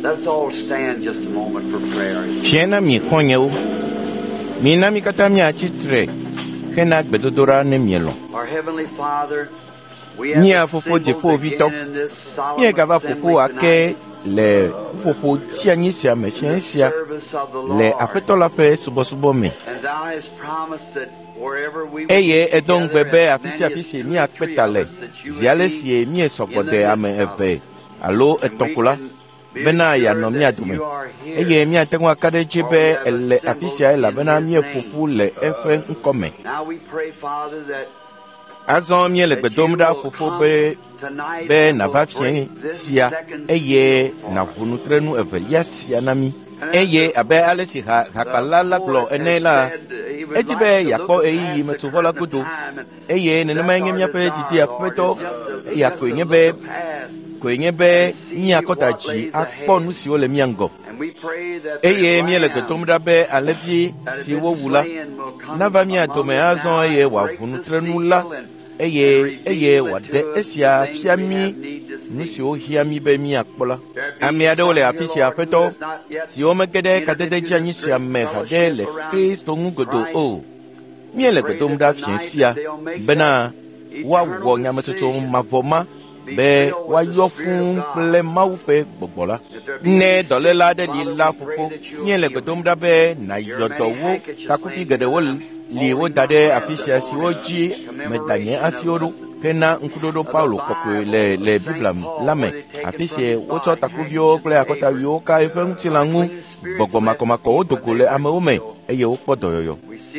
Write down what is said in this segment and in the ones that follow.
Let's all stand just a moment for prayer. Tiena mi konyo. Mina mi kata mi achitre. Kena bedodora ne mielo. Our Heavenly Father, we Ni have afofo assembled jefo vito. again in this Mi solemn gava assembly popo ake tonight le fofo tianyi sia in the mechensia service of the le Lord. apetola pe subo me. And Thou hast promised that wherever we would Eye be edong together, bebe as afisi many as afisi 2 mi or 3 akpetale. of us, that you would Ziale be sie mi in sokode the ame midst of ebe. us. Alo And we etokula. can be Bena ya assured no mi that adume. you are here. Eye mi atengu akade jibe ele afisia ela bena mi epupu le efe nkome. Now we pray, Father, that Azon mi le that you gbedomda will fofo come be tonight be and na will va break fien this sia second eye seal for na us. hunutrenu evelia sia nami eye abe alesi hakala glo enela ejibe yakpo eyi metuvola gudu eye nenema nyemya pe titi apeto ya kwenye be nyakota ji akpo nusi ole miango eye miele gbedomda be alebi si wo wula nava mi adome azon eye wa hunutrenu la eye wade esia fiami nusi o hiami be mi akpola ami adewo le afisi apeto si o megede kadede janyi sia me hade le Kristo ngugodo o mi le godom da fiensia bena wa wo nyametoto mavoma be wa yo fun ple maupe gbogbola ne dolela de lila fofo mi le godom da be na yodowo takufi gede wo li wo dade afisia si oji medanye asioro pena nkudodo Paulo kokwe le biblam lame afisi wocho takuvio kle akota wio ka efentilangu bogoma komako odogole ameume eye opodoyoyo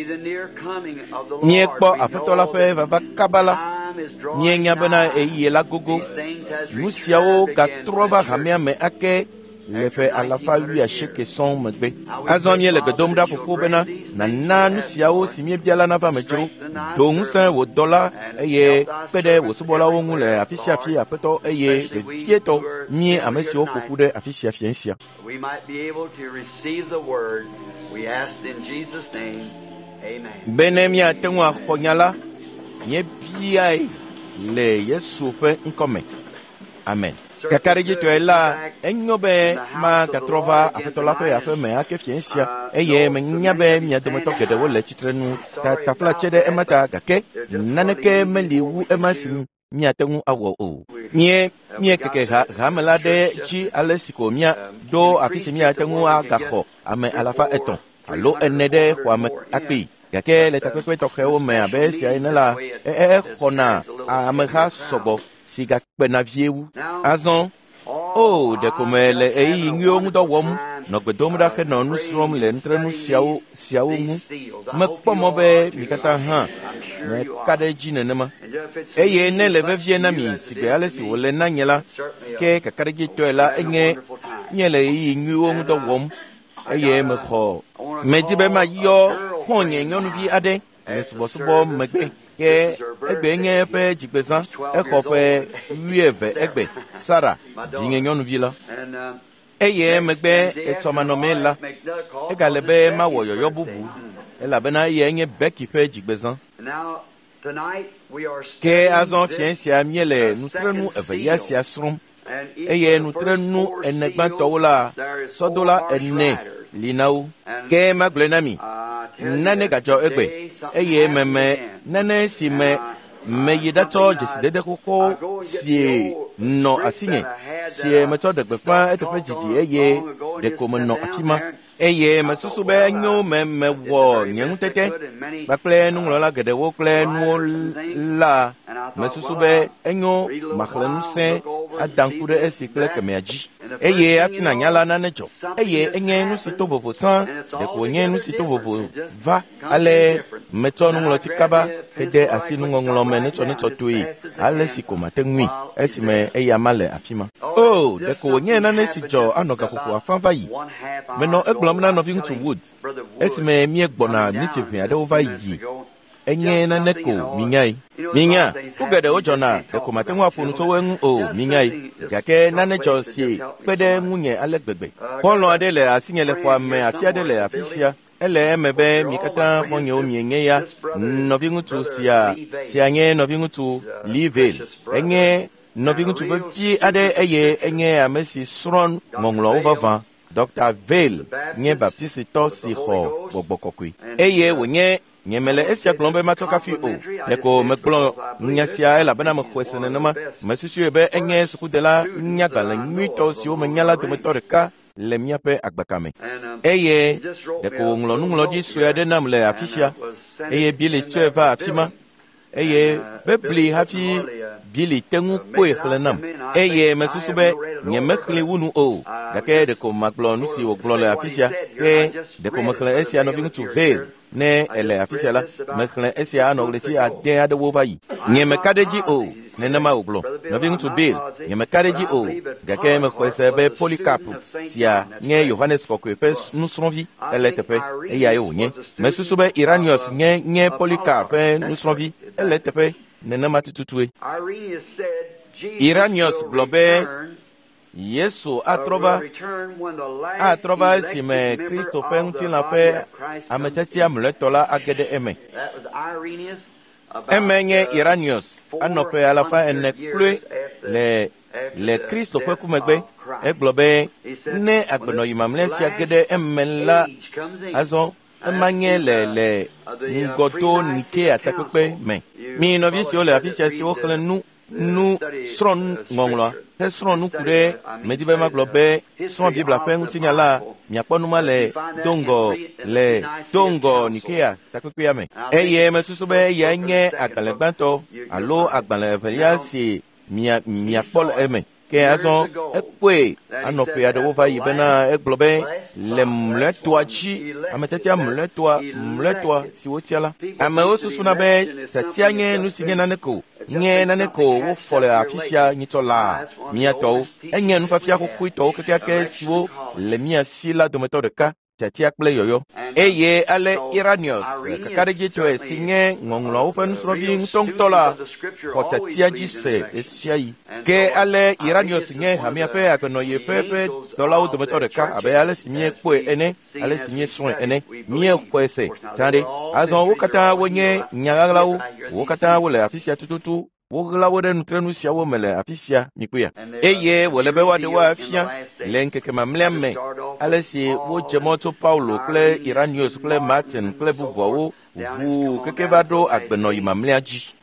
nie kpo apetola pe vava kabala nie nyabena eye la gogo nusiawo gatrova hamia me ake lepe alafa wi asheke son megbe azon mi le gbedomda fofo bena na nusiawo simie biala na va mejro do nsan wo dola eye pede wo subola wo ngule afisia fi apeto eye betieto mi amesi o kokude afisia fiensia we might be able to receive the word we asked in Jesus name. Amen. Benemi atenwa konyala nye biai le Yesu pe nkome. Amen. Kakariji to ela enyobe ma katrova apetola pe ape me ake fiensia eye me nyabe mi adometo gede wo le chitrenu ta fla chede emata gake naneke meliwu emasim mi atengu awo o nye keke ha melade chi alesiko mia do afisi mi atengu agakho ame alafa eton alo enede kwa me api gake le takwe toke o me abesia inela kona ameha sobo siga pena viewu azon o de komele eyi ngyo mudo wom no gbedomra ke no nusrom le ntrenu siawo mu mekpomo be mikata ha me kade jinenema eye ne le vevie na mi sigbe ale si wole na nyela ke kakade jitoela enye nyele eyi ngyo mudo wom eye me kho medibe ma yo ponye nyonu bi ade lesbosubo megbe ke egbe nye pe jigbesan eko pe wieve egbe sara jinge nyonu vila eye megbe etomanomela egalebe ma woyoyo bubu elabena ye nye beki pe jigbesan ke azon fiensia miele nutrenu eveyasia srum eye nutrenu enegbantola sodola enne linau ke maglenami nane gajo egbe eye meme nane si me yidato jesidede koko si no asinye si meto de gbepa etepe jiji eye de komono atima eye mesusu be nyo me wo nyentete bakle nunglola gede wo kle nu la mesusu be enyo makhlenu se adankure esikle kemeaji eye atina nyala na nejo eye enye nu sito vovo san de ko enye nu sito vovo va ale meto nunglo tikaba ede asinu ngonglo me neto tui ale sikoma tengwi esime eye amale atima oh de ko enye na nesijo anoga kokwa fanva yi meno eglomna no to woods esime mi egbona nitipe ade over yi enye na neko minya ugede ojona de ko matenwa punu to wen o minyai jake na necho si pede nwunye alegbegbe konlo adele asinyele kwa me afiadele afisia ele emebe mikata honye omienye ya novingutu sia nye novingutu livel enye nɔvi ŋutsu vevi aɖe eye enye ame si srɔ̃ ŋɔŋlɔwo vavã. Dr. Vale nye baptistitɔ si xɔ gbɔgbɔ kɔkɔe eye wònye nye mele esia gblɔm be matsɔ kafi o, ɖeko megblɔ nya sia elabena mexɔe se nenema. Mesusue be enye sukudela nyagbalẽ nyuitɔ siwo menya la dometɔ ɖeka le míaƒe agbaka me eye ɖeko wòŋlɔ nuŋlɔɖi sue aɖe nam le afi sia eye Billy tsɔe va afi ma eye bebli hafi Billy te ŋu kpɔe xlẽ nam eye mesusu be nyemexlẽ wu nu o, gake ɖeko magblɔ nu si wògblɔ le afi sia ke ɖeko mexlẽ esia nɔvi ŋutsu Vale ne ele afi sia la, mexlẽ esia anɔ ɣleti 10 aɖewo va yi. Nyemeka ɖe dzi o, nenema wògblɔ. Nɔvi ŋutsu Bill, nyemeka ɖe dzi o, gake mexɔe se be Polycarp sia nye Yohanes kɔkɔe ƒe nusrɔ̃vi ele teƒe, eyae wònye. Mesusu be Iranius nye Polycarp ƒe nusrɔ̃vi ele teƒe nenema tututue. Iranius gblɔ be Yesu atrɔ va esime Kristo ƒe ŋutilã ƒe ametsatsia mlɔetɔ la age ɖe eme. Eme nye Iranius anɔƒe 400 kloe le Kristo ƒe kumegbe. Egblɔ be ne agbenɔyi mamlɛ sia ge ɖe eme la, azɔ ema nye le ŋgɔdo Nikea takpekpe me. Mi nɔvi siwo le afi sia siwo xlẽ nu srɔ̃ ŋɔŋlɔa hesrɔ̃ nu ku ɖe medi be magblɔ be srɔ̃ Biblia ƒe ŋutinya la miakpɔ numa le dongɔ Nikea takpekpea me eye mesusu be ya nye agbalẽ gbãtɔ alo agbalẽ evelia si miakpɔ le eme ke azɔ ekpɔe anɔƒe aɖewo va yi bena egblɔ be le mlɔetoa dzi ametsatia mlɔetoa si wotia la, amewo susuna be tsatia nye nu si nye naneke o, wofɔ le afi sia nyitsɔ la miatɔwo enye nufafia xoxoetɔwo kekeake siwo le mia si la dometɔ ɖeka, tsatia kple yɔyɔ eye ale Iranius kakaɖedzitɔe si nye ŋɔŋlɔwo ƒe nusrɔ̃vi ŋutɔŋutɔ la xɔ tsatia dzi se esia yi ke ale Iranius nye hamia ƒe agbenɔyi ƒe dɔlawo dometɔ ɖeka abe ale si miekpɔe ene, ale si miesrɔ̃e ene, miexɔe se tsã ɖe. Azɔ wo katã wonye nyaɣaɣlawo, wo katã wole afi sia tututu, woɣla wo ɖe nutrenu siawo me le afi sia mikpoea eye wòle be woaɖe woafia le ŋkeke mamlɛa me ale si wodze mɔ tso Paulo kple Iranius kple Martin kple bubuawo ʋuu keke va ɖo agbenɔyi mamlɛa dzi.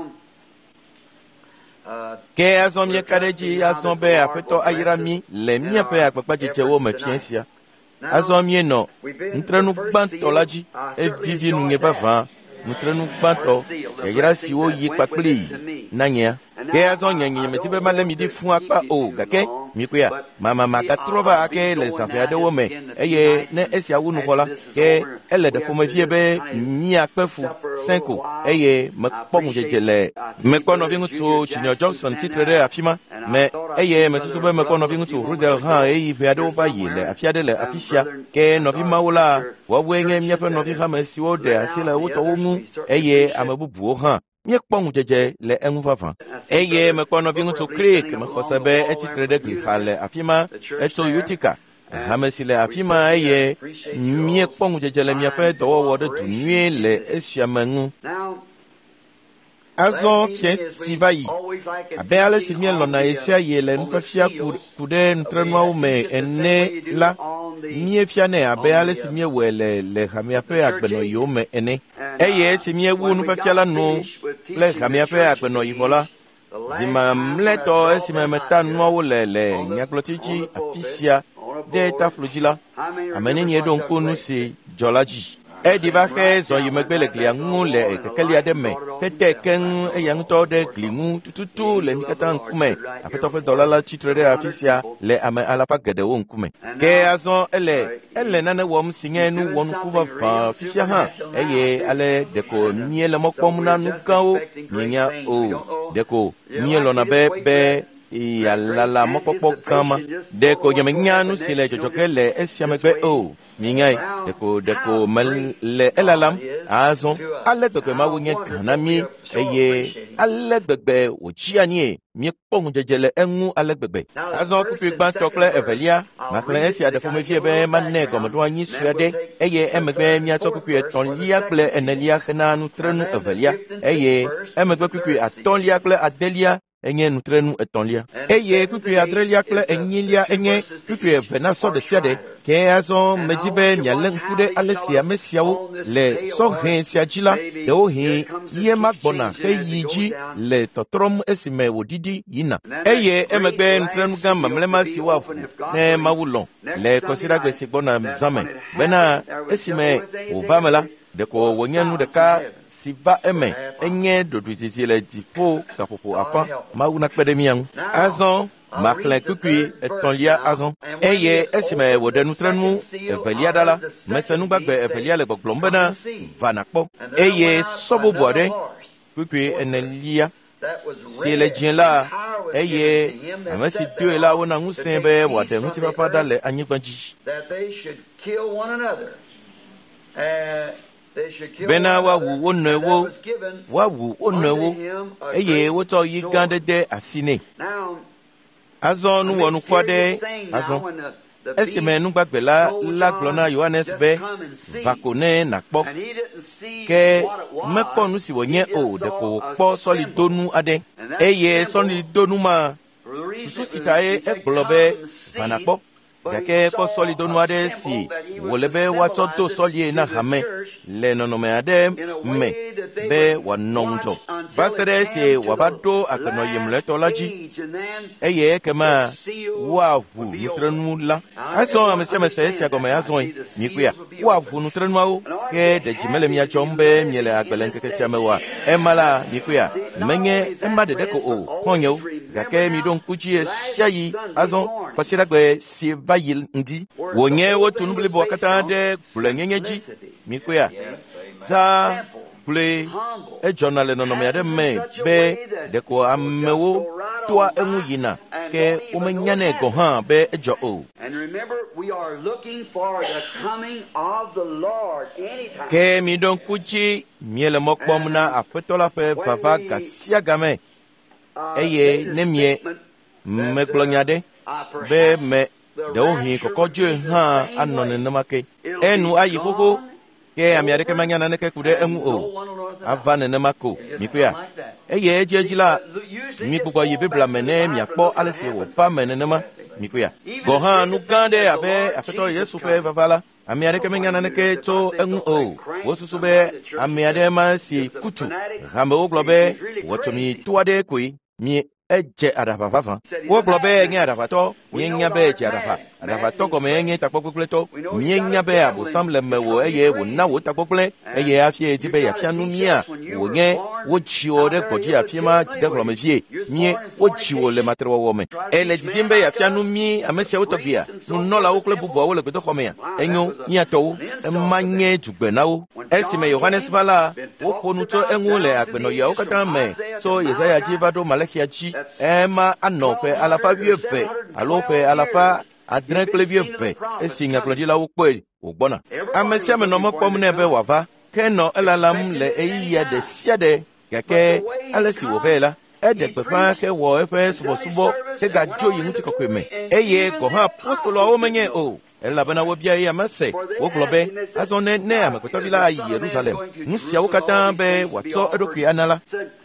Ke azɔ mieka ɖe dzi azɔ be Aƒetɔ ayra mi le míaƒe agbagba me fia sia. Azɔ mienɔ nutrenu gbãtɔ la dzi evivi nunye vavã, nutrenu gbãtɔ yayra siwo yi kpakpli nanyea. Ke azɔ nye meti be malé mi ɖi fún akpa o, gake mikpoea magatrɔ va ake le zãƒe aɖewo me eye ne esia wu nuxɔ la ke ele ɖe ƒomevie be miakpe fu senko eye mekpɔ ŋudzedze le mekpɔ nɔvi ŋutsu Chinyɔ Johnson titre ɖe afi ma eye mesusu be mekpɔ nɔvi ŋutsu Rudel hã eye ʋe aɖewo va yi le afi aɖe le afi sia ke nɔvi mawo la woawoe nye míaƒe nɔvi hame siwo ɖe asi le wotɔwo ŋu eye ame bubuwo hã miekpɔ ŋudzedze le eŋu vavã eye mekpɔ nɔvi ŋutsu Craig mexɔ se be etitre ɖe gli xa le afi ma etso Utica hame si le afi ma eye miekpɔ ŋudzedze le miaƒe dɔwɔwɔ ɖe du nyuie le esia me ŋu. Azɔ fia si va yi abe ale si mielɔna ye sia ye le nufafia ku ɖe nutrenuawo me ene la, miefianɛ abe ale si miewɔe le hamia ƒe agbenɔyiwo me ene eye esi miewu nufafia la nu kple hamia ƒe agbenɔyivɔ la, zi mamlɛtɔ esime meta nuawo le nyagblɔti dzi afi sia ɖe taflo dzi la, amenenye ɖo ŋku nu si dzɔ la dzi. Eɖi va xe zɔ yi megbe le glia ŋu le kekeli aɖe me tete keŋ eya ŋutɔ ɖe gli ŋu tututu le mi katã ŋkume. Aƒetɔ ƒe dɔla la tsitre ɖe afi sia le ame 200 ŋkume. Ke azɔ ele nane wɔm si nye nu wɔnuku vavã fifia hã eye ale ɖeko miele mɔ kpɔm na nu gãwo mienya o, ɖeko mielɔna be yalala mɔkpɔkpɔ gã ma ɖeko nyemenya nu si le dzɔdzɔge le esia megbe o. Minyae ɖeko mele elalam azɔ ale gbegbe mawo nye gã na mi eye ale gbegbe wòdzi anyi miekpɔ ŋudzedze le eŋu ale gbegbe. Azɔ kpukpui gbãtɔ kple evelia maxlẽ esia ɖe ƒomevie be manɛ gɔmeɖo anyi sue aɖe eye emegbe miatsɔ kpukpui etɔ̃lia kple enelia hena nutrenu evelia eye emegbe kpukpui atɔ̃lia kple adelia enye nutrenu etonlia eye kukui adrelia kple enyilia enye kukui vena so de siade ke azo medibe miale nkude alesia mesiawo le so hen siajila de o hin ye magbona ke yiji le totrom esime wodidi yina eye emegbe nutrenu gam mlema siwa ne mawulon le kosira gbe sigbona mzame bena esime ovamela de ko wonyanu de ka siva eme enye dodu sisi le dipo kapopo afa mauna kpedemian azon maklen kukui etonlia azon eye esime wode nutrenu evelia dala mesenu gbagbe evelia le gboglombena vanakpo eye sobo bode kukui enelia si le jienla eye amesi dio la wona ngusembe wade ngutifa dale anyigbanji bena wawu onewo eye woto yi gandede asine azon nu wonu kwade azon esime nu gbagbela la glona Johannes be vakone nakpo ke mekpo nu si wonye o de ko po solidonu ade eye solidonu ma susitae eglobe vanakpo yake po solidonu ade si wolebe watoto solie na hame le nonome ade me be wanonjo basere si wabado akano yemle tolaji eye kema wahu nutrenu la aso amese si agome azon nikuya wahu nutrenu au ke de jimele mia chombe miele agbelenke ke siamewa emala nikuya menye emade deko o honyo yake mi don kuji siayi azon kwasira gbe si vayil ndi wonye wotu nubli bwakata de bulenyenyeji mikuya za bule ejona no me ade me be de ko amewo toa enu yina ke umenyane go ha be ejo o and remember we are looking for the coming of the Lord anytime ke mi don kuchi miele mokpom na apetola pe vava gasia game eye nemie meklonyade be me de ohi kokoje ha anone namake enu ayi koko ke amiare ke manyana ne ke kude emu o avane namako mikuya eye ejejila mi gbogbo yi bibla mene mi akpo alesi wo pa mene nama mikuya go ha nu gande abe afeto Yesu pe vavala amiare ke manyana ne ke to emu o wosusu be amiade ma si kutu hambe o globe wotomi tuade kui mi eje adapapa wo globe ngi adapato nyenya be eje adapato ko me ngi takpokpleto nyenya be abo samle mewo eye wo na wo takpokple eye afie ti be ya fianu mia wo nye wo chiwo de koji afie ma ti de klomefie mie wo chiwo le matro wo me ele didimbe ya fianu mi amese utopia no la wo klebu bo wo le gbedo ko me ya enyo nya to manye jugbenawo esime Johannes bala wo ponuto enwole agbeno ya okata me so Yesaya ji vado Malakia ji ema anope alafa wiepe alope alafa adrenkle wiepe esinga klodila ukwe ugbona amesia me no mokpom na ebe wava keno elalam le eyiya de siade gake alesi wovela ede pepa ke wo efe subo ke gajo yi muti kokweme eye go ha apostolo o menye o ela bana wo bia ya mase wo globe azone ne amekotobila Jerusalem nusia wokata be wato edoku anala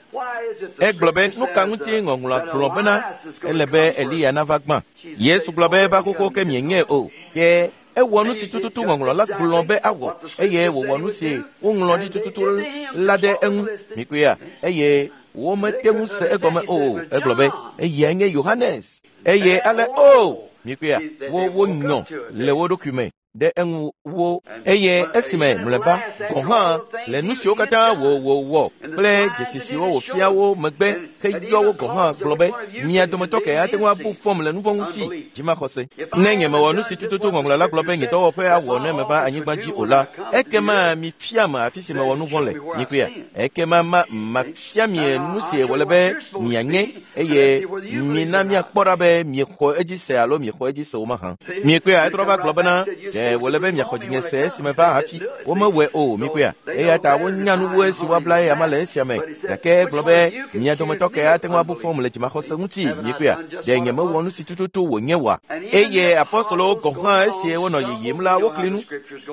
eglobe nuka nguti ngongula globena elebe Elia navagma Yesu globe va koko ke mienye o ke ewonu si tututu ngongula la globe awo eye wo wonu si ngolo di tututu lade en mikuya eye wo metemu se egome o eglobe eye nge Johannes eye ale o mikuya wo nyo le wo document de enwu wo eye esime mleba gohan le nusi okata wo ple jesisi wo fia wo megbe ke yo wo gohan globe mia domoto ke atenwa bu form le nuvo nguti jima khose nenye me wonu si tututu ngongla la globe ngi do pe awo ne meba anyigbaji ola ekema mi fia ma afisi me wonu vonle nikuya ekema ma fia mi nusi wolebe nyanye eye mi na mi akpora be mi ko ejise alo mi ko ejise o ma han mi kuya etroba globe na wolebe mi akojinye se si me ba hachi wo me we o mi kuya e ata wo nyanu wo si wa bla ya mala esi me ke globe mi adomoto ke atenwa bu form le jima khose nguti mi kuya de nyeme wonu si tututu wo nyewa eye apostolo go ha esi wo no yimla wo klinu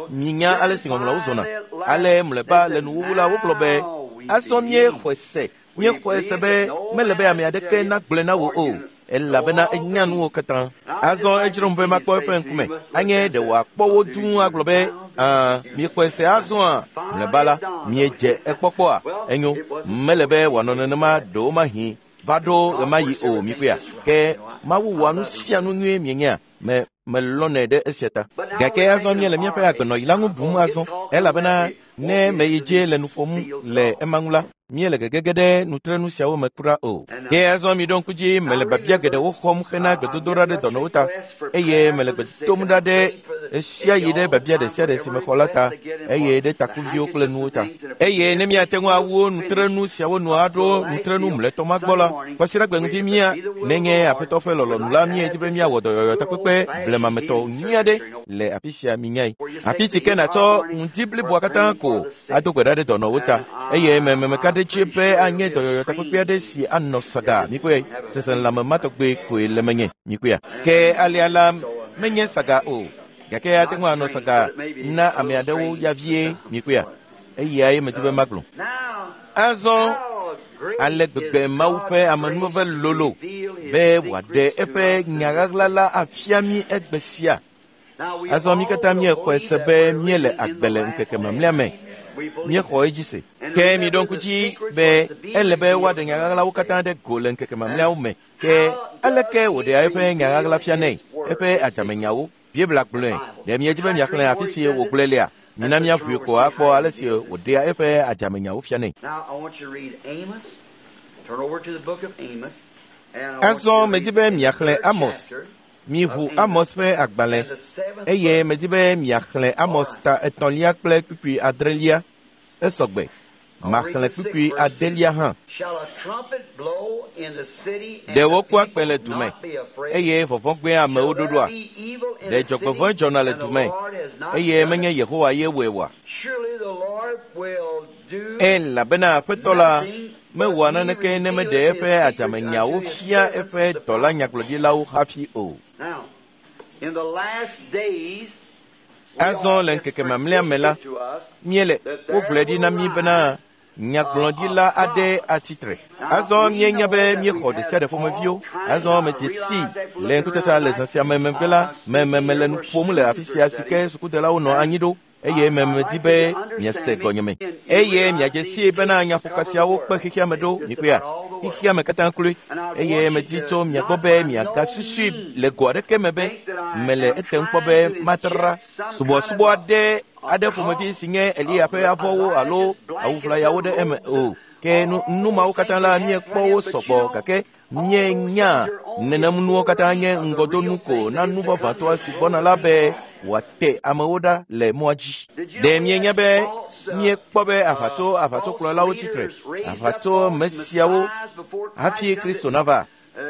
minya ale singola wo zona ale mleba le nu wula wo globe asomye khwese míexɔe se be mele be ame aɖeke nagblẽ na wò o, elabena enya nuwo katã. Azɔ edzrom be makpɔ eƒe ŋkume. Anye ɖe wòakpɔ wo dũu agblɔ be miexɔe se azɔa mlɔeba la miedze ekpɔkpɔa enyo, mele be wòanɔ nenema ɖewo mahi va ɖo ɣe ma yi o mikpea, ke Mawu wɔa nu sia nu nyuie mienya melɔnɛ ɖe esia ta. Gake azɔ míele míaƒe agbenɔyi la ŋu bum azɔ, elabena ne meyi dze le nu ƒom le ema ŋu la, míele gegege ɖe nutrenu siawo me kura o. Ke azɔ mi ɖo ŋku dzi mele biabia geɖewo xɔm hena gbedodoɖa ɖe dɔnɔwo ta, eye mele gbe tom ɖa ɖe esia yi ɖe biabia ɖe sia ɖe si mexɔ la ta, eye ɖe takuviwo kple nuwo ta. Eye ne míate ŋu awu nutrenu siawo nu aɖo nutrenu mletɔ ma gbɔ la, kɔsiɖagbe ŋuti mía nenye aƒetɔ ƒe lɔlɔnu la míedi be míawɔ dɔyɔyɔ takpekpe blemametɔ nyui aɖe le afi sia minyae. Afi si ke natsɔ ŋdi bliboa katã ko ado gbe ɖa ɖe dɔnɔwo ta, eye mememe ka ɖe tsie be anye dɔyɔyɔ takpekpe aɖe si anɔ saga mikɔe seselãme matɔgbe koe le menye mikɔea. Ke alia la menye saga o, gake ate ŋu anɔ saga na ame aɖewo ya vie mikɔea, eyae medi be magblɔ. Azɔ ale gbegbe Mawu ƒe amenuveve lolo be wòaɖe eƒe nyaɣaɣla la afia mí egbe sia. Azɔ mí katã míexɔe se be míele agbe le ŋkeke mamlɛa me, míexɔ edzi se. Ke mi ɖo ŋku dzi be ele be woaɖe nyaɣaɣlawo katã ɖe go le ŋkeke mamlɛawo me, ke aleke wòɖea eƒe nyaɣaɣla fianɛ, eƒe adzamenyawo, biebla gblɔe, ɖe miedzi be miaxlẽ afi si wògblɔe lea, mina míaʋui ko akpɔ ale si wòɖea eƒe adzamenyawo fianɛ. Azɔ medi be miaxlẽ Amos. Miʋu Amos ƒe agbalẽ, eye medi be miaxlẽ Amos ta 3 kple kpukpui 7. Esɔgbe, maxlẽ kpukpui 8 hã. Ɖe wokpɔ akpɛ le du me, eye vɔvɔ̃ gbẽ amewo ɖoɖoa? Ɖe dzɔgbevɔ̃e dzɔna le du me, eye menye Yehowa ye wɔe oa? Elabena Aƒetɔ la mewɔa naneke ne meɖe eƒe adzamenyawo fia eƒe dɔla nyagblɔɖilawo hafi o. Azɔ le ŋkeke mamlɛa me la, míele wogblɔe ɖi na mí bena nyagblɔɖila aɖe atsitre. Azɔ míenya be míexɔ ɖe sia ɖe ƒomeviwo. Azɔ medze si le ŋkutsatsa le zã sia me megbe la, mele nu ƒom le afi sia si ke sukudelawo nɔ anyi ɖo, eye medi be miase gɔnyeme, eye miadze si bena nyaƒoka siawo kpe xexea me ɖo mikpea, xexea me katã kloe, eye medi tso mia gbɔ be miagasusui le go aɖeke me be mele ete ŋu kpɔ be matra subɔsubɔ aɖe ƒomevi si nye Eliya ƒe avɔwo alo awuʋlayawo ɖe eme o. Ke numawo katã la miekpɔ wo sɔgbɔ, gake mienya nenem nuwo katã nye ŋgɔdonu ko na nu vɔvãtɔ si gbɔna la be wòate amewo ɖa le mɔa dzi. Ɖe mienya be miekpɔ be aʋatsokplɔlawo tsitre, aʋatso me siawo hafi Kristo nava,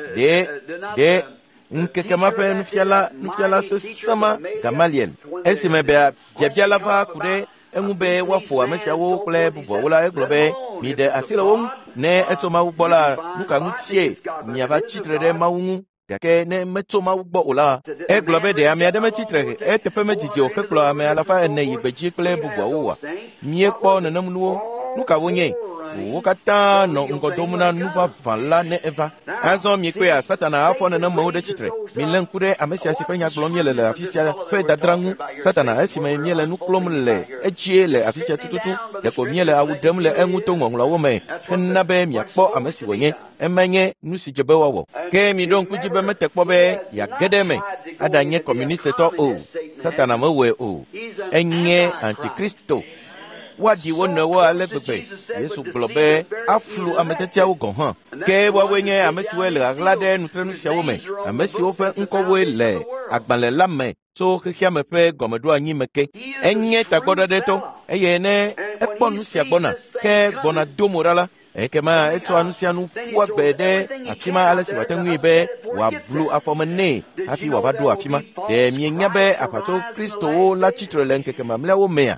ɖe ŋkeke ma ƒe nufiala sesẽma Gamaliel, esime be biabia la va ku ɖe eŋu be woaƒo ame siawo kple bubuawo la, egblɔ be miɖe asi le wo ŋu, ne etso Mawu gbɔ la, nu ka ŋutie miava tsitre ɖe Mawu ŋu, gake ne metso Mawu gbɔ o la, egblɔ be ɖe ame aɖe metsitre, eteƒe medzidze o hekplɔ ame 400 yi gbedzi kple bubuawo oa? Miekpɔ nenem nuwo, nu ka wonye? Wo katã nɔ ŋgɔ dom na nu vavã la ne eva. Azɔ mikpea Satana afɔ nenemewo ɖe tsitre. Milé ŋku ɖe ame sia si ƒe nya gblɔm miele le afi sia ƒe dadra ŋu. Satana esime miele nu kplɔm le edzie le afi sia tututu, ɖeko miele awu ɖem le eŋu to ŋɔŋlɔawo me hena be miakpɔ ame si wònye. Emenye nu si dze be woawɔ. Ke mi ɖo ŋku dzi be mete kpɔ be yeage ɖe me aɖanye kɔmunistetɔ o. Satana mewɔe o. Enye Antikristo. Woaɖi wo nɔewo ale gbegbe. Yesu gblɔ be aflu ame tetiawo gɔ̃ hã. Ke woawoe nye ame siwoe le ɣaɣla ɖe nutrenu siawo me, ame siwo ƒe ŋkɔwoe le agbalẽ la me tso xexea me ƒe gɔmeɖoanyi me ke. Enye tagbɔɖaɖetɔ, eye ne ekpɔ nu sia gbɔna, ke gbɔna do mo ɖa la, ekema etsɔa nu sia nu ƒua gbe ɖe afi ma ale si wòate ŋui be wòablu afɔme nɛ hafi wòava ɖo afi ma. Ɖe mienya be aʋatso Kristowo la tsitre le ŋkeke mamlɛawo mea?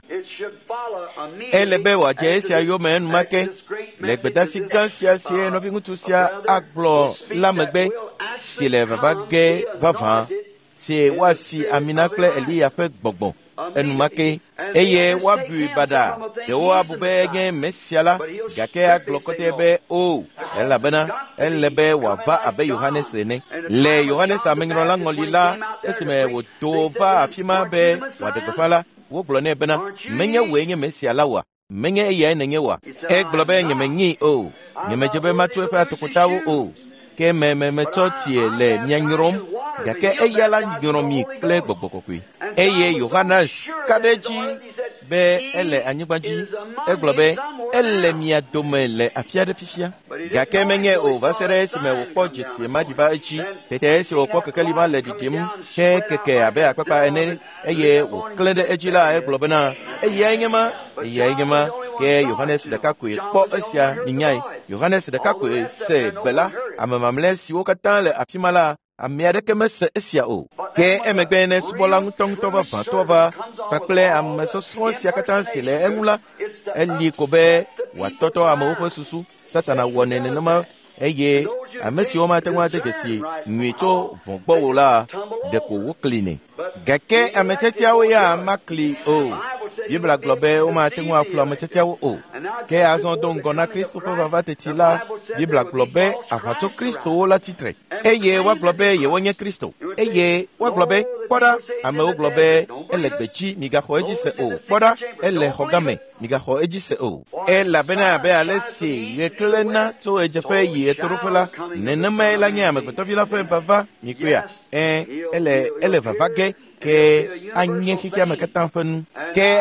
Ele be wòadze esia yome enumake le gbedasi gã sia si nɔvi ŋutsu sia agblɔ la megbe, si le vava ge vavã, si woasi Amina kple Eliya ƒe gbɔgbɔ enumake eye wabu bada de wa bube nye mesiala gake aglokote be o elabena elebe wava abe Yohanes ne le Yohanes amengro la ngolila esime wotova afima be wadegopala wo glone bena menye wenye mesiala wa menye eye nenye wa eglobe nye menyi o nye mejebe matu pe atokutawo o ke me chotie le nyanyrom gake eyala nyoromi ple gbogbogbokwi eye Yohanes kadeji be ele anyigbaji eglobe ele mia domele afia de fifia gake menye o vasere sime wo jisi madiba echi tete se wo kekelima le didim keke abe akpapa ene eye wo klede ejila eglobe na eye nyema ke Yohanes de kakwe po esia ninyai Yohanes de kakwe se bela amamamle si wo katan le afimala amiade kemese esia o ke emegbene subola ngtong tova pakle amesoso sia katan sile emula eli kobe watoto amoko susu satana wonene nama eye amesi o mate ngwa tegesi nwicho vongbo la de ko wukline gake ametetia wo ya makli o Bibla globe o mate ngwa flo ametetia wo o ke azon don gona Kristo pa va tetila Bibla globe afato Kristo la titre eye wa globe ye wonye Kristo eye wa globe koda ame o globe elegbechi miga ho eji se o koda ele hogame miga ho eji se o la bena be alesi ye klena to ejepe ye toropela nenema la nyame ko vila pe vava mikuya ele vavage ke anye kikia makatan fanu ke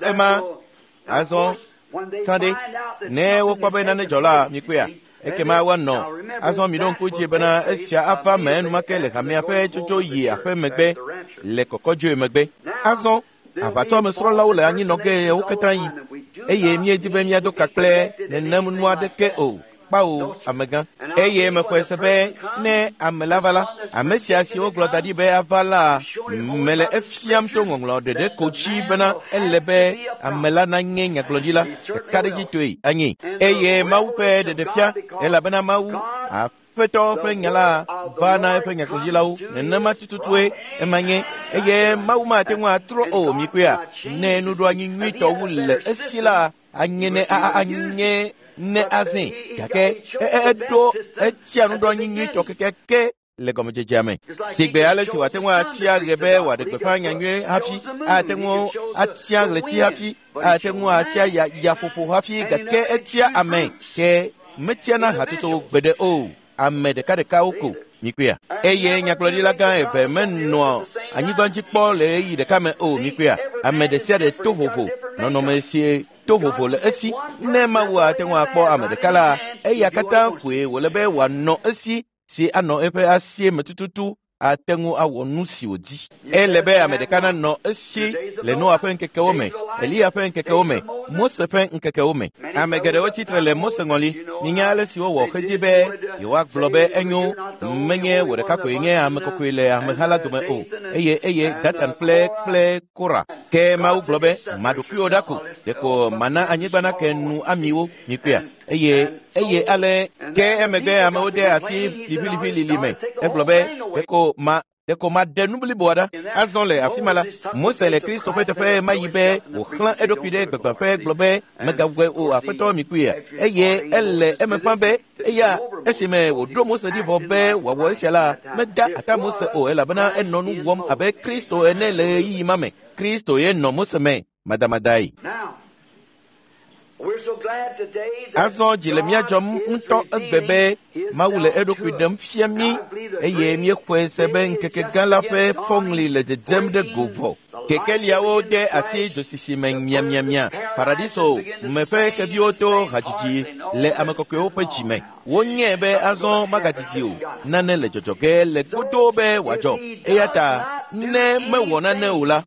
azon tande ne wo kwa bena ne jola mikuya ekema wano azon mi don kuji bena esia apa menu makele kamia pe jojo yi ape megbe le kokojo megbe azon abato me sro lawo le anyi noge o ketan yi eye mi ejibe mi ado kakle ne namu adeke o bawo amega eye me kwesebe ne amelavala amesia si o glodadi be avala mele efiam to ngonglo de kochi bena elebe amela na nyenya glodila kadiji toi anyi eye maupe de fia ela bena mau afeto penyala vana penyaklodila u nenema tututwe emanye eye mau mate nwa tro o mikuya ne nudo anyi nwito wule esila anyene anye ne azin kake edo etia no do nyi to keke le gomo jejame sigbe ale si watenwa atia rebe wade pepanya nwe hafi atenwo atia leti hafi atenwo atia ya popo hafi kake etia amen ke metia na hatuto gbede o amede kadeka oko mikuya eye nyaklodila gan eve menno anyigbanji po le yi de kame o mikuya amede sia de tovofo no mesie tovofo le esi nema wa tenwa akpo amedekala eya kata kwe wolebe wano esi si ano epe asie metututu atengu awonu si odi elebe amedekana no esi le no apen keke ome eli apen keke ome Mose pen keke ome amegede o titre le Mose ngoli ninyale si wo kedibe yo globe enyo menye wode kako yenye amekokwele amehala dume o eye that and play kura ke mau globe madukio dako deko mana anyibana kenu amiwo nyipia eye ale ke emege amode asi bibilibili lime globe deko ma denubli boda azonle afimala Mose le Kristo fe mayibe o clan edokide gbegbe globe megagwe o apeto mikuya eye elle emepambe eya esime o do Mose divo be wawo esiala mega ata Mose o elabana enonu wom abe Kristo enele yi mame Kristo ye no Mose me madamadai azo jilemia jom unto agbebe maule edokwidem fiami eye mi kwesebe nkeke galape fongli le dem de govo kekeliawo de asi josisi mia paradiso mepe kevioto hajiji le amakokyo fechime wonyebe azo magatitio nane le jojoge le godobe wajo eyata ne mewona ne ula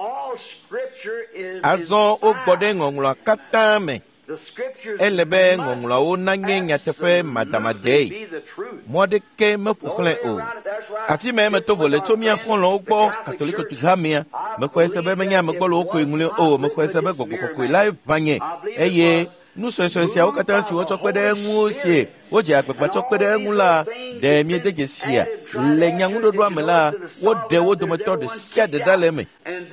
azo ogbode ngongla katame elebe ngongla o nangenya tepe madamadei modeke mepukle o ati me to vole to mia konlo ogbo katoliko tugamia me kwese be menya me gbolo ko ingule o me kwese be gogo ko live banye eye nu sɔsɔ siawo katã si wotsɔ kpe ɖe eŋuwo sie wodze agbagba tsɔ kpe ɖe eŋu la ɖe miedege sia le nyaŋuɖoɖoa me la woɖe wo dometɔ ɖe sia ɖe ɖa le eme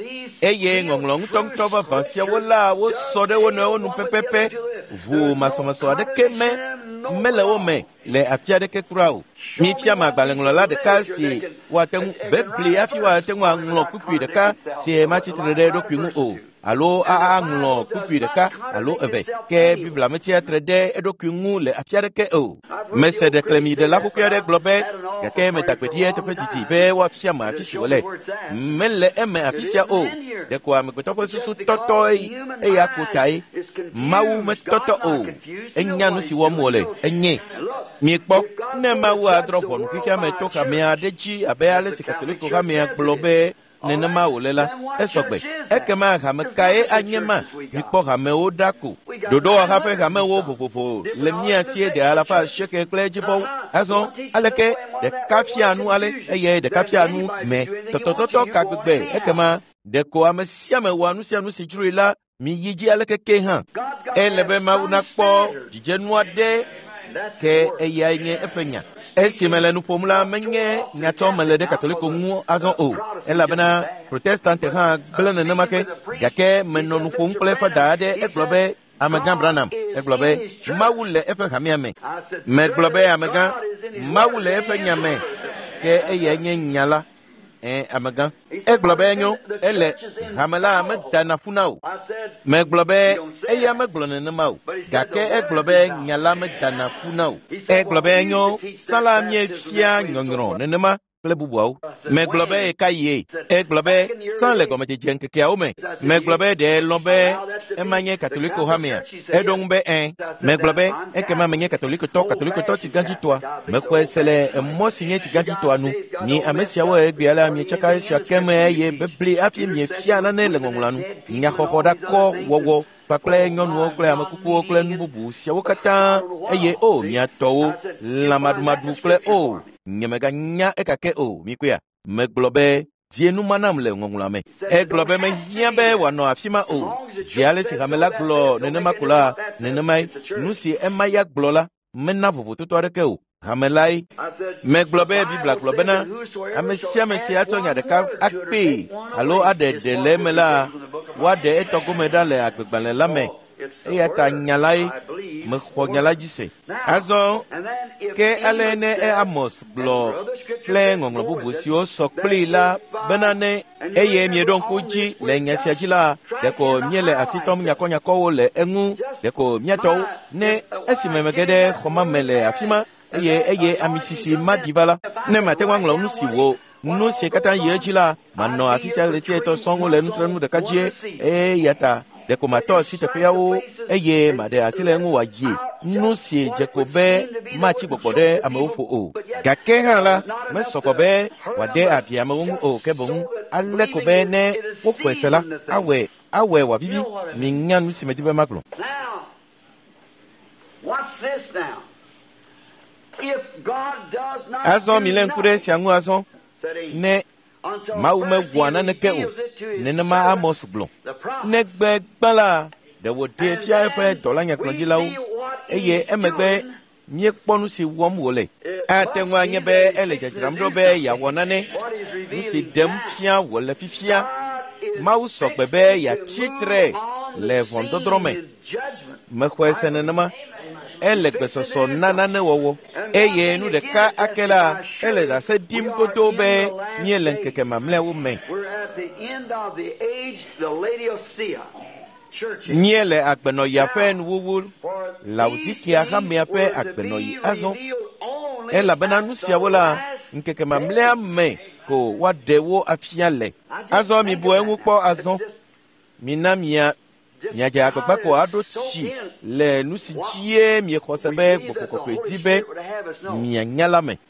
eye ŋɔŋlɔ ŋutɔŋutɔ vavã siawo la wosɔ ɖe wo nɔewo nu pɛpɛpɛ ʋu masɔmasɔ aɖeke mele wo me le afi aɖeke kura o. Mifia me agbalẽŋlɔla ɖeka si woate ŋu bebli hafi woate ŋu aŋlɔ kpukpui ɖeka si matsitre ɖe eɖokui ŋu o alo aŋlɔ kpukpui ɖeka alo eve ke Biblia meti atre ɖe eɖokui ŋu le afi aɖeke o. Mese ɖeklemi ɖela kpukpui aɖe gblɔ be gake metakpeɖie teƒe titi be woafia me afi si wòle mele eme afi sia o. Ɖeko amegbetɔ ƒe susu tɔtɔ eya ko tae Mawu metɔtɔ o. Enya nu si wɔm wòle enye mikpɔ ne Mawu adrɔ ʋɔnu xixia me to xamea ɖe dzi abe ale si katoliko xamea gblɔ be nenema wòle la esɔgbe ekema hame kae anye ma mikpɔ hamewo ɖa ko ɖoɖowaha ƒe hamewo vovovo le mia sie ɖe 700 kple edzivɔwo azɔ aleke ɖeka fia nu ale eye ɖeka fia nu me tɔtɔtɔtɔ ka gbegbe ekema ɖeko ame sia ame wɔa nu sia nu si dzroe la mi yi dzi aleke ke hã ele be Mawu nakpɔ dzidzenu aɖe ke eyae nye eƒe nya esi mele nu ƒom la menye nyatɔ mele ɖe katoliko ŋu azɔ o elabena protestante hã gblẽ nenema ke gake menɔ nu ƒom kple fada aɖe egblɔ be amegã Branham egblɔ be Mawu le eƒe hamea me megblɔ be amegã Mawu le eƒe nya me ke eyae nye nya la amegã egblɔ be enyo ele hame la medana ƒu na o megblɔ be eya megblɔ nenema o gake egblɔ be nya la medana ƒu na o egblɔ be enyo sala miefia nyɔnyrɔ nenema kple bubuawo megblɔ be eka yie egblɔ be san le gɔmedzedze ŋkekeawo me megblɔ be ɖe lɔ̃ be ema nye katoliko hamea eɖo ŋu be megblɔ be ekema menye katolikotɔ tigãdzitɔa mexɔe se le emɔ si nye tigãdzitɔa nu mi ame siawo egbea la mietsaka esia keme eye bebli hafi miefia nane le ŋɔŋlɔa nu nyaxɔxɔ ɖakɔ wɔwɔ kpakple nyɔnuwo kple ame kukuwo kple nu bubu siawo katã eye o miatɔwo lãmaɖumaɖu kple o nyemeganya ekake o mikoea megblɔ be die nu manam le ŋɔŋlɔa me egblɔ be mehiã be wòanɔ afi ma o zi ale si hame la gblɔ nenema ko la nenemae nu si ema ya gblɔ la mena vovototo aɖeke o hame lae megblɔ be Biblia gblɔ bena ame sia ame si atsɔ nya ɖeka akpee alo aɖe ɖe le eme la woaɖe etɔ gome ɖa le agbegbalẽ la me eya ta nya lae mexɔ nya la dzi se azɔ ke ale ne Amos gblɔ kple ŋɔŋlɔ bubu siwo sɔ kplii la bena ne eye mieɖo ŋku dzi le nya sia dzi la ɖeko miele asi tɔm nyakɔnyakɔwo le eŋu ɖeko miatɔwo ne esime mege ɖe xɔma me le afi ma eye ami sisi maɖi va la ne mate ŋu aŋlɔ nu si wo nu si katã yi edzi la manɔ afi sia ɣleti etɔ̃ sɔŋ le nutrenu ɖeka dzie eya ta ɖeko matɔ asi teƒeawo eye maɖe asi le eŋu wòayi nu si dze ko be matsi gbɔgbɔ ɖe amewo ƒo o gake hã la mesɔgbɔ be wòade abi amewo ŋu o ke boŋ ale ko be ne wokɔe se la awɔe wòavivi minya nu si medi be magblɔ. Azɔ mi le ŋku ɖe sia ŋu azɔ ne Mawu mewɔa naneke o nenema Amos gblɔ negbe gbã la ɖe wòɖe fia eƒe dɔlanyagblɔdzilawo eye emegbe miekpɔ nu si wɔm wòle ate ŋu anye be ele dzadzram ɖo be yeawɔ nane nu si ɖem fia wòle fifia Mawu sɔgbe be yeatsitre le ʋɔnudɔdrɔ̃ me mexɔe se nenema ele gbesɔsɔ na nane wɔwɔ eye nu ɖeka ake la ele ɖase ɖim koto be míele ŋkeke mamlɛawo me míele agbenɔyia ƒe nuwuwu Laodikea hamea ƒe agbenɔyi azɔ elabena nu siawo la ŋkeke mamlɛa me ko woaɖe wo afia le azɔ mibu eŋu kpɔ azɔ mina miadze agbagba ko aɖo tsi le nu si dzie miexɔ se be Gbɔgbɔ Kɔkɔe di be mianya la me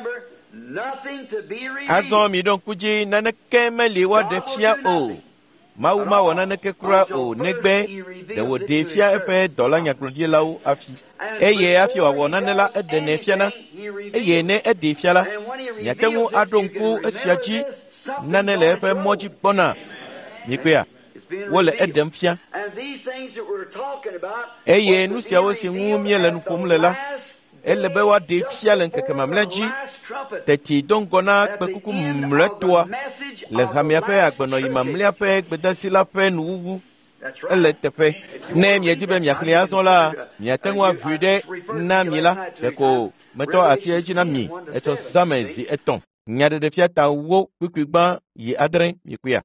azɔ mi ɖo ŋku dzi naneke meli woaɖe fia o Mawu mawɔ naneke kura o negbe ɖe wòɖe fia eƒe dɔlanyagblɔɖilawo afi eye hafi wòawɔ nane la eɖenɛ fiana eye ne eɖe fia la miate ŋu aɖo ŋku esia dzi nane le eƒe mɔ dzi gbɔna mikpea wole edem fia eye nu sia wo si ŋu mie le nu ƒom le la ele be woaɖe fia le ŋkeke mamlɛ dzi teti dɔŋgɔna kpekuku mlɔetoa le hamia ƒe agbenɔyi mamlɛa ƒe gbedasi la ƒe nuwuwu ele teƒe ne miedi be miaxlẽ azɔ la miate ŋu aʋui ɖe na mi la ɖeko metɔ asi edzi na mi etsɔ zame zi etɔ̃ nyaɖeɖefia ta wo kpikpigbã yi adre mikpuia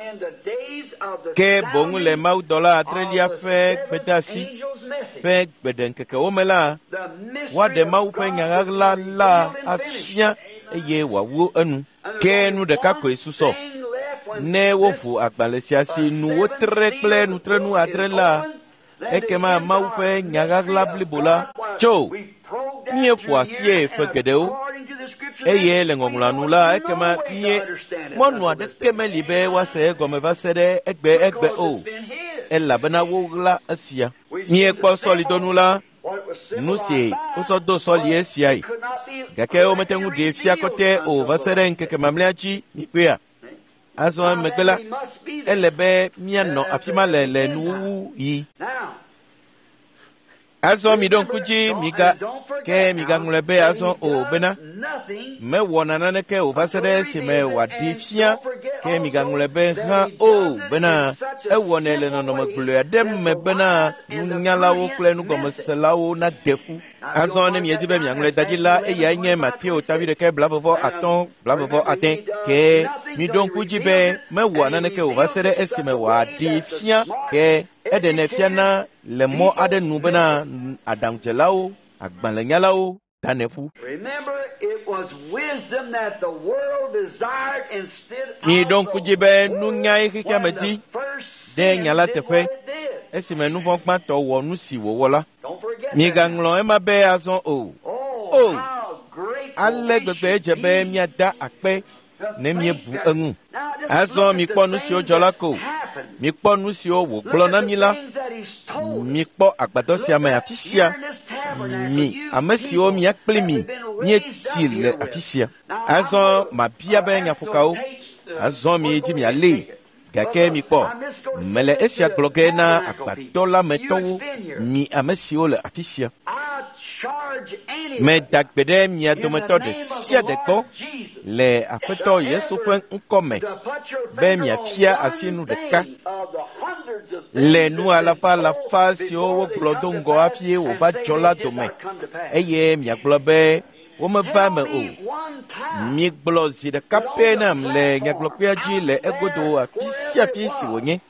ke boŋ le mawudɔla adrelia ƒe gbedeasi ƒe gbedeŋkekewo me la woaɖe mawu ƒe nyaɣaɣla la afia eye wòawo enu ke nu ɖeka koe susɔ ne woʋu agbalẽ sia si nu wotre kple nutrenu adre la ekema mawu ƒe nyaɣaɣla blibo la tso míeƒo asie ƒe geɖewo eye le ŋɔŋlɔanu la ekema mie mɔnu aɖeke meli be woase egɔme va se ɖe egbe o elabena woɣla esia miekpɔ sɔlidonu la nu si wotsɔ do sɔli esiae gake womete ŋu ɖe fia kɔtɛ o va se ɖe ŋkeke mamlɛa dzi mikpea azɔ megbe la ele be mianɔ afi ma le nuwuwu yi azɔ mi ɖo ŋku dzi migaŋlɔe be azɔ o bena mewɔna naneke o va se ɖe esime wòaɖi fia ke migaŋlɔe be hã o bena ewɔnɛ le nɔnɔme gblɔe aɖe me bena nunyalawo kple nugɔmeselawo nade ƒu azɔ ne miedi be miaŋlɔe da ɖi la eyae nye Mateo tavi ɖeke blavevɔ ade ke mi ɖo ŋku dzi be mewɔa naneke o va se ɖe esime wòaɖi fia ke eɖenɛ fia na le mɔ aɖe nu bena aɖaŋudzelawo agbalẽnyalawo danɛ ƒu mi ɖo ŋku dzi be nunyae xexea me di ɖe nya la teƒe esime nu vɔ̃ gbãtɔ wɔ nu si wòwɔ la migaŋlɔ ema be azɔ o ale gbegbe edze be miada akpe ne miebu eŋu azɔ mikpɔ nu siwo dzɔ la ko mikpɔ nu siwo wògblɔ na mi la mikpɔ agbadɔ sia me afi sia mi ame siwo miakpli mi mieti le afi sia azɔ mabia be nyaƒokawo azɔ miedzi mialée gake mikpɔ mele esia gblɔ ge na agbadɔ la metɔwo mi ame siwo le afi sia meda gbe ɖe mia dometɔ ɖe sia ɖe gbɔ le aƒetɔ Yesu ƒe ŋkɔ me be miafia asi nu ɖeka le nu alafa siwo wogblɔ do ŋgɔ hafi wòva dzɔ la dome eye miagblɔ be womeva me o migblɔ zi ɖeka pɛ nam le nyagblɔkpea dzi le egodo afi sia afi si wònye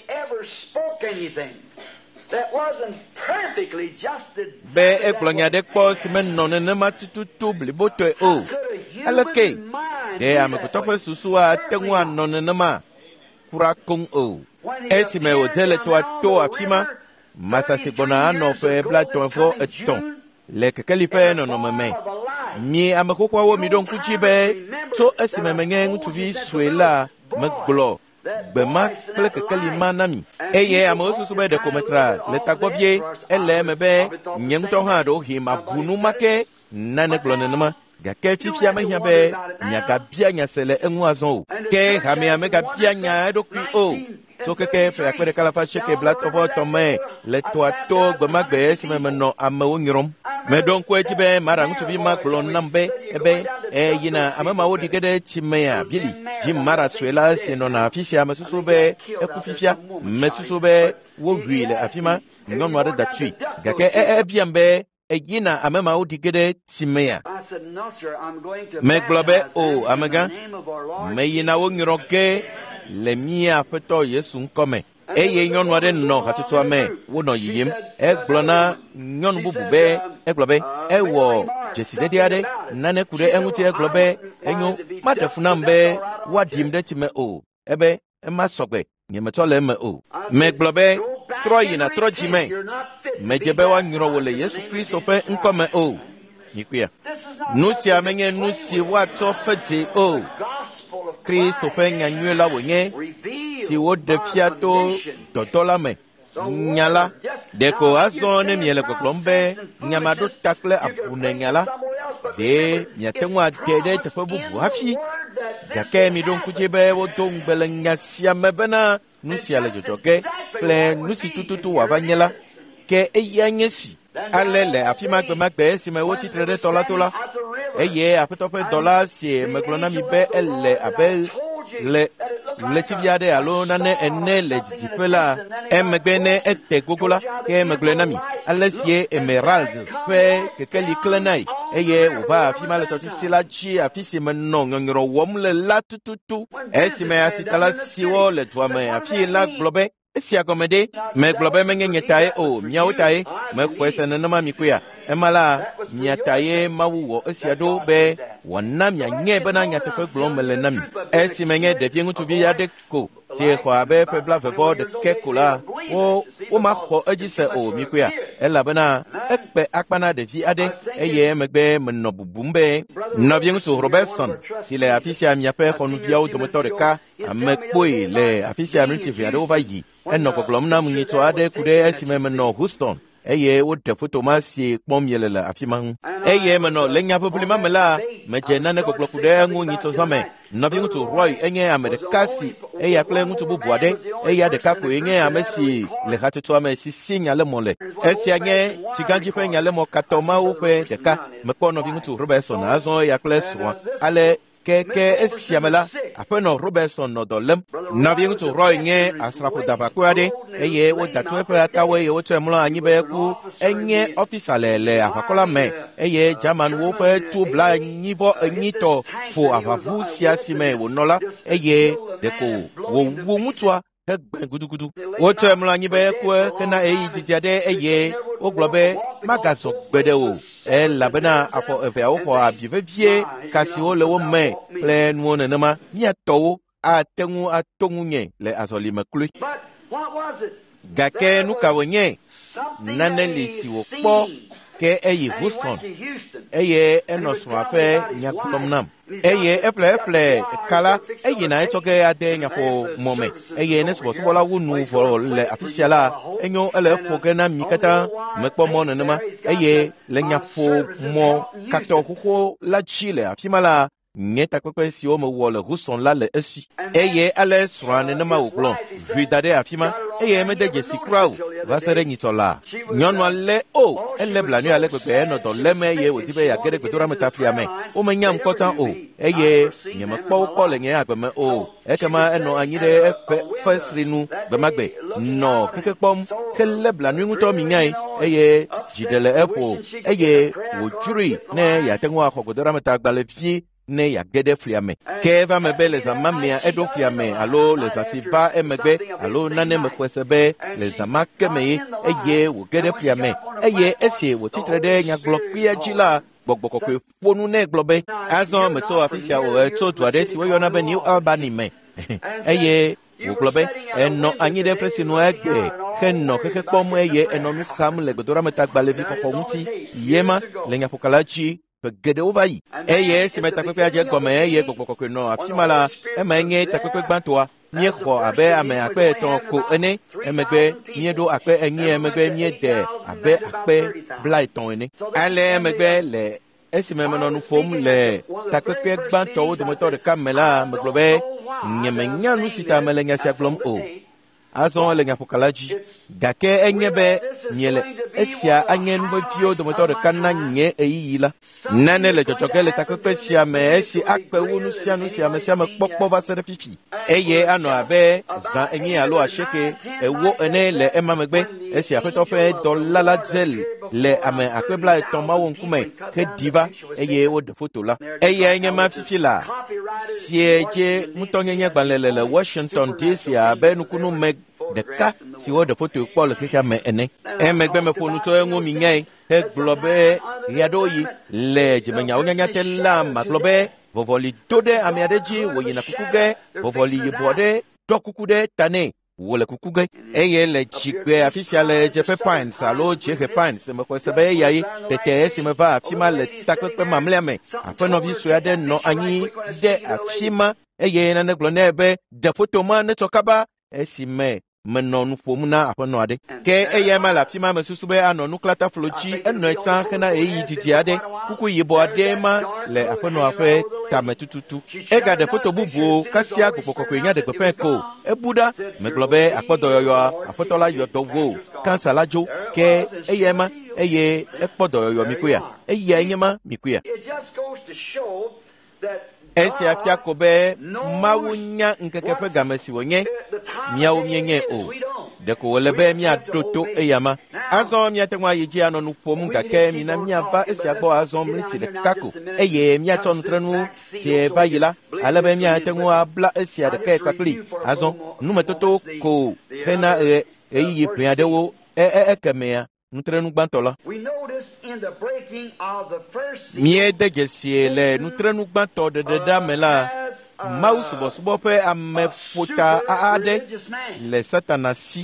be egblɔ nya ɖe kpɔ si menɔ nenema tututu blibotɔe o aleke ɖe amekutɔ ƒe susu ate ŋu anɔ nenema kura koŋ o esime wòdze le toa to afi ma masasi gbɔna anɔ ƒe 33 le kekeli ƒe nɔnɔme me mi ame xoxoawo mi ɖo ŋku dzi be tso esime menye ŋutsuvi sue la megblɔ gbema kple kekeli ma na mi eye amewo susu be ɖeko metra le tagbɔvie ele eme be nye ŋutɔ hã ɖo hi mabu nu make nane gblɔ nenema gake fifia mehiã be miagabia nya se le eŋu azɔ o ke hamea megabia nya eɖokui o tso keke ƒe 1,730 me le toa to gbemagbe esime menɔ amewo nyrɔm meɖo ŋku edzi be mara ŋutsuvi ma gblɔ nam be yina ame mawo ɖi ge ɖe tsimea bili dzi mara sue la si nɔna afi sia mesusu be eku fifia mesusu be wohui le afi ma nyɔnu aɖe datui gake ebiam be yina ame mawo ɖi ge ɖe tsimea megblɔ be o amegã meyina wo nyrɔ ge le mía aƒetɔ Yesu ŋkɔ me eye nyɔnu aɖe nɔ hatsotsoa me wonɔ yiyim egblɔ na nyɔnu bubu be egblɔ be ewɔ dzesiɖeɖe aɖe nane ku ɖe eŋuti egblɔ be enyo maɖe fu nam be woaɖim ɖe time o ebe ema sɔgbe nyemetsɔ le eme o megblɔ be trɔ yina trɔ dzi me medze be woanyrɔ wò le Yesu Kristo ƒe ŋkɔ me o mikpuia nu sia menye nu si woatsɔ fedze o Kristo ƒe nyanyuie la wònye si woɖe fia to dɔdɔ la me nya la ɖeko azɔ ne miele gbɔgblɔm be nyama ɖo ta kple abunenya la ɖe miate ŋu ade ɖe teƒe bubu hafi gake mi ɖo ŋku dzi be wodo ŋugbe le nya sia me bena nu sia le dzɔdzɔge kple nu si tututu wòava nye la, ke eya nye si ale le afi ma gbe esi me wotsi tre ɖe tɔ la to la, eye aƒetɔ ƒe dɔla si megblɔ na mi be ele abe le ɣletivi aɖe alo nane ene le didiƒe la, emegbe ne ete gogo la, ke megblɔ na mi ale sie emerald ƒe kekeli klẽ nae, eye wòva afi ma le tɔsisi la dzi, afi si me nɔ nyɔnyrɔ wɔm le la tututu, esi me asitsala siwo le dua me afi la gblɔ be esia gɔme ɖe megblɔ be menye nye tae o, miawo tae, mexɔe se nenema mi koea, ema la mia tae Mawu wɔ esia ɖo be wòana mianye bena nyateƒe gblɔm mele na mi. Esi menye ɖevi ŋutsuvi aɖe ko si xɔ abe ƒe 22 ko la, womaxɔ edzi se o mi koea, elabena ekpe akpa na ɖevi aɖe, eye emegbe menɔ bubum be nɔvi ŋutsu Robertson si le afi sia miaƒe xɔnuviawo dometɔ ɖeka, ame kpoe le afi sia mlitivi aɖewo va yi, enɔ gbɔgblɔm na ŋunyitɔ aɖe ku ɖe esime menɔ Houston, eye woɖe foto ma si kpɔm yele le afi ma ŋu, eye menɔ le nyaʋiʋli ma me la, medze nane gbɔgblɔ ku ɖe ŋu nyitɔ zã me. Nɔvi ŋutsu Roy enye ame ɖeka si eya kple ŋutsu bubu aɖe, eya ɖeka koe nye ame si le hatsotsoa me si si nyalemɔ le. Esia nye tsigãdzi ƒe nyalemɔ katɔmawo ƒe ɖeka. Mekpɔ nɔvi ŋutsu Robertson azɔ eya kple srɔ̃a, ale ke esia me la, aƒenɔ Robertson nɔ dɔ lém. Nɔvi ŋutsu Roy nye asrafo davakɔ aɖe, eye woda to eƒe atawo eye wotsɔe mlɔ anyi be ku enye ɔfisa le aʋakɔ la me, eye Germanwo ƒe tu 28 fo aʋaʋu sia si me wònɔ la, eye ɖeko wòwu ŋutsua hegbe gudugudu. Wotsɔe mlɔ anyi be ku hena eyi didi aɖe, eye wogblɔ be magazɔ gbe ɖe o, elabena afɔ eveawo xɔ abi vevie kasiwo le wo me kple nuwo nenema, miatɔwo ate ŋu ato ŋunye le azɔli me kloe. Gake nu ka wònye? Nane li si wòkpɔ ke eyi Houston, eye enɔ srɔ̃a ƒe nya gblɔm nam, eye eƒle kala eyina etsɔ ge ade nyaƒomɔ me, eye ne subɔsubɔla wu nu vɔ le afi sia la, enyo ele eƒo ge na mi katã, mekpɔ mɔ nenema, eye le nyaƒomɔ katɔ xoxo la dzi le afi ma la, nye takpekpe siwo mewɔ le Houston la le esi, eye ale srɔ̃a nenema wògblɔ ʋui da ɖe afi ma, eye mede dzesi kura o va se ɖe nyitɔ la. Nyɔnua lé elé blanui ale gbegbe, enɔ dɔ lém, eye wòdi be yage ɖe gbedoɖa me taflia me. Womenyam kɔtã o, eye nyemekpɔ wo kpɔ le nye agbe me o. Ekema enɔ anyi ɖe eƒe fesri nu gbemagbe, nɔ keke kpɔm, ke lé blanui ŋutɔ minyae, eye dzi ɖe le eƒo, eye wòdzroe ne yeate ŋu axɔ gbedoɖa me ta gbalẽvi ne yage ɖe flia me. Ke eva me be le zã ma mea eɖo flia me, alo le zã si va emegbe, alo nane me xɔe se be le zã ma ke me ye, eye wòge ɖe flia me, eye esi wòtsitre ɖe nyagblɔkpea dzi la, gbɔgbɔ kɔkɔe ƒo nu nɛ gblɔ be azɔ metso afi sia tso du aɖe si woyɔna be New Albany me, eye wògblɔ be enɔ anyi ɖe ƒe sinu egbe henɔ xexe kpɔm, eye enɔ nu xam le gbedoɖameta gbalẽvi xɔxɔ ŋuti yema le nyaƒokala dzi. Geɖewo va yi, eye esi me takpekpea dze gɔme, eye gbɔgbɔ kɔkɔe nɔ afi ma la, eme nye takpekpe gbãtɔa. Míexɔ abe ame 3,000 ko ene, emegbe míeɖo 8,000, emegbe míede abe 50 ene. Ale emegbe le esime menɔ nu ƒom le takpekpe gbãtɔwo dometɔ ɖeka me la, megblɔ be nyemenya nu si ta mele nya sia gblɔm o. Azɔ le nyaƒokala dzi, gake enye be miele esia anye nuveviwo dometɔ ɖeka na nye eyiyi la. Nane le dzɔdzɔge le takpekpe sia me esi akpe wu nu sia ame sia me kpɔkpɔ va se ɖe fifi, eye anɔ abe zã enyi alo asieke ewo ene le ema megbe, esi aƒetɔ ƒe dɔla la dze le ame 30,000 mawo ŋkume heɖi va, eye woɖe foto la. Eya nye ma fifi la, sie dze ŋutɔnyenye gbalẽ le Washington DC abe nukunu me ɖeka si woɖe foto kpɔ le xexea me ene. Emegbe meƒo nu tso eŋu minyae hegblɔ be ɣe aɖewo yi le dzimenyawo nyanya te la, magblɔ be vɔvɔli do ɖe ame aɖe dzi wòyina kuku ge, vɔvɔli yibɔ aɖe ɖɔ kuku ɖe ta nɛ wòle kuku ge, eye le dzigbe afi sia le dzeƒe Pines alo dziehe Pines, mexɔ se be eya ye. Tete esi me va afi ma le takpekpe mamlea me, aƒenɔvi sue aɖe nɔ anyi ɖe afi ma, eye nane gblɔ nɛ be ɖe foto ma ne tsɔ kaba, esi me menɔ nu ƒom na aƒenɔ aɖe. Ke eya ma le afi ma me susu be anɔ nuklata flotsi enɔ etsa hena eyi didi aɖe. Kuku yibɔ aɖe ma le aƒenɔa ƒe tame tututu. Egaɖe foto bubuwo kasia Gbɔgbɔ Kɔkɔe nya ɖe gbeƒẽ ko. Ebu ɖa megblɔ be akpɔdɔyɔyɔa aƒetɔ la yɔ dɔ wo kansa la dzo. Ke eya ma eye ekpɔ dɔyɔyɔ mikoe eya nye ma mikoe. Esia fia ko be Mawu nya ŋkeke ƒe game si wònye, miawo mienye o. Ɖeko wòle be miaɖo to eya ma. Azɔ miate ŋu ayi dzi anɔ nu ƒom gake mina miava esia gbɔ azɔ mliti ɖeka ko eye miatsɔ nutrenu si va yi la ale be miate ŋu abla esia ɖekae kpakpli. Azɔ numetoto ko hena ɣeyiɣi ʋɛ aɖewo ekemea nutrenu gbãtɔ la. Miede dzesie le nutrenu gbãtɔ ɖeɖeɖa me la, Mawu subɔsubɔ ƒe ame ƒota aɖe le Satana si.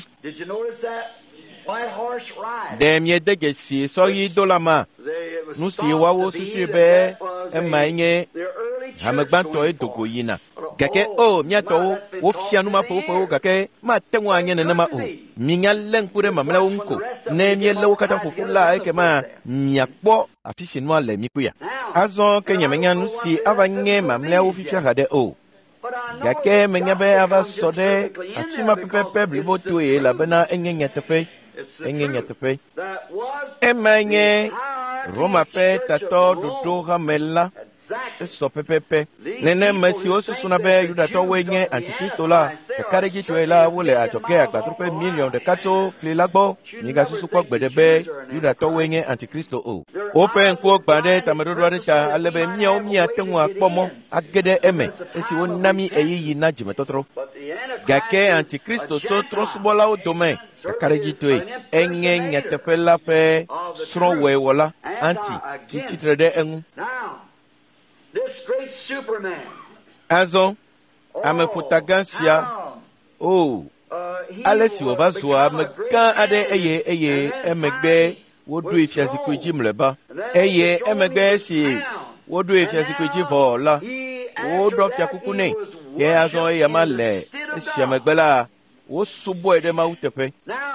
Ɖe miede dzesie sɔɣi dola ma, nu si woawo susue be emae nye hame gbãtɔ dogo yina. Gake miatɔwo wofia numaƒewoƒewo gake mate ŋu anye nenema o. Minya lé ŋku ɖe mamlɛawo ŋu ko. Ne miele wo katã ƒoƒu la ekema miakpɔ afi si nua le mi kpoa. Azɔ ke nyemenya nu si ava nye mamlɛawo fifia haɖe o. Gake menya be ava sɔ ɖe afi ma pɛpɛpɛ blibo toe elabena enye nyateƒe. Enye nyateƒe. Ema nye Roma ƒe tatɔ ɖoɖo hame la. Esɔ pɛpɛpɛ. Nenema siwo susuna be Yudatɔwoe nye Antikristo la, kakaɖedzitɔe la wole adzɔge agbadroƒe miliɔn ɖeka tso fli la gbɔ. Migasusu kpɔ gbeɖe be Yudatɔwoe nye Antikristo o. Woƒe ŋkuwo gbã ɖe tameɖoɖo aɖe ta ale be miawo miate ŋu akpɔ mɔ age ɖe eme esi wona mi eyiyi na dzimetɔtrɔ. Gake Antikristo tso trɔ̃subɔlawo dome, kakaɖedzitɔe enye nyateƒe la ƒe srɔ̃wɔewɔla anti tsitre ɖe eŋu. Azɔ ame ƒota gã sia ale si wòva zua ame gã aɖe eye emegbe woɖoe fiazikpui dzi mlɔeba eye emegbe si woɖoe fiazikpui dzi vɔ la woɖɔ fiakuku nɛ. Ke azɔ eya ma le esia megbe la wosubɔe ɖe Mawu teƒe.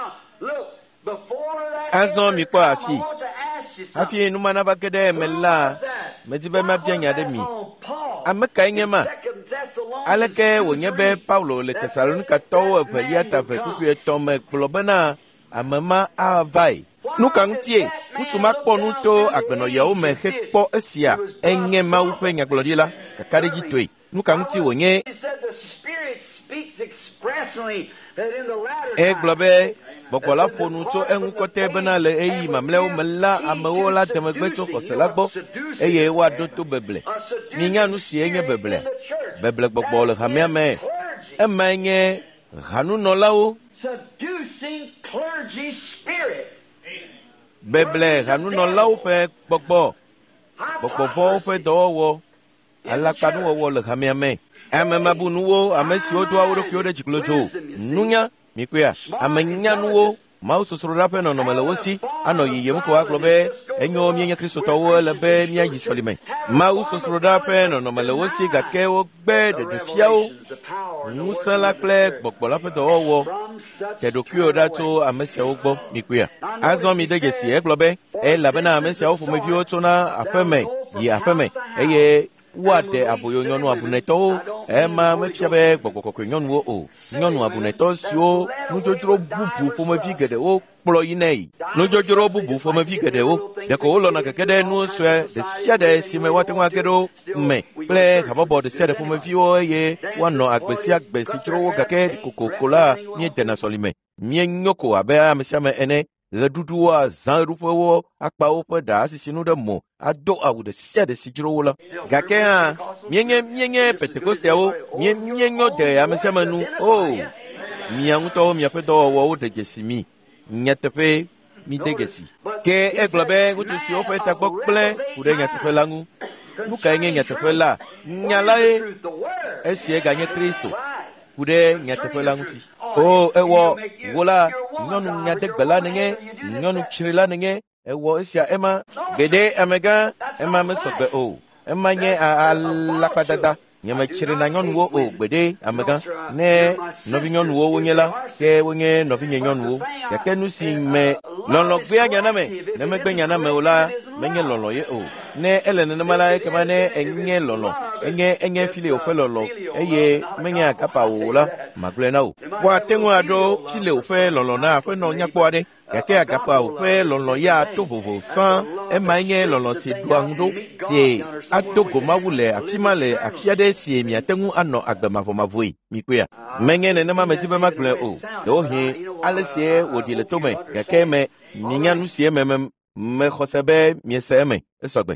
Azɔ mikpɔ afi hafi numana va ge ɖe eme la medi be mabia nya ɖe mi. Ame kae nye ma? Aleke wònye be Paulo le Tesalonikatɔwo evelia ta ve kuku etɔ̃ me gblɔ bena ame ma avae. Nu ka ŋutie? Ŋutsu ma kpɔ nu to agbenɔyawo me hekpɔ esia enye Mawu ƒe nyagblɔɖila kakaɖedzitɔe. Nu ka ŋuti wònye? Egblɔ be Gbɔgbɔ la ƒo nu tso eŋu kɔtɛ bena le eyi mamlɛawo me la amewo la demegbe tso xɔse la gbɔ eye woaɖo to beble. Minya nu sie nye beble. Beble gbɔgbɔ le hamea me. Emae nye hanunɔlawo. Beble hanunɔlawo ƒe gbɔgbɔ. Gbɔgbɔvɔwo ƒe dɔwɔwɔ. Alakpanuwɔwɔ le hamea me. Ame mabunuwo, ame siwo do awo ɖokuiwo ɖe dziklodzo. Nunya mikoea. Ame nyanuwo. Mawu sosroɖaƒe nɔnɔme le wo si. Anɔ yiyim ko agblɔ be enyo mienye kristotɔwo ele be miayi sɔlime. Mawu sosroɖaƒe nɔnɔme le wo si gake wogbe ɖeɖefiawo. Ŋusẽ la kple gbɔgbɔ la ƒe dɔwɔwɔ te ɖokuiwo ɖa tso ame siawo gbɔ mikoea. Azɔ mi de dzesi egblɔ be elabena ame siawo ƒomeviwo tsona aƒeme yi aƒeme eye woaɖe aboyo nyɔnu abunɛtɔwo. Ema mefia be Gbɔgbɔ Kɔkɔe nyɔnuwo o. Nyɔnu abunɛtɔ siwo nudzodzro bubu ƒomevi geɖewo kplɔ yinae. Nudzodzro bubu ƒomevi geɖewo. Ɖeko wolɔna keke ɖe nu sue ɖe sia ɖe si me woate ŋu age ɖo me kple habɔbɔ ɖe sia ɖe ƒomeviwo eye woanɔ agbe sia gbe si dzro wo gake kokoko la miedena sɔlime. Mienyo ko abe ame sia ame ene. Ɣeɖuɖuwo azã ɣeɖuƒewo akpawo ƒe ɖa asisi nu ɖe mo ado awu ɖe sia ɖe si dzro wo la. Gake hã mienye Pentekosteawo mienyo de ame sia ame nu mia ŋutɔwo miaƒe dɔwɔwɔwo ɖe dzesi mi nyateƒe mi de dzesi. Ke egblɔ be ŋutsu siwo ƒe tagbɔ gblẽ ku ɖe nyateƒe la ŋu. Nu kae nye nyateƒe la? Nya lae esie ganye Kristo ku ɖe nyateƒe la ŋuti. Ewɔ wo la nyɔnu nyadegbe la nenye nyɔnu tsri la nenye ewɔ esia ema geɖe amegã ema mesɔgbe o. Ema nye alakpadada nyeme tsiri na nyɔnuwo o gbede amegã ne nɔvi nyɔnuwo wonye la ke wonye nɔvi nye nyɔnuwo gake nu si me lɔlɔ gbea nyaname ne megbe nyaname o la menye lɔlɔ ye o ne ele nenema la ekema ne enye lɔlɔ enye fili oƒe lɔlɔ eye menye agapa o la magblɔe na o woate ŋu aɖo fili oƒe lɔlɔ na aƒenɔ nyakpɔ aɖe gake agapa oƒe lɔlɔ ya to vovo sã ema nye lɔlɔ si ɖoa ŋu ɖo si ado go Mawu le afi ma le afi aɖe si miate ŋu anɔ agbe mavɔmavɔe mi kpea menye nenema medi be magblɔe o ɖewohĩ ale sie wòɖi le tome gake me minya nu si eme mexɔse be miese eme esɔgbe.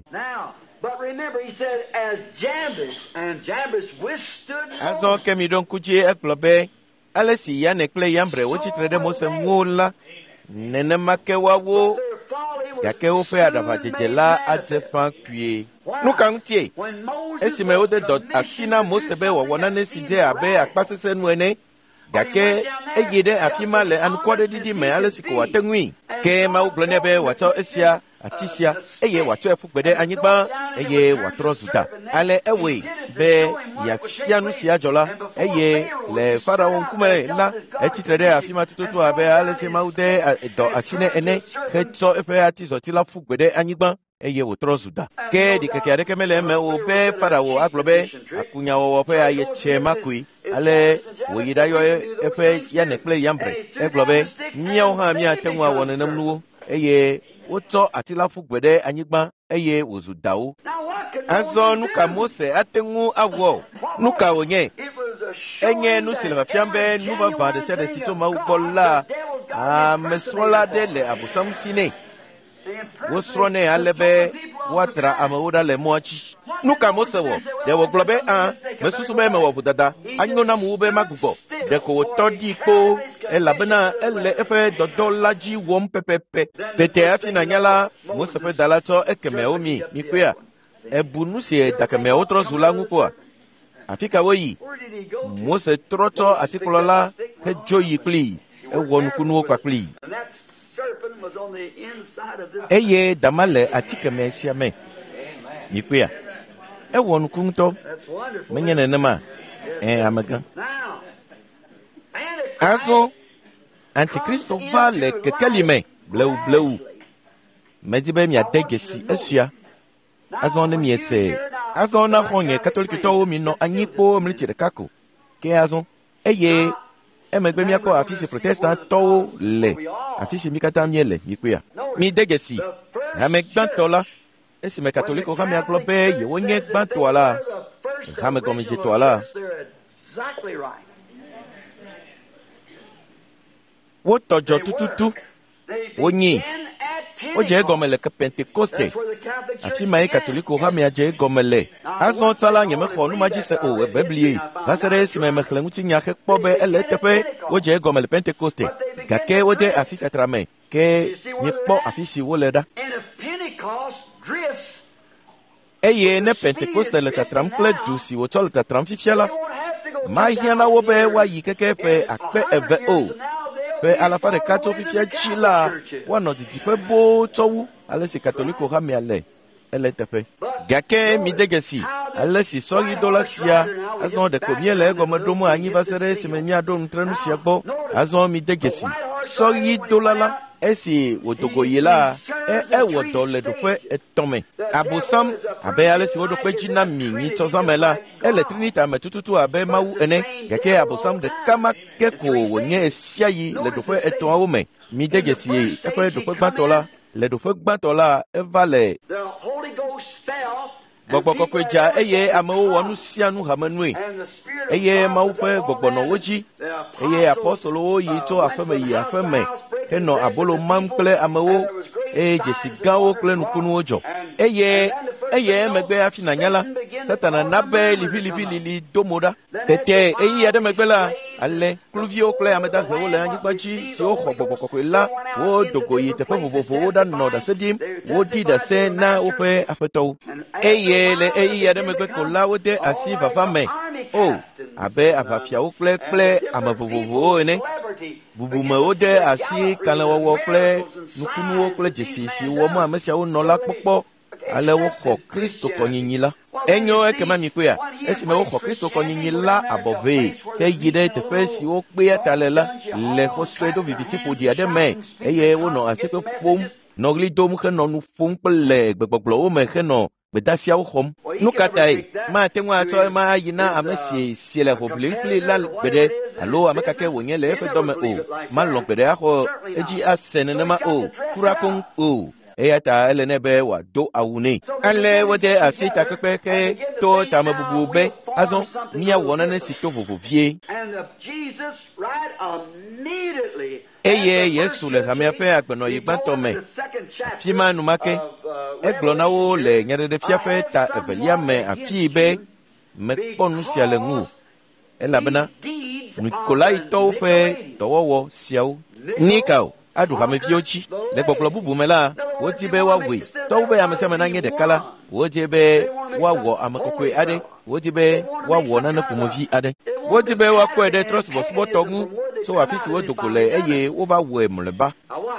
Azɔ ke mi ɖo ŋku dzi egblɔ be ale si Yane kple Yambre wotsitre ɖe Mose ŋuwo la nenema ke woawo gake woƒe aɖaʋadzedze la adze ƒã kpuie. Nu ka ŋutie? Esime wode dɔ asi na Mose be wòawɔ nane si dze abe akpasese nu ene, gake eyi ɖe afi ma le anukwaɖeɖiɖi me ale si ko wòate ŋui. Ke Mawu gblɔ nɛ be wòatsɔ esia ati sia eye wòatsɔe ƒu gbe ɖe anyigba eye wòatrɔ zu da. Ale ewɔe be yeafia nu si adzɔ la eye le Farao ŋkume la etsitre ɖe afi ma tututu abe ale si Mawu de dɔ asi nɛ ene hetsɔ eƒe atizɔti la ƒu gbe ɖe anyigba eye wòtrɔ zu da. Ke ɖikeke aɖeke mele eme o be Farao agblɔ be akunyawɔwɔ ƒe ayetsɛ ma koe. Ale wòyi ɖayɔ eƒe Yane kple Yambre egblɔ be míawo hã míate ŋu awɔ nenem nuwo eye wotsɔ ati la ƒu gbe ɖe anyigba eye wòzu dawo. Azɔ nu ka Mose ate ŋu awɔ? Nu ka wònye? Enye nu si le fiafiam be nu vavã ɖe sia ɖe si tso Mawu gbɔ la amesrɔ̃la ɖe le abosam si nɛ. Wosrɔ̃nɛ ale be woatra amewo ɖa le mɔa dzi. Nu ka Mose wɔ? Ɖe wògblɔ be mesusu be mewɔ vodada anyo na mu be magbugbɔ. Ɖeko wòtɔ ɖi kpo elabena ele eƒe dɔdɔ la dzi wɔm pɛpɛpɛ. Tete hafi nanya la Mose ƒe da la tsɔ ekemɛawo mi kpea ebu nu si dakemɛawo trɔ zu la ŋu kpoa. Afi ka woyi? Mose trɔ tsɔ atikplɔ la hedzo yi kplii ewɔ nukunuwo kpakplii. Eye dama le atikemɛ sia me mi kpea ewɔ nuku ŋutɔ menye nenema amegã. Azɔ Antikristo va le kekeli me blewu. Medi be miade gesi esia. Azɔ ne miese azɔ na xɔ nye katolikitɔwo mi nɔ anyi kpo mliti ɖeka ko. Ke azɔ eye emegbe miakpɔ afi si protestantɔwo le afi si mi katã miele mi kpea. Mi de gesi hame gbãtɔ la esime katoliko hã miagblɔ be yewonye gbãtɔa la hame gɔmedzetɔa la wotɔdzɔ tututu wonyi wodze egɔme le Pentekoste afi ma ye katoliko hã miadze egɔme le. Azɔ tsala nyemexɔ numadzi se o ebeblie va se ɖe esime mexlẽ ŋutinya hekpɔ be ele eteƒe wodze egɔme le Pentekoste gake wode asi tatra me ke miekpɔ afi si wole ɖa. Eye ne Pentekoste le tatram kple du si wòtsɔ le tatram fifia la mahiã na wo be woayi keke ƒe 2,000 o. Ƒe 100 tso fifia dzi la woanɔ didiƒe boo tsɔwu ale si katoliko hã miale ele teƒe. Gake mi de gesi ale si sɔɣidola sia azɔ ɖeko miele egɔme ɖom anyi va se ɖe esime miaɖo nutrenu sia gbɔ. Azɔ mi de gesi sɔɣidola la esi wòdogo yi la ewɔ dɔ le ɖoƒe 3 me. Abosam abe ale si woɖo kpe dzi na mi nyitsɔzãme la ele Trinita me tututu abe Mawu ene gake abosam ɖeka ma ke ko wònye esia yi le ɖoƒe 3awo me. Mi de gesi eƒe ɖoƒe gbãtɔ la le ɖoƒe gbãtɔ la eva le Gbɔgbɔ kɔkɔe dza eye amewo wɔ nu sia nu hamenue eye Mawu ƒe gbɔgbɔ nɔ wo dzi eye apɔstolowo yi tso aƒeme yi aƒeme henɔ abolo mam kple amewo eye dzesi gãwo kple nukunuwo dzɔ eye emegbe hafi nanya la Satana na be liʋĩliʋĩlili do mo ɖa. Tete eyi aɖe megbe la ale kluviwo kple ame dahewo le anyigba dzi siwo xɔ gbɔgbɔ kɔkɔe la wodogo yi teƒe vovovowo ɖanɔ ɖase ɖim woɖi ɖase na woƒe aƒetɔwo eye le eyi aɖe megbe ko la wode asi vava me abe aʋafiawo kple ame vovovowo ene. Bubumewo de asi kalẽwɔwɔ kple nukunuwo kple dzesi si wɔm ame siawo nɔ la kpɔkpɔ ale woxɔ Kristo kɔnyinyi la. Enyo ekema mikpea, esime woxɔ Kristo kɔnyinyi la abɔvee, ke yi ɖe teƒe si wokpea ta le la, le xɔsɔe ɖo viviti ƒoɖi aɖe me, eye wonɔ asikpe ƒom, nɔ ɣli dom henɔ nu ƒom kple gbegbɔgblɔwo me henɔ gbedasiawo xɔm. Nu ka tae mate ŋu atsɔ ema ayi na ame si le hoʋlim kpli la gbeɖe alo ame kake wònye le eƒe dɔ me o, malɔ gbeɖe axɔ edzi ase nenema o, kura koŋ o. Eya ta ele ne be wòado awu nɛ. Ale wode asi takpekpe ke to tame bubu be azɔ míawɔ nane si to vovovie. Eye Yesu le hamea ƒe agbenɔyi gbãtɔ me, afi ma numake, egblɔ na wo le nyaɖeɖefiaƒe ta evelia me afii be mekpɔ nu sia le ŋu, elabena Nikolaitɔwo ƒe dɔwɔwɔ siawo nikao aɖu hameviwo dzi. Le gbɔgblɔ bubu me la, wodi be woawoe. Tɔwo be ame sia ame nanye ɖeka la, wodi be woawɔ ame kɔkɔe aɖe, wodi be woawɔ nane ƒomevi aɖe. Wodi be woakɔe ɖe trɔsubɔsubɔtɔ ŋu tso afi si wodo go le eye wova wɔe mlɔeba.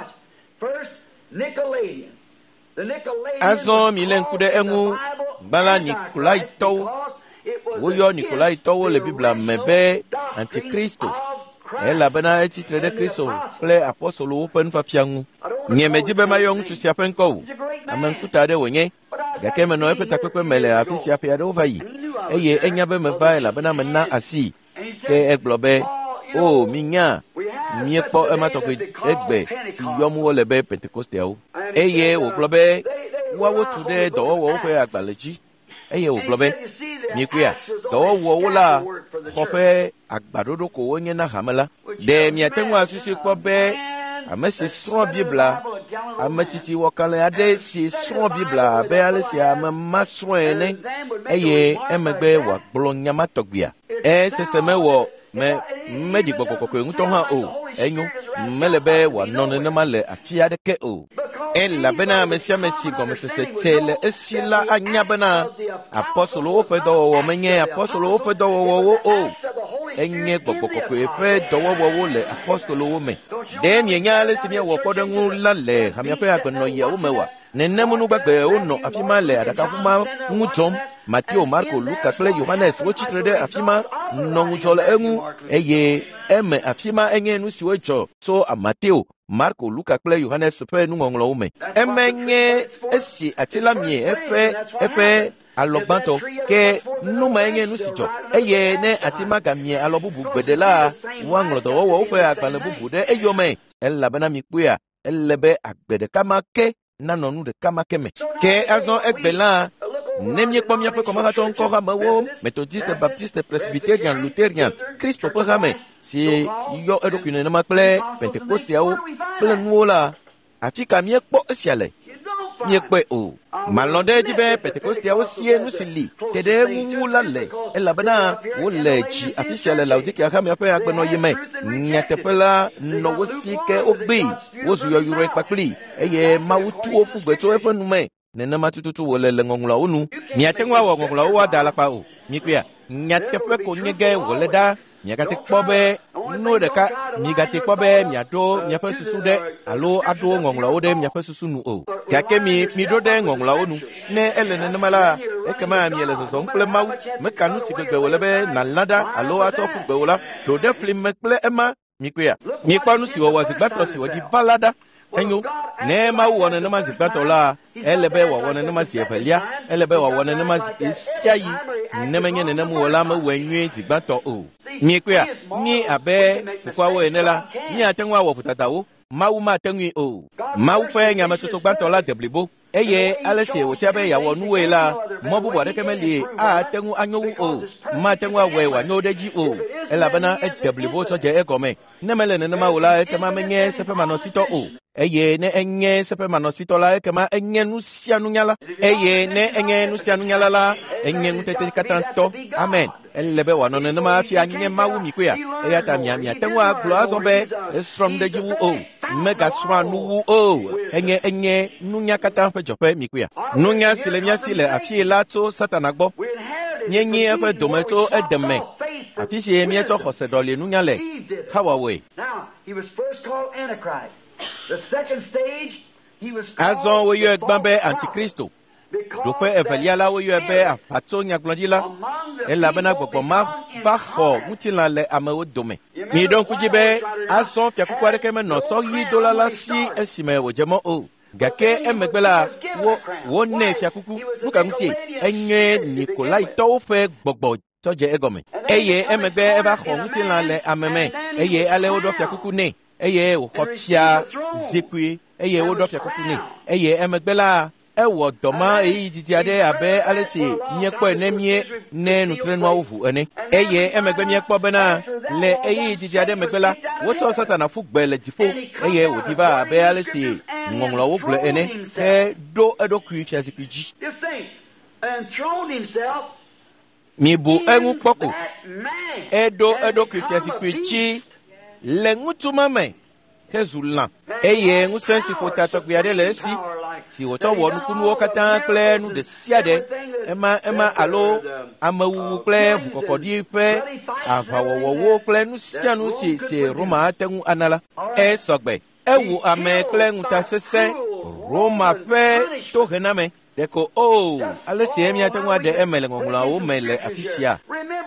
Azɔ mi le ŋku ɖe eŋu gbala Nikolaitɔwo. Woyɔ Nikolaitɔwo le Biblia me be Antikristo. Elabena etsitre ɖe Kristo kple apɔstolowo ƒe nufiafia ŋu. Nye medi be mayɔ ŋutsu sia ƒe ŋkɔ o. Ame ŋkuta aɖe wònye, gake menɔ eƒe takpekpe me le afi sia ƒe aɖewo va yi. Eye enya be meva elabena mena asi. Ke egblɔ be, o minya, miekpɔ ema tɔgbe egbe si yɔm wole be Pentekosteawo. Eye wògblɔ be woawo tu ɖe dɔwɔwɔwo ƒe agbalẽ dzi. Eye wògblɔ be mikpea dɔwɔwɔwo la xɔ ƒe agbaɖoɖo ko wonye na hame la. Ɖe miate ŋu asusu kpɔ be ame si srɔ̃ Biblia, ame titi wɔkalẽ aɖe si srɔ̃ Biblia abe ale si ame ma srɔ̃e ene, eye emegbe wòagblɔ nya ma tɔgbia. Esese mewɔ meɖi gbɔgbɔ kɔkɔe ŋutɔ hã o. Enyo, mele be wòanɔ nenema le afi aɖeke o. Elabena ame sia ame si gɔmesese te le esi la anya bena apɔstolowo ƒe dɔwɔwɔ menye apɔstolowo ƒe dɔwɔwɔwo o. Enye gbɔgbɔ kɔkɔe ƒe dɔwɔwɔwo le apɔstolowo me. Ɖe mienya ale si miawɔ kpɔɖeŋu la le hamia ƒe agbenɔyiawo me wa. Nenem nu gbagbewo nɔ afi ma le aɖakaƒuma ŋu dzɔm. Mateo, Marko, Luka kple Yohanes wotsitre ɖe afi ma nɔ ŋudzɔ le eŋu, eye eme afi ma enye nu siwo dzɔ tso Mateo, Marko, Luka kple Yohanes ƒe nuŋɔŋlɔwo me. Eme nye esi ati la mie eƒe alɔgbãtɔ, ke nume enye nu si dzɔ. Eye ne ati ma gamie alɔ bubu gbeɖe la, woaŋlɔ dɔwɔwɔwo ƒe agbalẽ bubu ɖe eyome, elabena mikpɔea, ele be agbe ɖeka ma ke nanɔ nu ɖeka ma ke me. Ke azɔ egbe la, ne miekpɔ miaƒe kɔmehatsɔ ŋkɔ hamewo, Methodiste, Baptiste, Presbyterian, Lutherian, Kristo ƒe hame si yɔ eɖokui nenema kple Pentekosteawo kple nuwo la, afi ka miekpɔ esia le? Miekpɔe o. Malɔ ɖe edzi be Pentekosteawo sie nu si li te ɖe eŋu la le, elabena wole dzi afi sia le Laodikea hamea ƒe agbenɔyi me. Nyateƒe la nɔ wo si ke wogbee, wozu yɔyrɔe kpakpli, eye Mawu tu wo ƒu gbe tso eƒe nu me. Nenema tututu wòle le ŋɔŋlɔawo nu. Miate ŋu awɔ ŋɔŋlɔawo woada alakpa o. Mikpea nyateƒe ko nye ge wòle ɖa. Miagate kpɔ be nu ɖeka, migate kpɔ be miaɖo miaƒe susu ɖe alo aɖo ŋɔŋlɔawo ɖe miaƒe susu nu o. Gake miɖo ɖe ŋɔŋlɔawo nu. Ne ele nenema la, ekema miele zɔzɔm kple Mawu. Meka nu si gbegbe wòle be nàlã ɖa alo atsɔ ƒu gbe wò la, ɖo ɖe fli me kple ema. Mikpea mikpɔ nu si wɔwɔ zigbãtɔ si wòɖi va la ɖa. Enyo, ne Mawu wɔ nenema zi gbãtɔ la, ele be wòawɔ nenema zi evelia, ele be wòawɔ nenema zi sia yi. Ne menye nenem wɔ la, mewɔe nyuie zi gbãtɔ o. Mikpea mi abe kukuawo ene la, miate ŋu awɔ ƒutatawo. Mawu mate ŋui o. Mawu ƒe nyametsotso gbãtɔ la de blibo, eye ale si wòtia be yeawɔ nuwoe la, mɔ bubu aɖeke meli ate ŋu anyo wu o. Mate ŋu awɔe wòanyo ɖe dzi o, elabena ede blibo tsɔ dze egɔme. Ne mele nenema o la, ekema menye seƒemanɔsitɔ o. Eye ne enye seƒemanɔsitɔ la, ekema enye nu sia nunyala. Eye ne enye nu sia nunyala la, enye ŋutete katã tɔ. Amen. Ele be wòanɔ nenema hafi anye Mawu mikpea. Eya ta miate ŋu agblɔ azɔ be esrɔ̃m ɖe dzi wu o. Megasrɔ̃a nu wu o. Enye nunya katã ƒe dzɔƒe mikpea. Nunya si le mía si le afi la tso Satana gbɔ. Míenyi eƒe dome tso edeme. Afi si míetsɔ xɔse ɖɔli nunya le. Hawawɔe. Azɔ woyɔe gbã be Antikristo. ɖoƒe evelia la woyɔe be aʋatso nyagblɔɖila elabena gbɔgbɔ ma va xɔ ŋutilã le amewo dome. Miɖo ŋku dzi be azɔ fiakuku aɖeke menɔ sɔɣidola la si esime wòdze mɔ o, gake emegbe la wonɛ fiakuku nu ka ŋutie enye Nikolaitɔwo ƒe gbɔgbɔ tsɔ dze egɔme, eye emegbe eva xɔ ŋutilã le ame me, eye ale woɖɔ fiakuku nɛ, eye wòxɔ fia zikpui, eye woɖɔ fiakuku nɛ, eye emegbe la ewɔ dɔma eye didi aɖe abe ale si míekpɔe ne mie ne nutrenuawo ʋu ene, eye emegbe míekpɔ bena le eye didi aɖe megbe la wotsɔ Satana ƒu gbe le dziƒo, eye wòdi va abe ale si ŋɔŋlɔwo gblɔ ene he ɖo eɖokui fiazikpui dzi. Mibu eŋu kpɔ ko, eɖo eɖokui fiazikpui dzi le ŋutuma me hezu lã, eye ŋusẽ si ƒota tɔgbi aɖe le esi si wòtsɔ wɔ nukunuwo katã kple nu ɖe sia ɖe ema alo amewuwu kple ʋukɔkɔɖi ƒe aʋawɔwɔwo kple nu sia nu si Roma ate ŋu ana la, esɔgbe. Ewu ame kple ŋutasesẽ Roma ƒe tohename. Deko ale si míate ŋu aɖe eme le ŋɔŋlɔawo me le afi sia.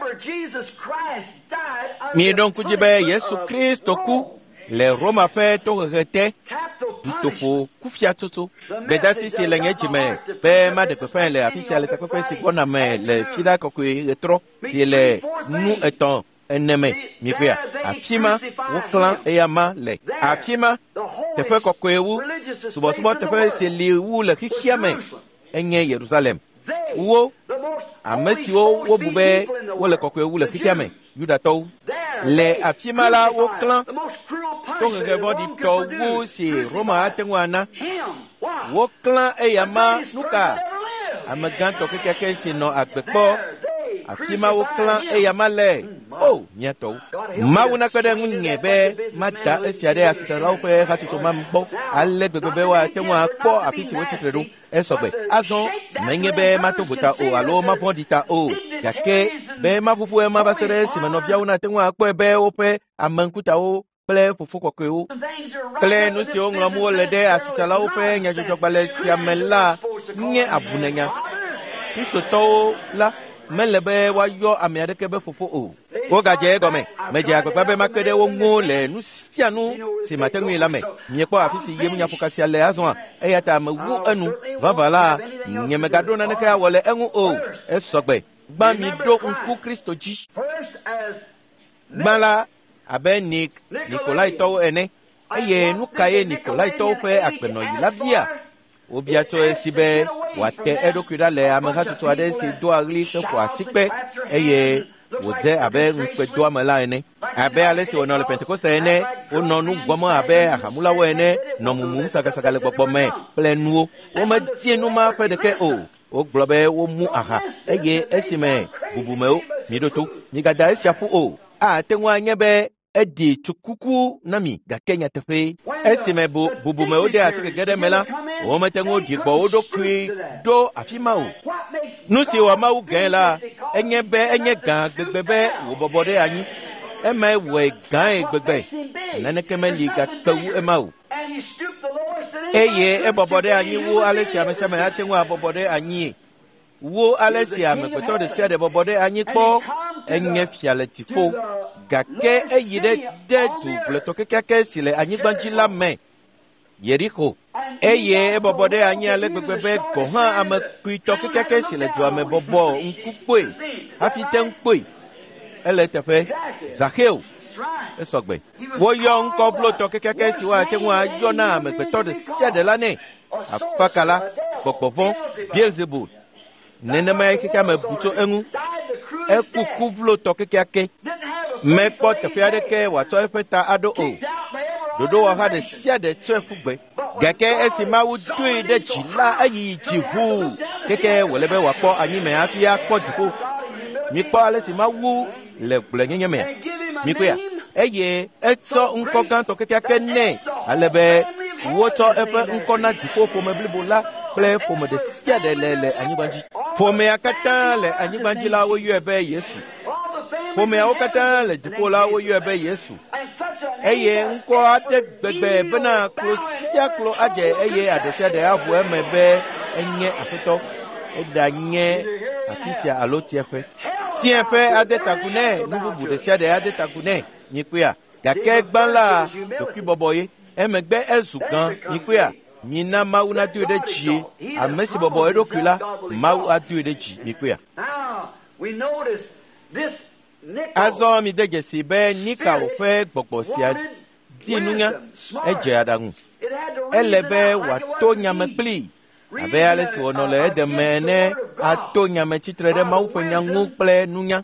Miɖo ŋku dzi be Yesu Kristo ku le Roma ƒe tohehe te, dutoƒo kufiatsotso, gbedasi si le nye dzime be maɖe gbeƒã le afi sia le takpekpe si gbɔna me le fiɖa kɔkɔe ɣetrɔ si le nu etɔ̃ ene me. Mikpɔa afi ma woklã eya ma le afi ma teƒe kɔkɔewu subɔsubɔ teƒe si li wu le xixia me enye Yerusalem. Wo ame siwo wobu be wole kɔkɔewu le xixia me, Yudatɔwo le afi ma la woklã tohehe vɔ̃ɖitɔwu si Roma ate ŋu ana, woklã eya ma nuka ame gãtɔ kekeake si nɔ agbe kpɔ afi ma woklã eya ma le miatɔwo. Mawu nakpe ɖe ŋu nye be mada esia ɖe asitalawo ƒe hatsotso ma gbɔ ale gbegbe be woate ŋu akpɔ afi si wotsitre ɖo esɔgbe. Azɔ menye be mato gota o alo mavɔ̃ɖi ta o, gake be maƒuƒu ema va se ɖe esime nɔviawo nate ŋu akpɔe be woƒe ameŋkutawo kple fofo kɔkɔewo kple nu siwo ŋlɔm wole ɖe asitalawo ƒe nyadzɔdzɔgbalẽ sia me la nye abunɛnya. Kristotɔwo la mele be woayɔ ame aɖeke be fofo o. Wogadze egɔme, medze agbagba be makpe ɖe wo ŋu le nu sia nu si mate ŋui la me. Miekpɔ afi si yem nyaƒoka sia le azɔa, eya ta mewu enu vavã la nye megaɖo naneke awɔ le eŋu o. Esɔgbe. Gbã mi ɖo ŋku Kristo dzi. Gbã la abe Nikolaitɔwo ene, eye nu ka ye Nikolaitɔwo ƒe agbenɔyi la bia? Wobia tso esi be wòate eɖokui ɖa le amehatsotso aɖe si doa ɣli heƒo asikpe, eye wòdze abe ŋukpedoame la ene. Abe ale si wònɔ le Pentekoste ene, wonɔ nu gbɔm abe ahamulawo ene, nɔ mumum sagasaga le gbɔgbɔ me kple nuwo. Womedie nu ma ƒe ɖeke o. Wogblɔ be womu aha, eye esime bubumewo miɖo to, migada esia ƒu o. Ate ŋu anye be eɖi tsukuku na mi, gake nyateƒe esime bubumewo de asi gege ɖe me la, womete ŋu ɖi gbɔ wo ɖokui ɖo afi ma o. Nu si wɔ Mawu gẽ la enye be enye gã gbegbe be wòbɔbɔ ɖe anyi. Eme wɔe gãe gbegbe, naneke meli gakpe wu ema o. Eye ebɔbɔ ɖe anyi wu ale si ame sia ame ate ŋu abɔbɔ ɖe anyi. Wo ale si amegbetɔ ɖe sia ɖe bɔbɔ ɖe anyi kpɔ enye fia le dziƒo, gake eyi ɖe du gblẽtɔ kekeake si le anyigba dzi la me, Yeriko, eye ebɔbɔ ɖe anyi ale gbegbe be gɔ̃ hã ame kpuitɔ kekeake si le dua me bɔbɔ ŋku kpoe hafi te ŋu kpoe. Ele teƒe Zacheo esɔgbe. Woyɔ ŋkɔ blotɔ kekeake si woate ŋu ayɔ na amegbetɔ ɖe sia ɖe la nɛ. Afakala, gbɔgbɔ vɔ̃, Beelzebul. Nenema keke ame bu tso eŋu. Ekuku vlotɔ kekeake. Mekpɔ teƒe aɖeke wòatsɔ eƒe ta aɖo o. Ɖoɖo wɔha ɖe sia ɖe tsɔe ƒu gbe. Gake esi Mawu doe ɖe dzi la eyi dzi ʋuu keke wòle be wòakpɔ anyime hafi akpɔ dziƒo. Mikpɔ ale si Mawu le gblẽnyenye mea. Mikpɔa eye etsɔ ŋkɔ gãtɔ kekeake nɛ ale be wotsɔ eƒe ŋkɔ na dziƒo ƒome blibo la kple ƒome ɖe sia ɖe le anyigba dzi. Ƒomea katã le anyigba dzi la woyɔe be Yesu. Ƒomeawo katã le dziƒo la woyɔe be Yesu. Eye ŋkɔ aɖe gbegbe bena klo sia klo adze eye aɖe sia ɖe aʋu eme be enye Aƒetɔ. eda nye afisia alo tieƒe. Tieƒe ade takune nububu ɖe sia ɖe ade takune nyikuia. Gake gbã la ɖokui bɔbɔ ye. Emegbe ezu gã nyikuia. Mina Mawu na do ɖe dzi. Ame si bɔbɔ eɖokui la, Mawu ado ɖe dzi nyikuia. Azɔ mi de dzesi be nika woƒe gbɔgbɔ sia di nunya edze aɖaŋu. Ele be wòato nyame kplii abe ale si wònɔ le edeme ene ato nyame tsitre ɖe Mawu ƒe nya ŋu kple nunya.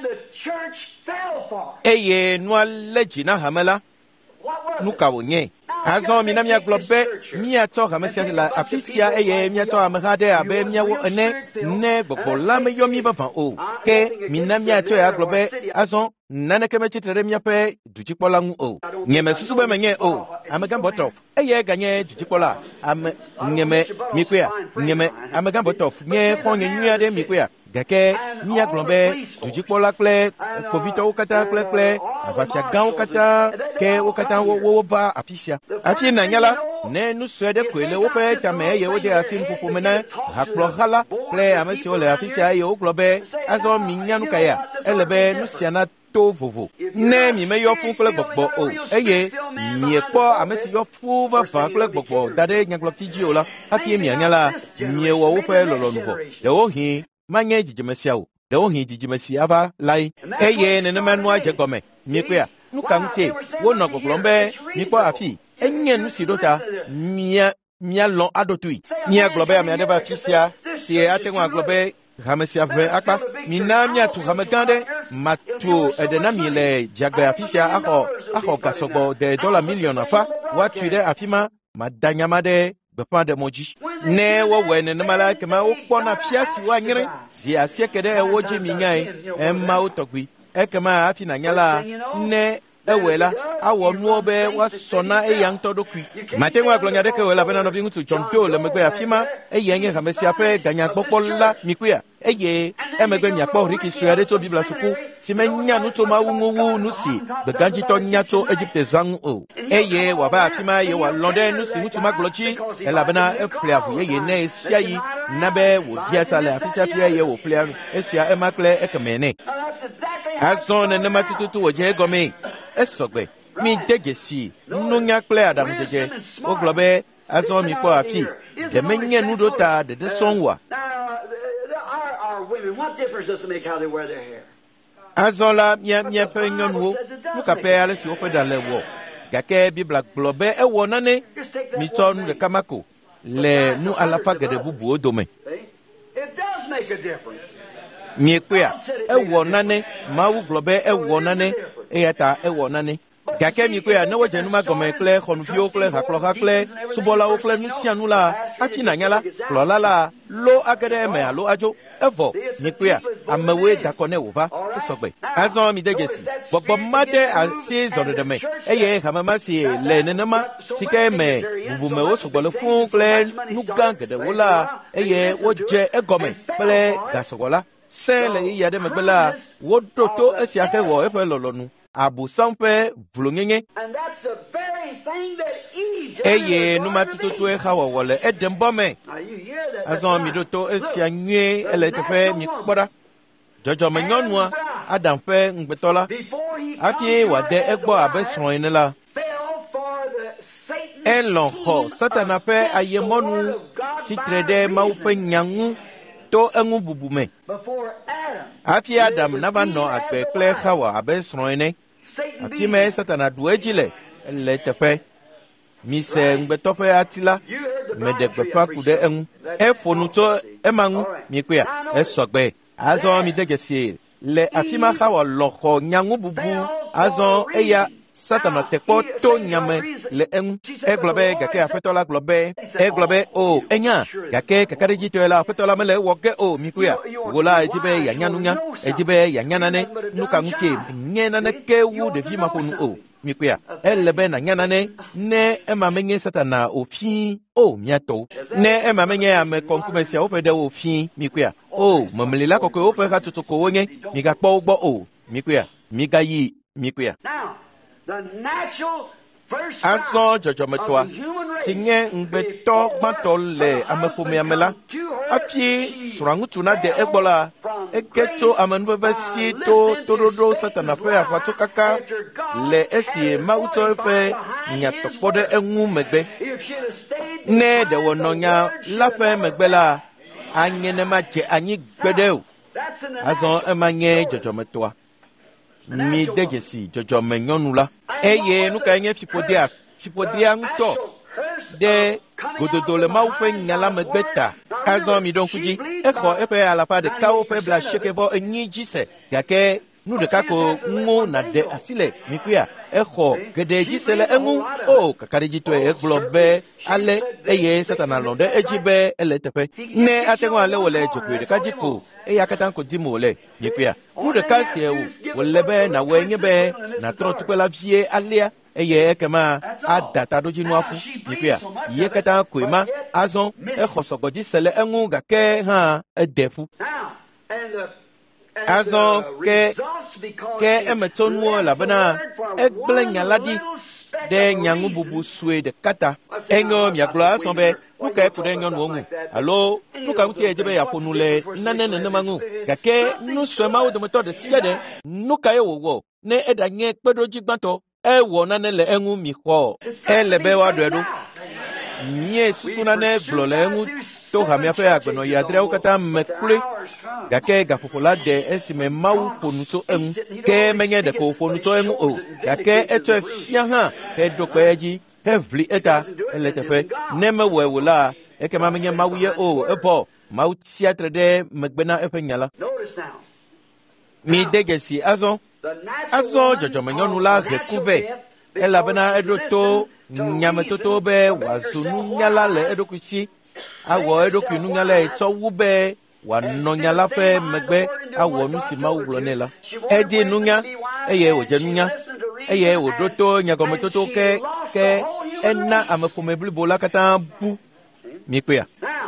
Eye nua lé dzi na hame la, nu ka wònye? Azɔ mina miagblɔ be miatsɔ hame sia le afi sia eye miatsɔ ameha ɖe abe miawo ene ne gbɔgbɔ la meyɔ mi vavã o. Ke mina miatsɔ ya gblɔ be azɔ naneke metsitre ɖe miaƒe dudzikpɔla ŋu o. Nyeme susu be menye o. Amegã Botov eye ganye dudzikpɔla nyeme mikoe nyeme Amegã Botov nye xɔnye nyui aɖe mikoe. Gake miagblɔ be dudzikpɔla kple kpovitɔwo katã kple aʋafia gãwo katã ke wo katã wova afi sia. Afi nanya la, ne nu sue ɖe koe le woƒe tame eye wode asi nuƒoƒo me na hakplɔha la kple ame siwo le afi sia eye wogblɔ be azɔ minya nu ka ya, ele be nu sia na to vovo. Ne mi meyɔ fũu kple gbɔgbɔ o eye miekpɔ ame si yɔ fũu vavã kple gbɔgbɔ da ɖe nyagblɔti dzi o la, hafi mianya la, miewɔ woƒe lɔlɔnu vɔ. Ɖewohĩ manye dzidzime sia o. Ɖewohĩ dzidzime si ava lae eye nenema nua dze gɔme miekoea. Nu ka ŋutie wonɔ gbɔgblɔm be mikpɔ afi enye nu si ɖo ta mialɔ aɖotui. Miagblɔ be ame aɖe va afi sia si ate ŋu agblɔ be hame sia ʋe akpa. Mina miatu hame gã ɖe matu eɖe na mi le dziagbe afi sia axɔ gasɔgbɔ de $1,000,000 afa woatui ɖe afi ma mada nyama ɖe gbeƒã ɖe mɔ dzi. Ne wɔwɔe nenema la kema wokpɔna fia si woanyre zi asieke ɖe ewo dzi minyae emawo tɔgbi ekema hafi nanya la ne ewɔe la awɔ nuwo be woasɔna eya ŋutɔ ɖokui. Mate ŋu agblɔ nya ɖeke o elabena nɔvi ŋutsu John Doe le megbe afi ma eye nye hame sia ƒe ganyagbɔkpɔ la mikoea. Eye emegbe miakpɔ riki sue aɖe tso Biblia suku si menya nu tso Mawu ŋu wu nu si gbegãdzitɔ nya tso Egipte zã ŋu o. Eye wòava afi ma eye wòalɔ ɖe nu si ŋutsu ma gblɔ dzi elabena eƒle aʋu yeye ne esia yi na be wòɖia ta le afi sia fia eye wòƒlea esia ema kple ekeme ne. Azɔ nenema tututu wòdze egɔmee. Esɔgbe mi de dzesi nunya kple aɖaŋudzedze wogblɔ be azɔ mi kpɔ afi ɖe menye nu ɖo ta ɖeɖe sɔŋ wa. Azɔ la miaƒe nyɔnuwo nu kape ale si woƒe ɖa le wɔ gake Biblia gblɔ be ewɔ nane mitsɔ nu ɖeka ma ko le nu alafa geɖe bubuwo dome. Miekpea ewɔ nane Mawu gblɔ be ewɔ nane eya ta ewɔ nane. Gake miekpea ne wodze numa gɔme kple xɔnuviwo kple hakplɔha kple subɔlawo kple nu sia nu la hafi nanya la kplɔla la lo age ɖe eme alo adzo evɔ miekpea amewoe da kɔ ne wòva esɔgbe. Azɔ mi de dzesi gbɔgbɔ ma de asi zɔɖeɖe me eye hame ma si le nenema si ke me bubumewo sɔgbɔ le fũu kple nu gã geɖewo la eye wodze egɔme kple gasɔgɔ la. Se le yiya ɖe megbe la woɖo to esia xe wɔ eƒe lɔlɔnu abosam ƒe vlonyenye eye numatututue xa wɔwɔ le eɖem bɔ me. Azɔ mi ɖo to esia nyuie ele teƒe mi kpɔ ɖa. Dzɔdzɔme nyɔnua Adam ƒe ŋugbetɔ la hafi wòade egbɔ abe srɔ̃ ene la elɔ xɔ Satana ƒe ayemɔnu tsitre ɖe Mawu ƒe nya ŋu to eŋu bubu me. Hafi Adam nava nɔ agbe kple Hawa abe srɔ̃ ene. Afi me Satana ɖu edzi le teƒe. Mise ŋugbetɔ ƒe ati la meɖe gbeƒã ku ɖe eŋu. Eƒo nu tso ema ŋu miekpea esɔgbe. Azɔ mi de dzesi le afi ma Hawa lɔ xɔ nyaŋu bubu azɔ eya Satana te kpɔ to nyame le eŋu. Egblɔ be gake Aƒetɔ la gblɔ be o enya gake kakaɖedzitɔe la Aƒetɔ la mele ewɔ ge o mikoea. Wo la edi be yanya nunya edi be yanya nane nu ka ŋutie nye naneke wu ɖevi maƒonu o mikoea. Ele be nanya nane ne ema menye Satana o fĩi o miatɔwo. Ne ema menye ame kɔŋkume sia woƒe ɖe o fĩi mikoea. O memlila kɔkɔe woƒe hatsotso ko wonye migakpɔ wo gbɔ o mikoea migayi mikoea. The natural azɔ dzɔdzɔmetɔa si nye ŋgbetɔ gbãtɔ le ameƒomea me la afi srɔ̃a ŋutsu na de egbɔ la eke tso amenuveve si to toɖoɖo satana ƒe aʋatsokaka le esi Mawu tsɔ eƒe nyatɔkpɔ ɖe eŋu megbe. Ne ɖe wònɔ nya la ƒe megbe la anye ne madze anyi gbeɖe o. Azɔ ema nye dzɔdzɔmetɔa. Mi de dzesi dzɔdzɔme nyɔnu la eye nu kae nye fiƒodea ŋutɔ ɖe gododo le Mawu ƒe nya la megbe ta. Azɔ mi ɖo ŋku dzi exɔ eƒe 198 dzi se gake nu ɖeka ko ŋu nàɖe asi le mikuia exɔ geɖe dzi se le eŋu o kakaɖedzitɔe egblɔ be ale eye Satana lɔ̃ ɖe edzi be ele teƒe ne ate ŋu ale wòle dzokoe ɖeka dzi ko eya katã ko dim wòle mikuia nu ɖeka sie wòle be nàwɔe nye be nàtrɔ tukpe la vie alea eye ekema ada taɖodzinua ƒu mikuia ye katã koe ma azɔ exɔ sɔgbɔ dzi se le eŋu gake hã ede ƒu. Azɔ ke emetɔ nuwo elabena egblẽ nya la ɖi ɖe nyaŋu bubu sue ɖeka ta. Enyo miagblɔ azɔ be nu kae ku ɖe nyɔnuwo ŋu alo nu ka ŋuti edze be yeaƒo nu le nane nenema ŋu gake nu sue mawo dometɔ ɖe sia ɖe nu kae wòwɔ ne eɖanye kpeɖodzi gbãtɔ ewɔ nane le eŋu mi xɔ ele be woaɖɔe ɖo. Mie susuna ne gblɔ le eŋu to hamia ƒe agbenɔyi adreawo katã me kloe gake gaƒoƒo la de esime Mawu ƒo nu tso eŋu ke menye ɖeko wòƒo nu tso eŋu o gake etsɔe fia hã heɖo kpe edzi heʋli eta ele teƒe ne mewɔe wò la ekema menye Mawu ye o evɔ Mawu tsi atre ɖe megbe na eƒe nya la. Mi de dzesi azɔ dzɔdzɔmenyɔnu la he ku vɛ elabena eɖo to nyametoto be wòazu nunyala le eɖokui si awɔ eɖokui nunyalae tsɔ wu be wòanɔ nya la ƒe megbe awɔ nu si Mawu gblɔ nɛ la. Edi nunya eye wòdze nunya eye wòɖo to nyagɔmetoto ke ena ameƒome blibo la katã bu mi kpea.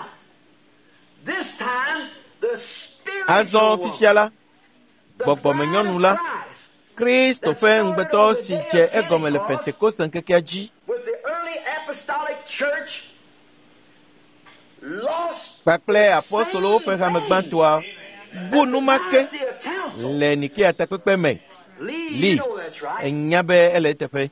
Azɔ fifia la gbɔgbɔmenyɔnu la Kristo ƒe ŋugbetɔ si dze egɔme le Pentekoste ŋkekea dzi kpakple apɔstolowo ƒe hamegbãtɔa bu nu ma ke le Nikea takpekpe me li enya be ele teƒe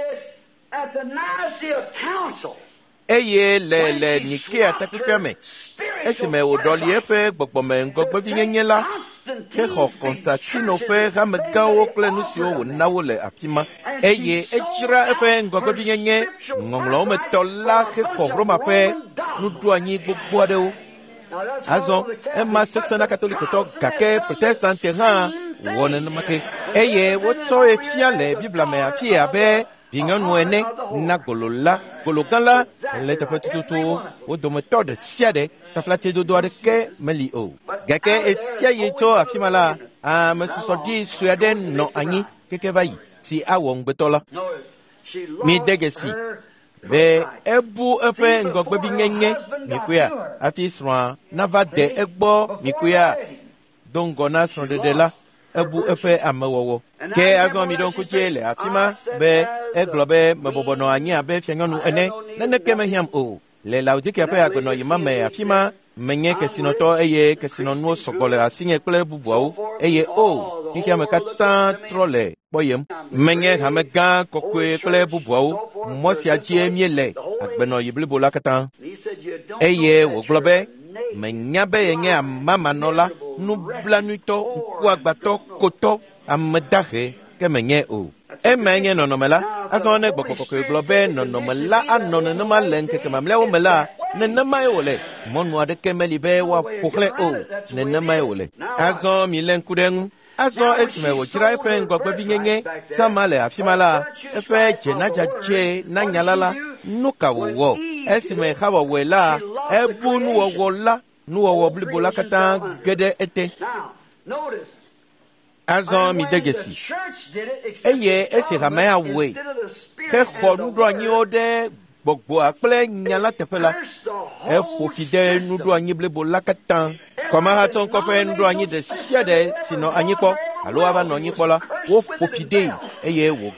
eye le Nikea takpekpea me esime wòɖɔli eƒe gbɔgbɔme ŋgɔgbevinyenye la hexɔ Konstantino ƒe hamegãwo kple nu siwo wònawo le afi ma eye edzra eƒe ŋgɔgbevinyenye ŋɔŋlɔwo me tɔ la hexɔ Roma ƒe nuɖoanyi gbogbo aɖewo. Azɔ ema sesẽ na katolikotɔ gake protestante hã wɔ nenema ke eye wotsɔ ye fia le Biblia me afi abe vinyɔnu ene na gologã la le teƒe tututu wo dometɔ ɖe sia ɖe taflatse dodo aɖeke meli o gake esia yi tso afi ma la ame susɔɖi sue aɖe nɔ anyi keke va yi si awɔ ŋugbetɔ la. Mi de dzesi be ebu eƒe ŋgɔgbevinyenye mikoea hafi srɔ̃a nava de egbɔ mikoea do ŋgɔ na srɔ̃ɖeɖe la ebu eƒe amewɔwɔ ke azɔ mi ɖo ŋkutse le afi ma be egblɔ be mebɔbɔ nɔ anyi abe fianyɔnu ene neneke mehiãm o le Laodikea ƒe agbenɔyi ma me afi ma menye kesinɔtɔ eye kesinɔnuwo sɔgbɔ le asinye kple bubuawo eye o xexea me katã trɔ le kpɔyem menye hamegã kɔkɔe kple bubuawo mɔ sia dzie míele agbenɔyi blibo la katã eye wògblɔ be menya be yenye amamanɔla nublanuitɔ ŋkuagbatɔ kotɔ ame dahe ke menye o. Eme nye nɔnɔme la azɔ ne Gbɔgbɔ Kɔkɔe gblɔ be nɔnɔme la anɔ nenema le ŋkeke mamlɛawo me la nenemae wòle mɔnu aɖeke meli be woaƒo xlẽ o nenemae wòle. Azɔ mi le ŋku ɖe ŋu azɔ esime wòdzra eƒe ŋgɔgbevinyenye sama le afi ma la eƒe dzenadzadze na nyala la nu ka wòwɔ esime xawɔwɔe la ebu nuwɔwɔ blibo la katã ge ɖe ete. Azɔ mi de dzesi eye esi hamea wɔe hexɔ nuɖoanyiwo ɖe gbɔgbɔa kple nya la teƒe la eƒo fi ɖe nuɖoanyi blibo la katã kɔmeha tsɔ ŋkɔ ƒe nuɖoanyi ɖe sia ɖe si nɔ anyi kpɔ alo ava nɔ anyi kpɔ la woƒo fi ɖee eye wòge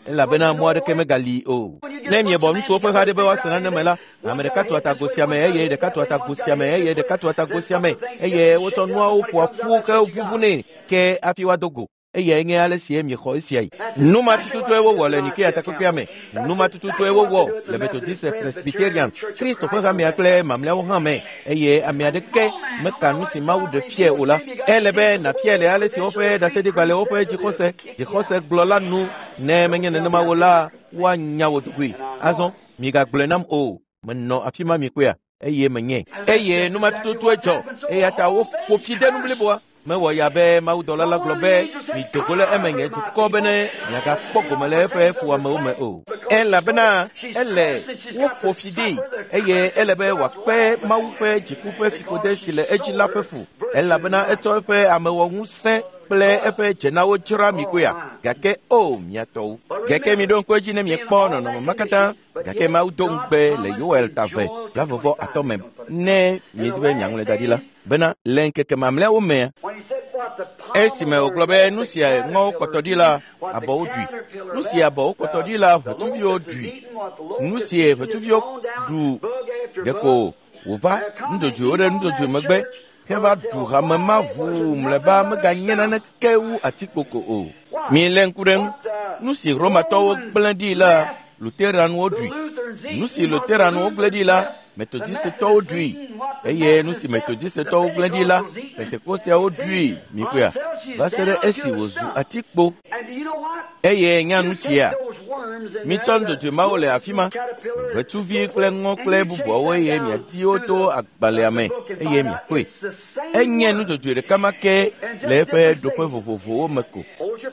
elabena mo adeke megali o ne mie bom tso pe ha de be wasana ne mela amerika to atagosia me eye de kato atagosia me eye de kato atagosia me eye woto no o po afu ka ofufu ne ke afiwa dogo eye nge ale sie mi kho sia numa tututu ewo wole ni ke atakopia me numa tututu ewo wo le Methodist Presbyterian Christo pe ha me akle mamle wo ha me eye ami adeke me kanu si mawu de pie ola elebe na pie le ale si ope da se di gbale ope jikose glola nu ne menye ne ma wola wa nyawo dugui azon mi ga glenam o menno afima mi kwea eye menye eye numa tututu ejo eye ata wo fide nu bliboa me wo ya be ma udola la globe mi tokole emenye duko bene ya ga pogomele pe fu ama o me o ela bena ele wo fofidi eye elebe wa pe ma u pe jiku pe fikode sile ejila pe fu ela bena eto pe amewo hunsen ple epe jenawo jira mi kwea gake o miato gake mi don koji ne mi kpo no makata gake ma udon gbe le yoel tave la vovo atome ne mi dibe nyangole dadila bena lenke ke mamle o me esime o globe nusia ngo kotodila abo odui nusia abo kotodila fatuvio odui nusia fatuvio du deko wova ndoju magbe Keva du hamama hu mleba maganyena na kewu atikoko o. Mi lenkuren nous si romato blandi la Lutheran odui. Nous si Lutheran blandi la Methodiste odui. Eye nous si Methodiste blandi la Pentecoste odui. Mi kwa. Basere esi wozu atikpo. Eye nya nous si ya. Mi tondo de maole afima. Vetuvi klengo klebu bo eye mi ati oto agbale ame. Eye mi kwe. Enye nous de kamake lepe dope vovovo meko.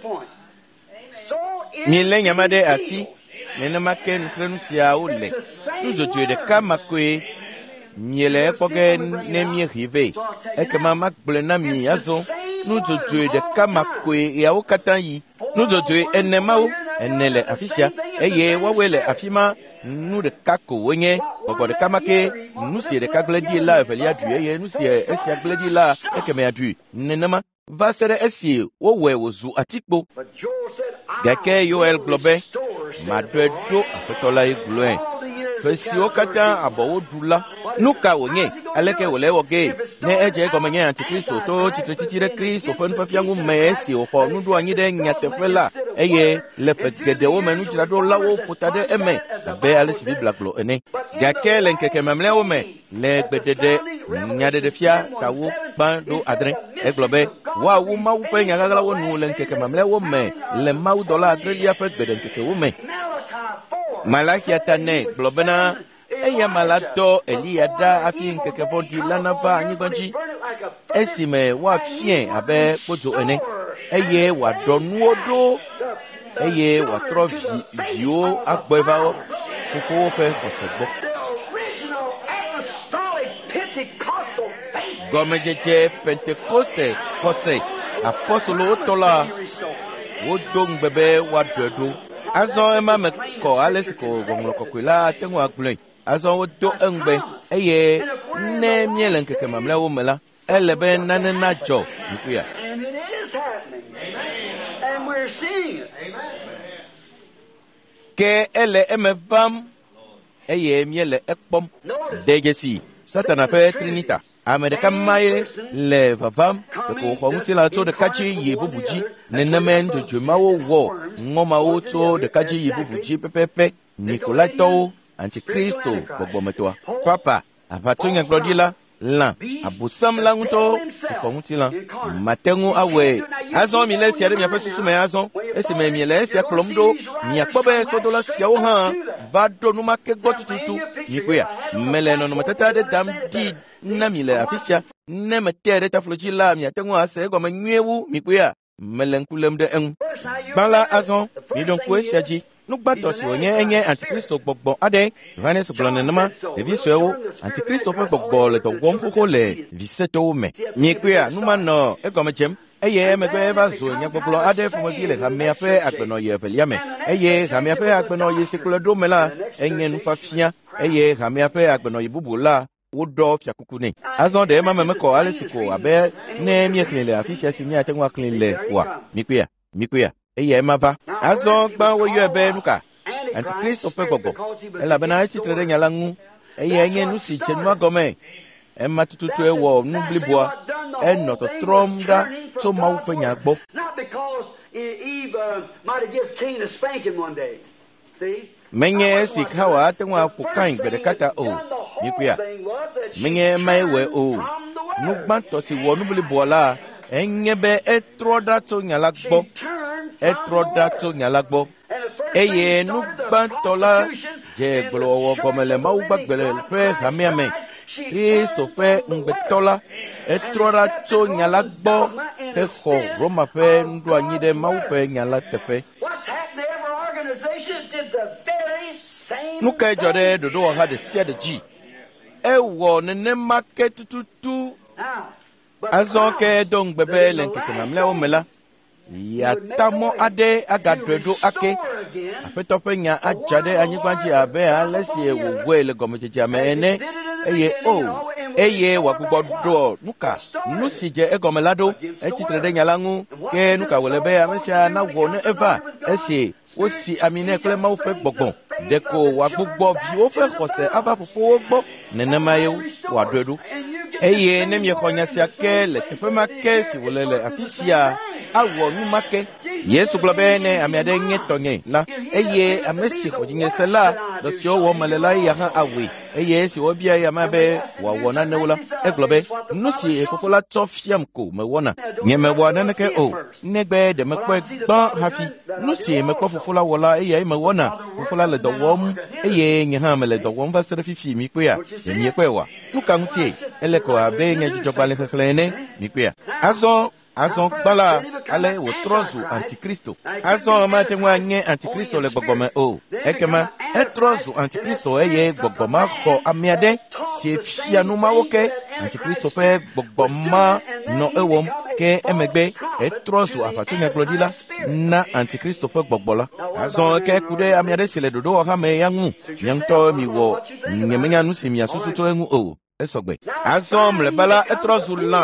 Mi lenya made asi nena make nutrenusia ole nuzo de kamakwe miele poge ne mi rive ekema makble na mi azo nuzo de kamakwe ya okatan yi nuzo enemao enele afisia eye wawele afima nu de kako wenye pogo de kamake nusi de kagledi la velia du eye nusi esia gledi la ekema adu nenema va sere esi wo we wozu atikpo gake yoel globe madwedo apetola igloen pesi okata abowo dula nuka wonye aleke wole woge ne eje gomenye antikristo to titire kristo pen fafiangu mesi opo nudu anyi de nyatefela eye lepegede wo menu jirado lawo potade eme be alesi bibla glo ene gake lenkeke memle wo me le gbedede nyade de fia tawo bando adren eglobe wa wu ma wu pe nyagala wo nu lenkeke memle wo me le ma wu dola adren ya pe gbedenkeke wo me Malakia tane globena eya malato eliada afin keke bodi lanava anyibanji esime wa fien abe pojo ene eye wa donuodo eye wa trovio agbeva fofo pe kosegbo gomejeje Pentecoste kose apostolo tola wodong bebe wa dodo Azo ema me ko ales ko gonglo ko kwila tenwa glen azo wodo engbe eye ne mielen keke mamla wo mela elebe nane na jo nkuya And it is happening. And we're seeing it. ke ele emevam eye miele ekpom degesi satana pe trinita Amerika mai le vavam ko khonti la to de kachi yebubuji nenemen to mawo wo ngoma wo to de kachi yebubuji pepepe Nicolaito antikristo bobometwa papa apatunya glodila la abusam la nto khonti la matengu awe azon mi le siare mi apesusu me azon esi me mi le sia klomdo mi akpobe so dola siawo ha vado no make gotututu yikuya meleno no matata de dam di na mi le afisia ne metere ta floji la mi atengu ase go manyewu mikuya melenkulem de en bala azon mi don ko siaji nugbato si onye enye antikristo gbogbo ade Johannes blonenema de visewo antikristo pe gbogbo le to gwomkoko le viseto me mikuya numa no egomejem eye megbe eva zo nya gbogbo ade pomogile kamia pe agbeno ye veliame eye kamia pe agbeno ye sikuledo mela enye nufafia eye kamia pe agbeno ye bubula wodo fiakukune azon de mama meko alesiko abe ne mi ekle afisia si mi atenwa kle le wa mikuya eye mava azɔ gba woyɔe be nuka Antikristo ƒe gbɔgbɔ elabena etsitre ɖe nya la ŋu eye enye nu si dze nua gɔme ema tututu ewɔ nu bliboa enɔ tɔtrɔm ɖa tso Mawu ƒe nya gbɔ. Menye esi Hawa ate ŋu aƒo Kain gbe ɖeka ta o, mikpɔa menye emae wɔe o. Nu gbãtɔ si wɔ nu bliboa la enye be etrɔ ɖa tso nya la gbɔ, eye nu gbãtɔ la dze gblɔwɔwɔ gɔme le Mawu gbagbe ƒe hamea me. Kristo ƒe ŋugbetɔ la etrɔ ɖa tso nya la gbɔ hexɔ Roma ƒe nuɖoanyi ɖe Mawu ƒe nya la teƒe. Nu ka dzɔ ɖe ɖoɖowɔha ɖe sia ɖe dzi? Ewɔ nenema ke tututu. Azɔ ke do ŋugbe be le ŋkeke mamlɛawo me la, yeata mɔ aɖe agaɖɔe ɖo ake. Aƒetɔ ƒe nya adza ɖe anyigba dzi abe ale si wòwɔe le gɔmedzedzea me ene, eye wòagbugbɔ ɖɔ nu si dze egɔme la ɖo. Etsitre ɖe nya la ŋu, ke nu ka wòle be ame sia nawɔ ne eva esi wosi ami nɛ kple Mawu ƒe gbɔgbɔ. Ɖeko wòagbugbɔ viwo ƒe xɔse ava fofowo gbɔ, nenema ye wòaɖɔe ɖo. Eye ne miexɔ nya sia ke le teƒe ma ke si wòle le afi sia, awɔ nu ma ke. Yesu gblɔ be ne ame aɖe nye tɔnye la, eye ame si xɔ dzinye se la, dɔ siwo wɔm mele la eya hã awɔe. Eye esi wobia eya ma be wòawɔ nanewo la, egblɔ be nu si Fofo la tsɔ fiam ko mewɔna. Nye mewɔ naneke o, negbe ɖe mekpɔe gbã hafi. Nu si mekpɔ Fofo la wɔ la eyae mewɔna. Fofo la le dɔ wɔm, eye nye hã mele dɔ wɔm va se ɖe fifi mikpɔea, miekpɔe wa. Nu ka ŋutie? Ele ko abe nye dzidzɔgbalẽ xexlẽ ene, mikpɔea. Azɔ gbala ale wòtrɔ zu Antikristo. Azɔ mate ŋu anye Antikristo le gbɔgbɔme o. Ekema etrɔ zu Antikristo eye gbɔgbɔ ma xɔ ame aɖe si fia nu mawo ke. Antikristo ƒe gbɔgbɔ ma nɔ ewɔm ke emegbe etrɔ zu aʋatsonyagblɔɖila na Antikristo ƒe gbɔgbɔ la. Azɔ ke ku ɖe ame aɖe si le ɖoɖowɔha me ya ŋu. Mia ŋutɔ miwɔ nyemenya nu si miasusu tso eŋu o. Esɔgbe. Azɔ mlɔeba la etrɔ zu lã.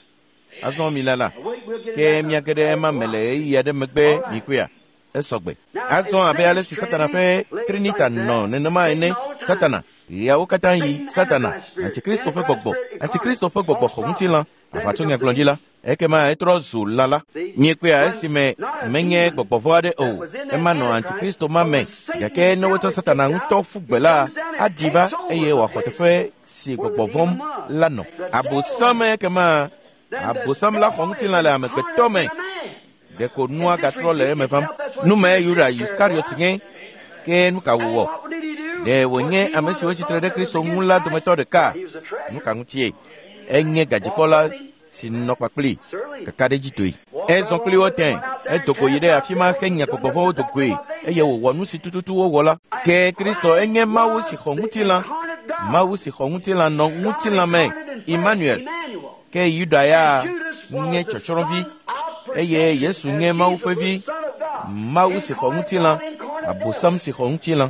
Azɔ mi la ke miage ɖe ema me le eyi aɖe megbe mikpɔea, esɔgbe. Azɔ abe ale si Satana ƒe Trinita nɔ nenema ene. Satana yawo katã yi Satana, Antikristo ƒe gbɔgbɔ. Antikristo ƒe gbɔgbɔ xɔ ŋutilã, aʋatsonyagblɔɖila. Ekema etrɔ zu lã la. Miekpɔea esime menye gbɔgbɔ vɔ aɖe o, ema nɔ Antikristo ma me, gake ne wotsɔ Satana ŋutɔ ƒu gbe la, aɖi va eye wòaxɔ teƒe si gbɔgbɔ vɔm la nɔ. Abosam ekema abosam la xɔ ŋutilã le amegbetɔ me. Ɖeko nua gatrɔ le eme vam. Nume Yuda Iskariot nye, ke nu ka wòwɔ? Ɖe wònye ame siwo tsitre ɖe Kristo ŋu la dometɔ ɖeka. Nu ka ŋutie? Enye gadzikpɔla si nɔ kpakpli kaka ɖe dzitoe. Ezɔ kpli wo tẽ, edo go yi ɖe afi ma xe nya gbɔgbɔvɔwo do goe, eye wòwɔ nu si tututu wowɔ la. Ke Kristo enye Mawu si xɔ ŋutilã. Mawu si xɔ ŋutilã nɔ ŋutilã me, Emmanuel. Ke Yuda ya nye tsɔtsrɔ̃vi, eye Yesu nye Mawu ƒe vi. Mawu si xɔ ŋutilã, abosam si xɔ ŋutilã.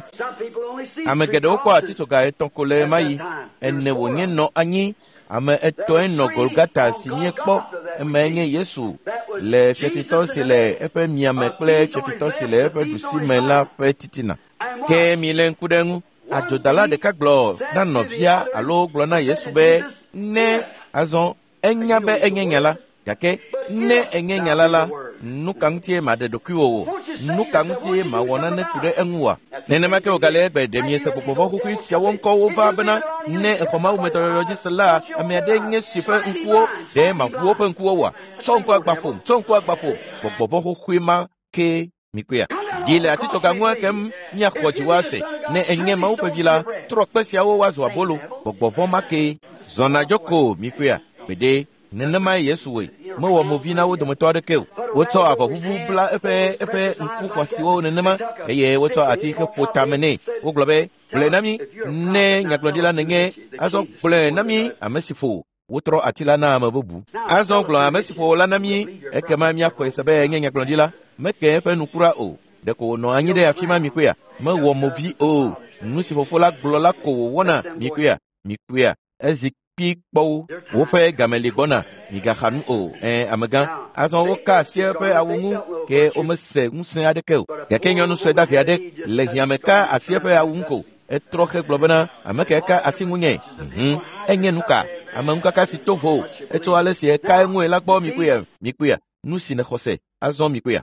Ame geɖewo kɔ atitsoga etɔ̃ ko le ema yi. Ene wònye nɔ anyi. Ame etɔ̃e nɔ Golgata si miekpɔ. Eme nye Yesu le fiafitɔ si le eƒe miame kple fiafitɔ si le eƒe ɖusime la ƒe titina. Ke mi le ŋku ɖe ŋu. Adzodala ɖeka gblɔ na nɔvia alo gblɔ na Yesu be ne azɔ enya be enye nya la, gake ne enye nya la, nu ka ŋutie maɖe ɖokuiwò? Nu ka ŋutie mawɔ nane ku ɖe eŋua? Nenema ke wògale egbe ɖe miese gbɔgbɔvɔ ƒuƒui siawo ŋkɔwo va bena ne exɔ Mawu me dɔyɔyɔ dzi se la, ame aɖe nye si ƒe ŋkuwo ɖe maʋu woƒe ŋkuwo wa. Tsɔ ŋku agba ƒom. Gbɔgbɔvɔ ƒuƒui ma ke mikpɔea. Di le atitsoga ŋu ekem miaxɔ dzi woase. Ne enye Mawu ƒe vi la, trɔ kpe siawo woazɔ abolo. Gbɔgbɔvɔ ma ke zɔna dzɔko mikpɔea. Gbede nenema Yesu woe. Mewɔ movi na wo dometɔ aɖeke o. Wotsɔ avɔ ʋuʋu bla eƒe ŋku xɔasiwo nenema, eye wotsɔ ati xe ƒo tame nɛ. Wogblɔ be gblɔe na mí ne nyagblɔɖila nenye, azɔ gblɔe na mí ame si ƒo. Wotrɔ ati la na ame bubu. Azɔ gblɔ ame si ƒo la na mí, ekema míaxɔe se be enye nyagblɔɖila. Meke eƒe nukura o. Ɖeko wònɔ anyi ɖe afi ma mikpɔea. Mewɔ movi o. Nu si Fofo la gblɔ la ko wòwɔna mikpɔea. Ezi kpi kpɔwo woƒe gameli gbɔna migaxa nu o amegã azɔ woka asi eƒe awu ŋu ke womese ŋusẽ aɖeke o gake nyɔnu sue dahe aɖe le hiame ka asi eƒe awu ŋu ko etrɔ xe gblɔ bena ame ke ka asi ŋunye enye nu ka ame ŋukaka si to vo etso ale si eka eŋue la gbɔ mikpuia nu si nexɔse azɔ mikpuia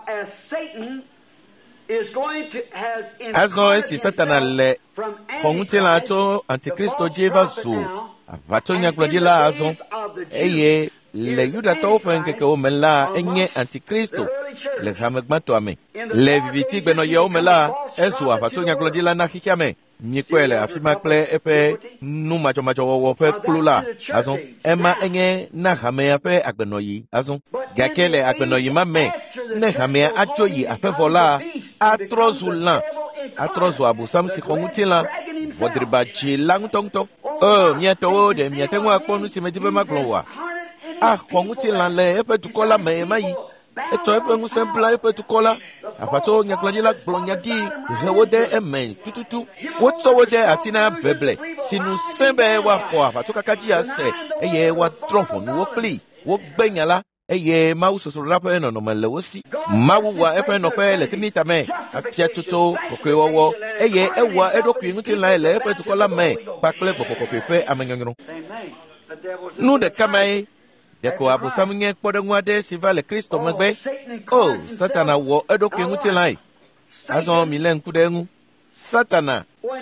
azɔ esi satana le xɔ ŋutilã tso antikristo dzi va zu aʋatsonyagblɔɖila azɔ eye le yudatɔwo ƒe ŋkekewo me la enye antikristo le hamegbãtɔa me le viviti gbenɔyiawo me la ezu aʋatsonyagblɔɖila na xixia me mikpɔe le afi ma kple eƒe nu madzɔmadzɔwɔwɔ ƒe kplu la azɔ ema enye na hamea ƒe agbenɔyi azɔ gake le agbenɔyi ma me ne hamea atso yi aƒevɔ la atrɔ zu lã atrɔ zu abosam si xɔ ŋutilã ʋɔdriba dzi la ŋutɔŋutɔ miatɔwo ɖe miate ŋu akpɔ nu si medi be magblɔ oa axɔ ŋutilã le eƒe dukɔ la me ema yi etsɔ eƒe ŋusẽ bla eƒe dukɔ la aʋatso nyagblɔɖila gblɔ nya ɖi he wo de eme tututu wotsɔ wo de asi na beble si nu sẽ be woaxɔ aʋatso kaka dzi ase eye woatrɔ ʋɔnuwo kpli wogbe nya la eye mawu sosro la ƒe nɔnɔme le wo si mawu wɔa eƒe nɔƒe le trinita me afia tsotso kɔkɔewɔwɔ eye ewɔa eɖokui ŋutilãe le eƒe dukɔ la me kpakple gbɔgbɔ kɔkɔe ƒe amenyɔnyrɔ nu ɖeka mae ɖeko abosam nye kpɔɖeŋu aɖe si va le kristo megbe satana wɔ eɖokui ŋutilãe azɔ mi le ŋku ɖe eŋu satana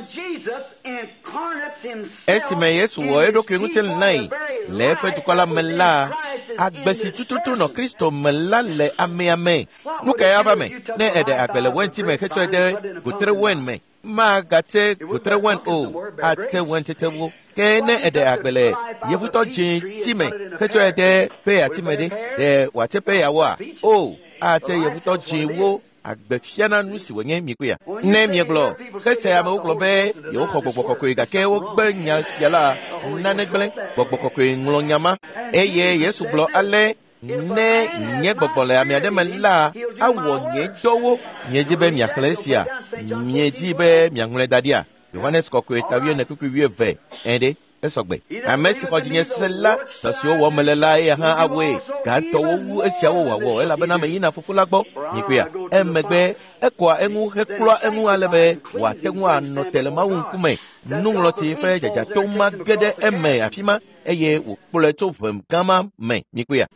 esime yesu wɔ eɖokui ŋutilãe le eƒe dukɔ la me la agbe si tututu nɔ kristo me la le amea me nu ka ava me ne eɖe agbe le wɛnti me hetsɔe de gotere wɛn me magate gotere wɛn o ate wɛn tetewo ke ne eɖe agbe le yevutɔ dzĩ ti me hetsɔe de peya ti me ɖe wòate peyawoa ate yevutɔ dzĩwo agbe fiana nu si wònye mikpuia ne miegblɔ hese amewo gblɔ be yewoxɔ gbɔgbɔ kɔkɔe gake wogbe nya sia la nane gblẽ gbɔgbɔ kɔkɔe ŋlɔ nya ma eye yesu gblɔ ale ne nye gbɔgbɔ le ame aɖe me la awɔ nye dɔwo miedi be miaxlẽ esia miedi be miaŋlɔe da ɖia yohanes kɔkɔe tawiene kpukpui 12 ɛɖe esɔgbe ame si xɔ dzinye se la tɔ siwo wɔ mele la eya hã awɔe gatɔwo wu esiawo wòawɔ elabena meyina fofo la gbɔ mikpuia emegbe ekɔa eŋu heklɔa eŋu ale be wòate ŋu anɔ te le mawu ŋkume nuŋlɔti ƒe dzadzato ma ge ɖe eme afi ma eye wòkplɔe tso ʋem gã ma me mikpuia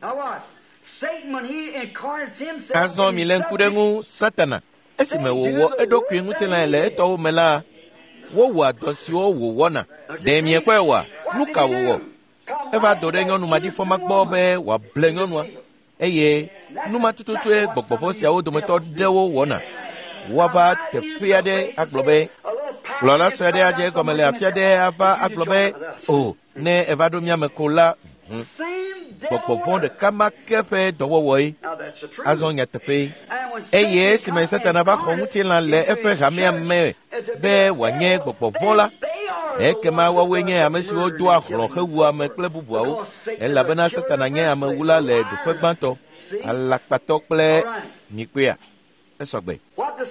azɔ mi le ŋku ɖe ŋu satana esime wòwɔ eɖokui ŋutilãe le etɔwo me la wowɔa dɔ siwo wòwɔna ɖe miekpɔe wòa nu ka wòwɔ eva do ɖe nyɔnu maɖifɔma gbɔ be wòable nyɔnua eye numa tututue gbɔgbɔvɔ siawo dometɔ ɖewo wɔna woava teƒe aɖe agblɔ be kplɔla sue aɖe adze egɔme le afi aɖe ava agblɔ be ne eva ɖo miame ko la gbɔgbɔvɔ ɖeka ma ke ƒe dɔwɔwɔe azɔ nyateƒe eye esime satana va xɔ ŋutilã le eƒe hamea me be wòanye gbɔgbɔvɔ la ekema woawoe nye ame siwo do axlɔ hewu ame kple bubuawo elabena satana nye amewula le ɖoƒe gbãtɔ alakpatɔ kple mikpuia esɔgbe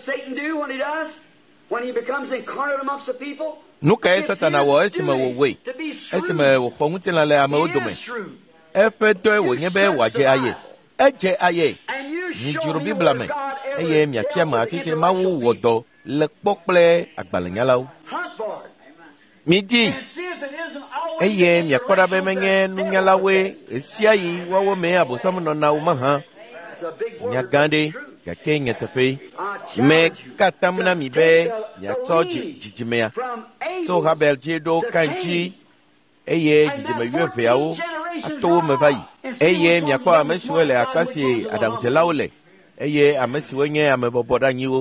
nu kae satana wɔ esime wòwoe esime wòxɔ ŋutilã le amewo dome eƒe dɔe wònye be wòadze aye edze aye midzro bibla me eye miatia me afi si mawu wɔ dɔ le kpɔ kple agbalẽnyalawo midi eye miakpɔ ɖa be menye nunyalawoe esia yi woawo me abosam nɔnawo mahã nya gã ɖe gake nye teƒe me ka tam na mi be miatsɔ dzidzimea tso Habel dzi ɖo Kain dzi eye dzidzime 12awo ato wo me va yi eye miakpɔ ame siwo le akpa si aɖaŋudzelawo le eye ame siwo nye ame bɔbɔ ɖanyiwo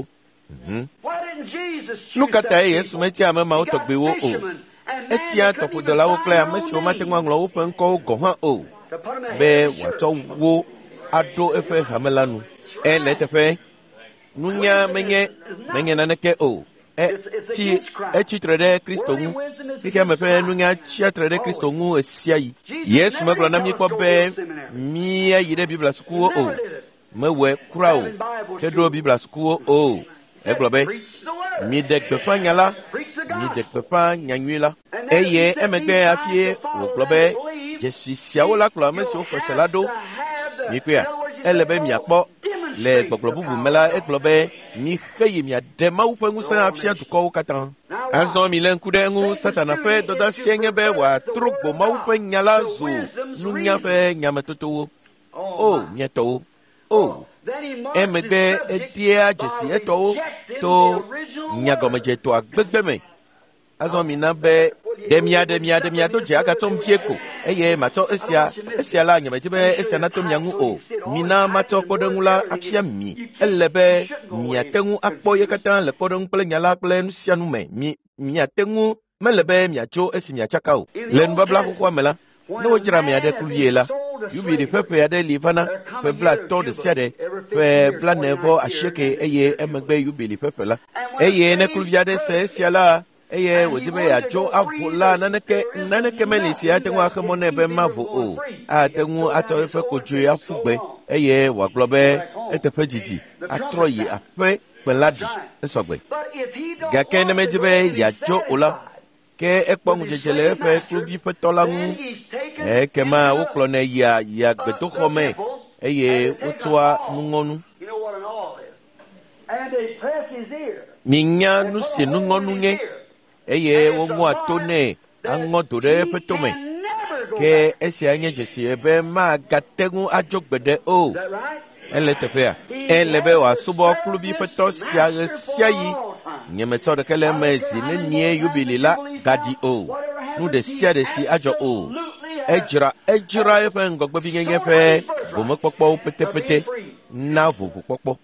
nu ka tae Yesu metia ame mawo tɔgbewo o etia tɔƒodɔlawo kple ame siwo mate ŋu aŋlɔ woƒe ŋkɔwo gɔ̃ hã o be wòatsɔ wo aɖo eƒe hame la nu le teƒe nunya menye naneke o etsitre ɖe Kristo ŋu xixia me ƒe nunya tsiatre ɖe Kristo ŋu esia yi Yesu megblɔ na mi kpɔ be míayi ɖe Biblia sukuwo o mewɔe kura o heɖo Biblia sukuwo o egblɔ be miɖe gbeƒã nya la miɖe gbeƒã nyanyui la eye emegbe afie wo globe Jesi siawo la klo amesi wo kweselado mikwa elebe miakpo le gboglobubu mela e globe mi kheye mi adema wo fengu sa afia tuko katan azon mi len kude ngu satana fe doda sienge be wa trugbo ma wo fe nyala zo nunya fe nyamatoto o mieto o emegbe etia Jesi eto to nyagomeje to agbegbe me azon mi na be demia do je agatom fieko eye mato esia la nyametibe esia na tom yangu o mina mato kodengula afia mi elebe mi atengu akpo yekatan le kodeng ple nyala ple nsia nu me mi atengu melebe mi ajo esi mi achaka o len babla ko mela no jira mi ade kuviela yubi de pepe ade livana pe bla to de sede pe bla nevo asheke eye emegbe yubi de pepe la eye ne kuviade se esia la eye wojibe ya jo avula naneke melisi atengu akhemone be mavo o atengu ato efe koju afugbe eye wa globe etepe jiji atroyi ape peladi esogbe gake ne mejibe ya jo ola ke ekpongu jejele pe kluvi petolangu kema oklo ne ya gbedo khome eye otwa nungonu minya nu se nungonu nge eye wo ngo atone ango dore petome ke esi anye Jesi ebe ma gatengu ajogbede o ele tepea elebe wa subo klubi peto sia yi nyemeto de kele mezi ne nie yubilila gadi o nu de sia de si ajo o ejira epe ngogbe bi ngenye pe gomo popo pete na vovu popo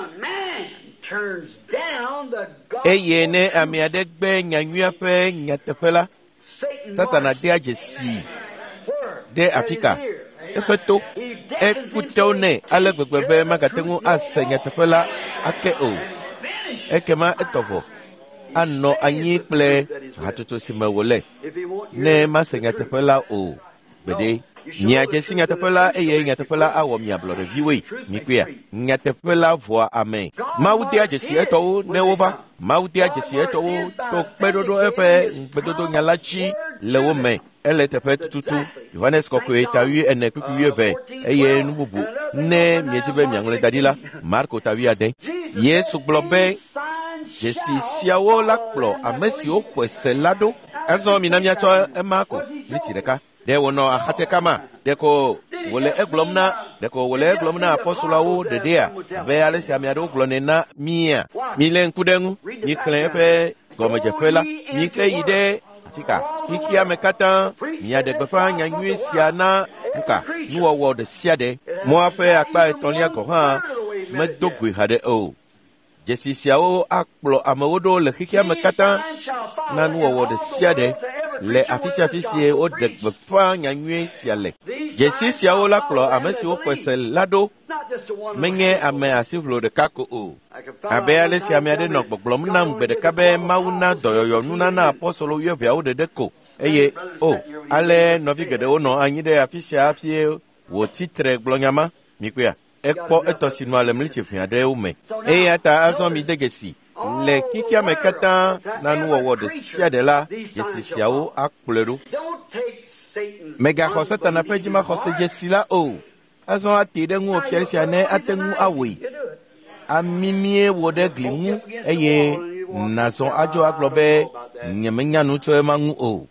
eye ne amiade gbe nyanyua pe nyatefela satana de Jesi de Afrika epeto ekutone ale gbegbe magatengu asanyatefela ake o ekema etovo anno anyi ple hatuto simewole ne masanyatefela o bede nya Jesi nyatefela eye nyatefela awo mia blore viwe nikwia nyatefela voa amen maudia Jesi eto ne over maudia Jesi eto to pedodo epe pedodo nyalachi lewo me ele tepe tutu Yohanes kokwe tawi ene kukuye ve eye nububu ne mietibe miangle dadila Marko tawi aden Yesu globe Jesi siawo lakplo amesi o kweselado azo minamia to emako nitireka de wono ahate kama deko wole eglomna apostolawo de dia be ale si amiado glonena mia milen kudengu ni klepe gomeje pela ni kleide tika ikia mekata nya de gbefa nya nywisia na nka nuwo wo de siade mo ape akpa etonia ko ha medogwe hade o Jesi siawo akplo amewodo le kikia mekata na nuwo wo de siade le afisi o de gbefa nya nywisia le Jesi siawo la klo amesi o kwese lado menye ame asivlo de kako o abe ale si ame ade no gbogbom na mgbede kabe mauna doyoyo nuna na apostolo yevia o de deko eye o ale novigede o no anyi de afisi afie wo titre glonyama mikwia ekpo etosinu ale mlichifia de ume eye ata azo mi degesi le kikia mekata na nuwo de siadela Jesi siawo akpleru mega hoseta na pejima hose Jesi la o azo atide ngu ofiasia ne atengu awi amimie wode glimu eye nazo ajo aglobe nyemenya nu to emangu o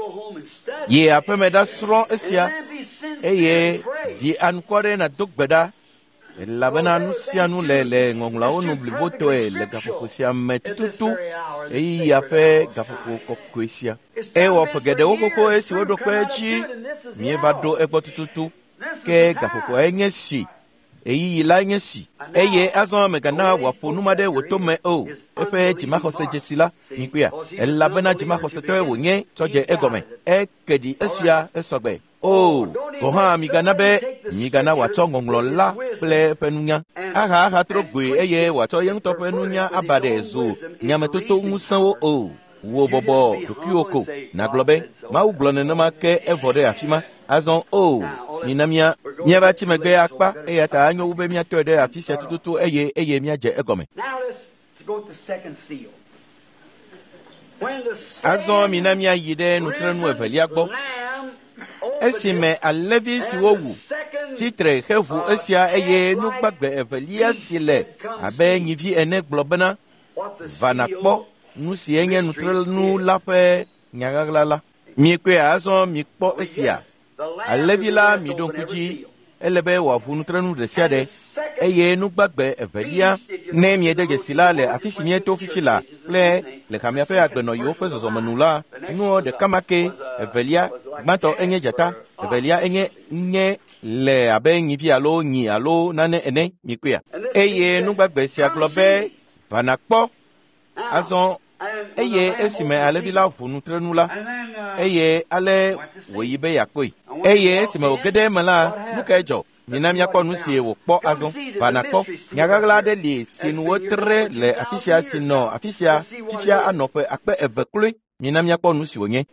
ye apemeda sro esia eye di ankore na dogbeda labana nu sianu le ngongla onu bliboto le gafoko sia metutu eyi ape gafoko kokwesia wo pegede wokoko esi wodo kwechi mi vado egbotutu ke gafoko enyesi eyi la nyesi eye azon megana waponumade wotome o epe jimahose Jesila nikwia elabena jimahose to wonye toje egome ekedi esia esogbe o koha migana watongonglo la ple penunya aha trogwe eye wato yen to penunya abade zo nyametoto musanwo o wo bobo dokioko na globe ma uglone na make evode afima azon o minamia nyaba timegbe akpa eyata anyo ube mia to de afisia tututu eye mia je egome. Now let's go to the second seal. azɔ minamia yi ɖe nutrenu evelia gbɔ esime alevi si wowu tsitre heʋu esia eye nugbagbe evelia si le abe nyivi ene gblɔ bena va nakpɔ nu si enye nutrenu la ƒe nyaɣaɣla la. Miekpe azɔ mikpɔ esia alevi la mi ɖo ŋku dzi ele be wòaʋu nutrenu ɖe sia ɖe eye nugbagbe evelia ne miede dzesi la le afi si mieto fifi la kple le ka miaƒe agbenɔyiwo ƒe zɔzɔmenu la nuwo ɖeka ma ke evelia gbãtɔ enye dzata evelia enye le abe nyivi alo nyi alo nane ene mikpea eye nugbagbe sia gblɔ be va nakpɔ azɔ eye esime alevi la ʋu nutrenu la eye ale wòyi be yakpɔe eye esime wòge ɖe eme la nu ka dzɔ mina miakpɔ nu si wòkpɔ azɔ va nakpɔ nyaɣaɣla aɖe li si nu wotre le afi sia si nɔ afi sia fifia anɔƒe akpe eve kloe mina miakpɔ nu si wònye.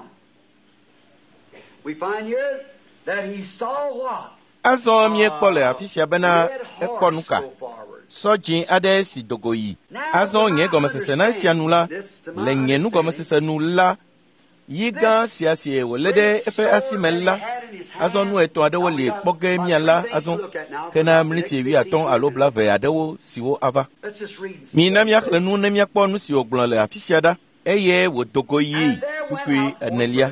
Azɔ miekpɔ le afi sia bena ekpɔ nu ka sɔdzi aɖe si dogo yi azɔ nye gɔmesese na esia nu la le nye nugɔmesese nu la yi gã sia si wòlé ɖe eƒe asi me la azɔ nu etɔ̃ aɖewo li kpɔ ge mia la azɔ kena mliti 15 alo 20 aɖewo siwo ava. Mina miaxlẽ nu ne miakpɔ nu si wògblɔ le afi sia ɖa eye wòdogo yi kpukpui enelia.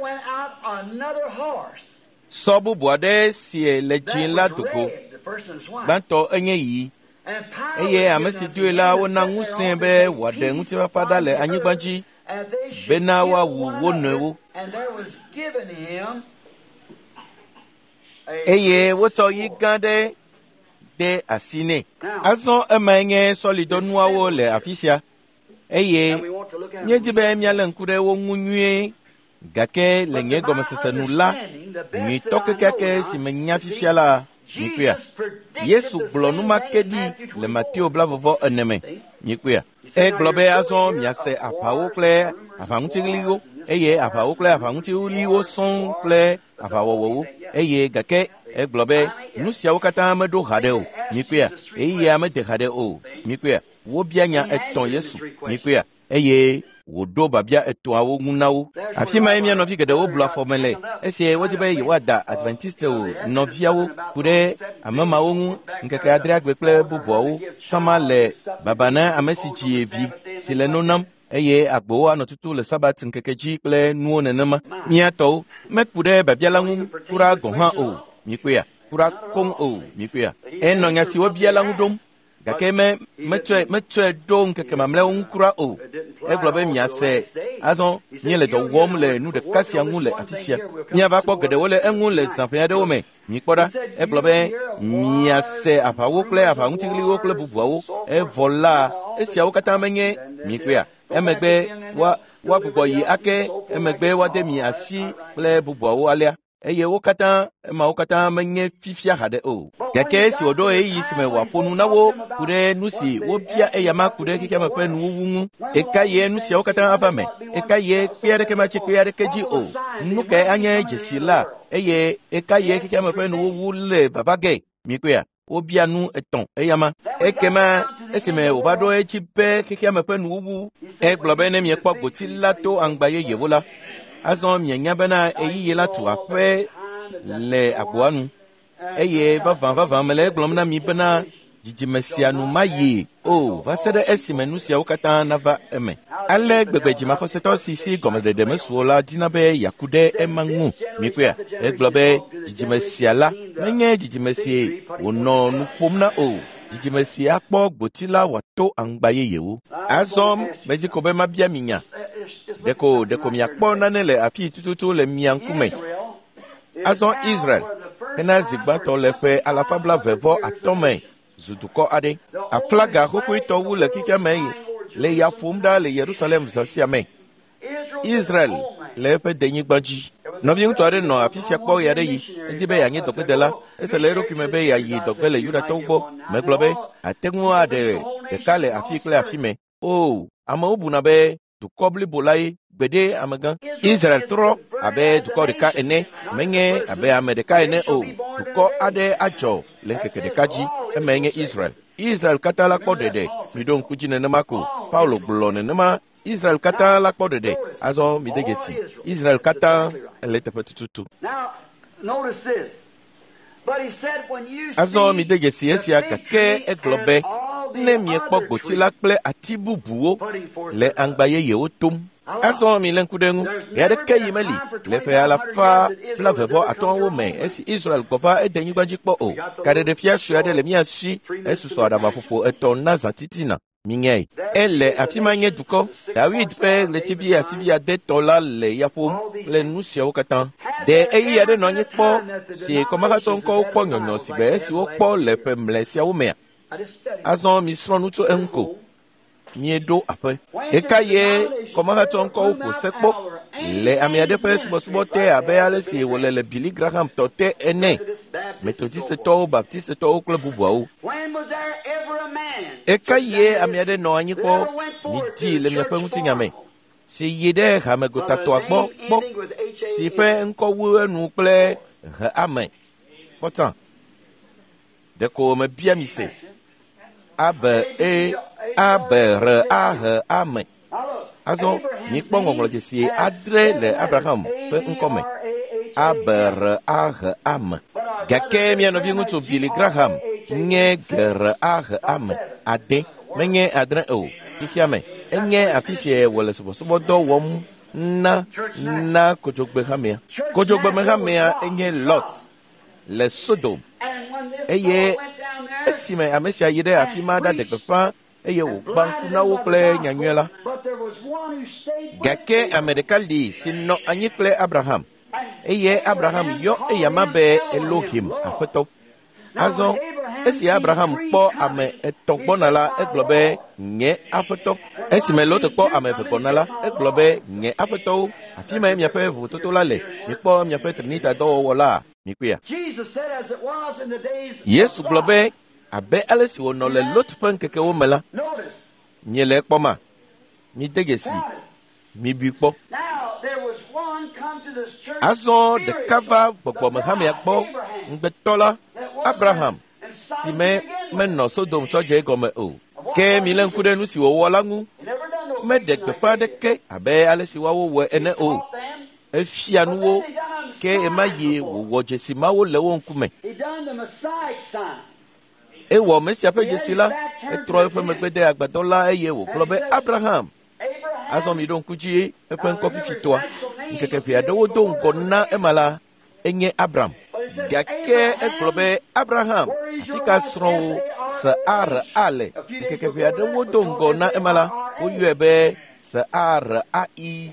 Sɔ bubu aɖe si le dzĩ la dogo gbãtɔ enye yi eye ame si doe la wona ŋusẽ be wòaɖe ŋutifafa ɖa le anyigba dzi bena woawu wo nɔewo eye wotsɔ yi gã ɖe de asi nɛ. Azɔ emae nye sɔlidɔnuawo le afi sia eye míedi be míalé ŋku ɖe wo ŋu nyuie gake le nye gɔmesese nu la nyuitɔ kekeake si menya fifia la mikpea Yesu gblɔ nu ma ke ɖi le Mateo 24 me mikpea egblɔ be azɔ miase aʋawo kple aʋaŋutiɣliwo eye aʋawo kple aʋaŋutiɣliwo sɔŋ kple aʋawɔwɔwo eye gake egblɔ be nu siawo katã meɖo ha ɖe o mikpea eye mede ha ɖe o mikpea wobia nya etɔ̃ Yesu mikpea eye wòɖo babia etɔ̃awo ŋu na wo. Afi mae mia nɔvi geɖewo blu afɔ me le esie wodi be yewoada Adventistewo nɔviawo ku ɖe amemawo ŋu ŋkeke 7 agbe kple bubuawo sama le baba na ame si dzi vi si le no nam eye agbowo anɔ tutu le sabat ŋkeke dzi kple nuwo nenema. Miatɔwo meku ɖe babia la ŋu kura gɔ̃ hã o mikpea kura koŋ o mikpea enɔ nya si wobia la ŋu ɖom gake metsɔe ɖo ŋkeke mamlɛawo ŋu kura o. Egblɔ be miase azɔ míele dɔ wɔm le nu ɖeka sia ŋu le afi sia míava kpɔ geɖewo le eŋu le zãƒe aɖewo me mikpɔ ɖa. Egblɔ be miase aʋawo kple aʋaŋutiɣliwo kple bubuawo evɔ la esiawo katã menye mikpea emegbe woagbugbɔ yi ake emegbe woade mi asi kple bubuawo alea eye wo katã emawo katã menye fifia haɖe o gake esi wòɖo ɣeyiɣi si me wòaƒo nu na wo ku ɖe nu si wobia eyama ku ɖe xexea me ƒe nuwuwu ŋu eka yie nu siawo katã ava me eka yie kpe aɖeke matsi kpe aɖeke dzi o nu ke anye dzesi la eye eka yie xexea me ƒe nuwuwu le vava ge mikpea wobia nu etɔ̃ eyama ekema esime wòva ɖo edzi be xexea me ƒe nuwuwu egblɔ be ne miekpɔ gboti la to aŋgba yeyewo la azɔ mienya bena eyiyi la tu aƒe le agboa nu eye vavã mele egblɔm na mi bena dzidzime sia nu ma yi o va se ɖe esime nu siawo katã nava eme. Ale gbegbedzimaxɔsetɔ si gɔmeɖeɖe mesuo la dina be yaku ɖe ema ŋu mikpea egblɔ be dzidzime sia la menye dzidzime si wònɔ nu ƒom na o dzidzime si akpɔ gboti la wòato aŋgba yeyewo. Azɔ medzi ko be mabia mi nya ɖeko miakpɔ nane le afi tututu le mia ŋkume. Azɔ Israel hena zi gbãtɔ le ƒe 225 me zu dukɔ aɖe. Aflaga xoxoetɔ wu le xexea me le ya ƒom ɖa le Yerusalem zã sia me. Israel le eƒe denyigba dzi. Nɔvi ŋutsu aɖe nɔ afi sia kpɔ ya ɖe yi edi be yeanye dɔgbedela ese le eɖokui me be yeayi dɔgbe le Yudatɔwo gbɔ megblɔ be ate ŋu aɖe ɖeka le afi kple afi me. O amewo buna be dukɔ blibo lae gbede amegã. Israel trɔ abe dukɔ ɖeka ene menye abe ame ɖeka ene o dukɔ aɖe adzɔ le ŋkeke ɖeka dzi eme nye Israel Israel katã la kpɔ ɖeɖe mi ɖo ŋku dzi nenema ko Paulo gblɔ nenema Israel katã la kpɔ ɖeɖe azɔ mi de gesi Israel katã ele teƒe tututu azɔ mi de gesi esia gake egblɔ be ne miekpɔ gboti la kple ati bubuwo le aŋgba yeyewo tom azɔ mi le ŋku ɖe ŋu ɣe aɖeke yi meli le ƒe 225 me esi Israel gbɔ va ede nyigba dzi kpɔ o kaɖeɖefia sue aɖe le mia si esusɔ aɖabaƒoƒo 3 na zã titina minyae ele afi ma nye dukɔ David ƒe ɣletivi asivi tɔ la le ya ƒom le nu siawo katã ɖe eyi aɖe nɔ anyi kpɔ si kɔmaxatɔ ŋkɔwo kpɔ nyɔnyɔ si gbe esi wokpɔ le ƒe mle siawo mea azɔ mi srɔ̃ nu tso eŋu ko mieɖo aƒe eka ye kɔmaxatɔ ŋkɔwo ƒo se kpɔ le ame aɖe ƒe subɔsubɔ te abe ale si wòle le Billy Graham tɔ te ene metodistetɔwo baptistetɔwo kple bubuawo eka ye ame aɖe nɔ anyi kpɔ midi le miaƒe ŋutinya me si yi ɖe hamegotatɔa gbɔ si ƒe ŋkɔ wu enu kple he ame kpɔtã ɖeko mebia mi se abere ahe ame azɔ mikpɔ ŋɔŋlɔ dzesi 7 le Abraham ƒe ŋkɔme abere ahe ame gake mia nɔvi ŋutsu Billy Graham nye gere ahe ame 8 menye 7 o xixia me enye afi si wòle subɔsubɔ dɔ wɔm na kodzogbe hamea kodzogbe me hamea enye Lot le Sodom eye esime ame sia yi ɖe afi ma ɖaɖe gbeƒã eye wògba ŋku na wo kple nyanyuie la gake ame ɖeka li si nɔ anyi kple Abraham eye Abraham yɔ eyama be Elohim aƒetɔ azɔ esi Abraham kpɔ ame 3 gbɔna la egblɔ be nye aƒetɔ esime Lot kpɔ ame 2 gbɔna la egblɔ be nye aƒetɔwo afi ma miaƒe vovototo la le mikpɔ miaƒe Trinita dɔwɔwɔ la mikpea Yesu gblɔ be abe ale si wònɔ le Lot ƒe ŋkekewo me la miele ekpɔma mi de gesi mi bui kpɔ azɔ ɖeka va gbɔgbɔme hamea gbɔ ŋgbetɔ la Abraham si menɔ Sodom tsɔ dze egɔme o ke mi le ŋku ɖe nu si wòwɔ la ŋu meɖe gbeƒã aɖeke abe ale si woawo wɔe ene o efia nuwo ke ema yi wòwɔ dzesi mawo le wo ŋkume ewɔ Mesia ƒe dzesi la etrɔ eƒe megbe de agbadɔ la eye wògblɔ be Abraham azɔ mi ɖo ŋku dzi eƒe ŋkɔ fifitɔa ŋkeke ƒe aɖewo do ŋgɔ na ema la enye Abram gake egblɔ be Abraham afi ka srɔ̃wo Sear ale ŋkeke ƒe aɖewo do ŋgɔ na ema la woyɔe be Sear ai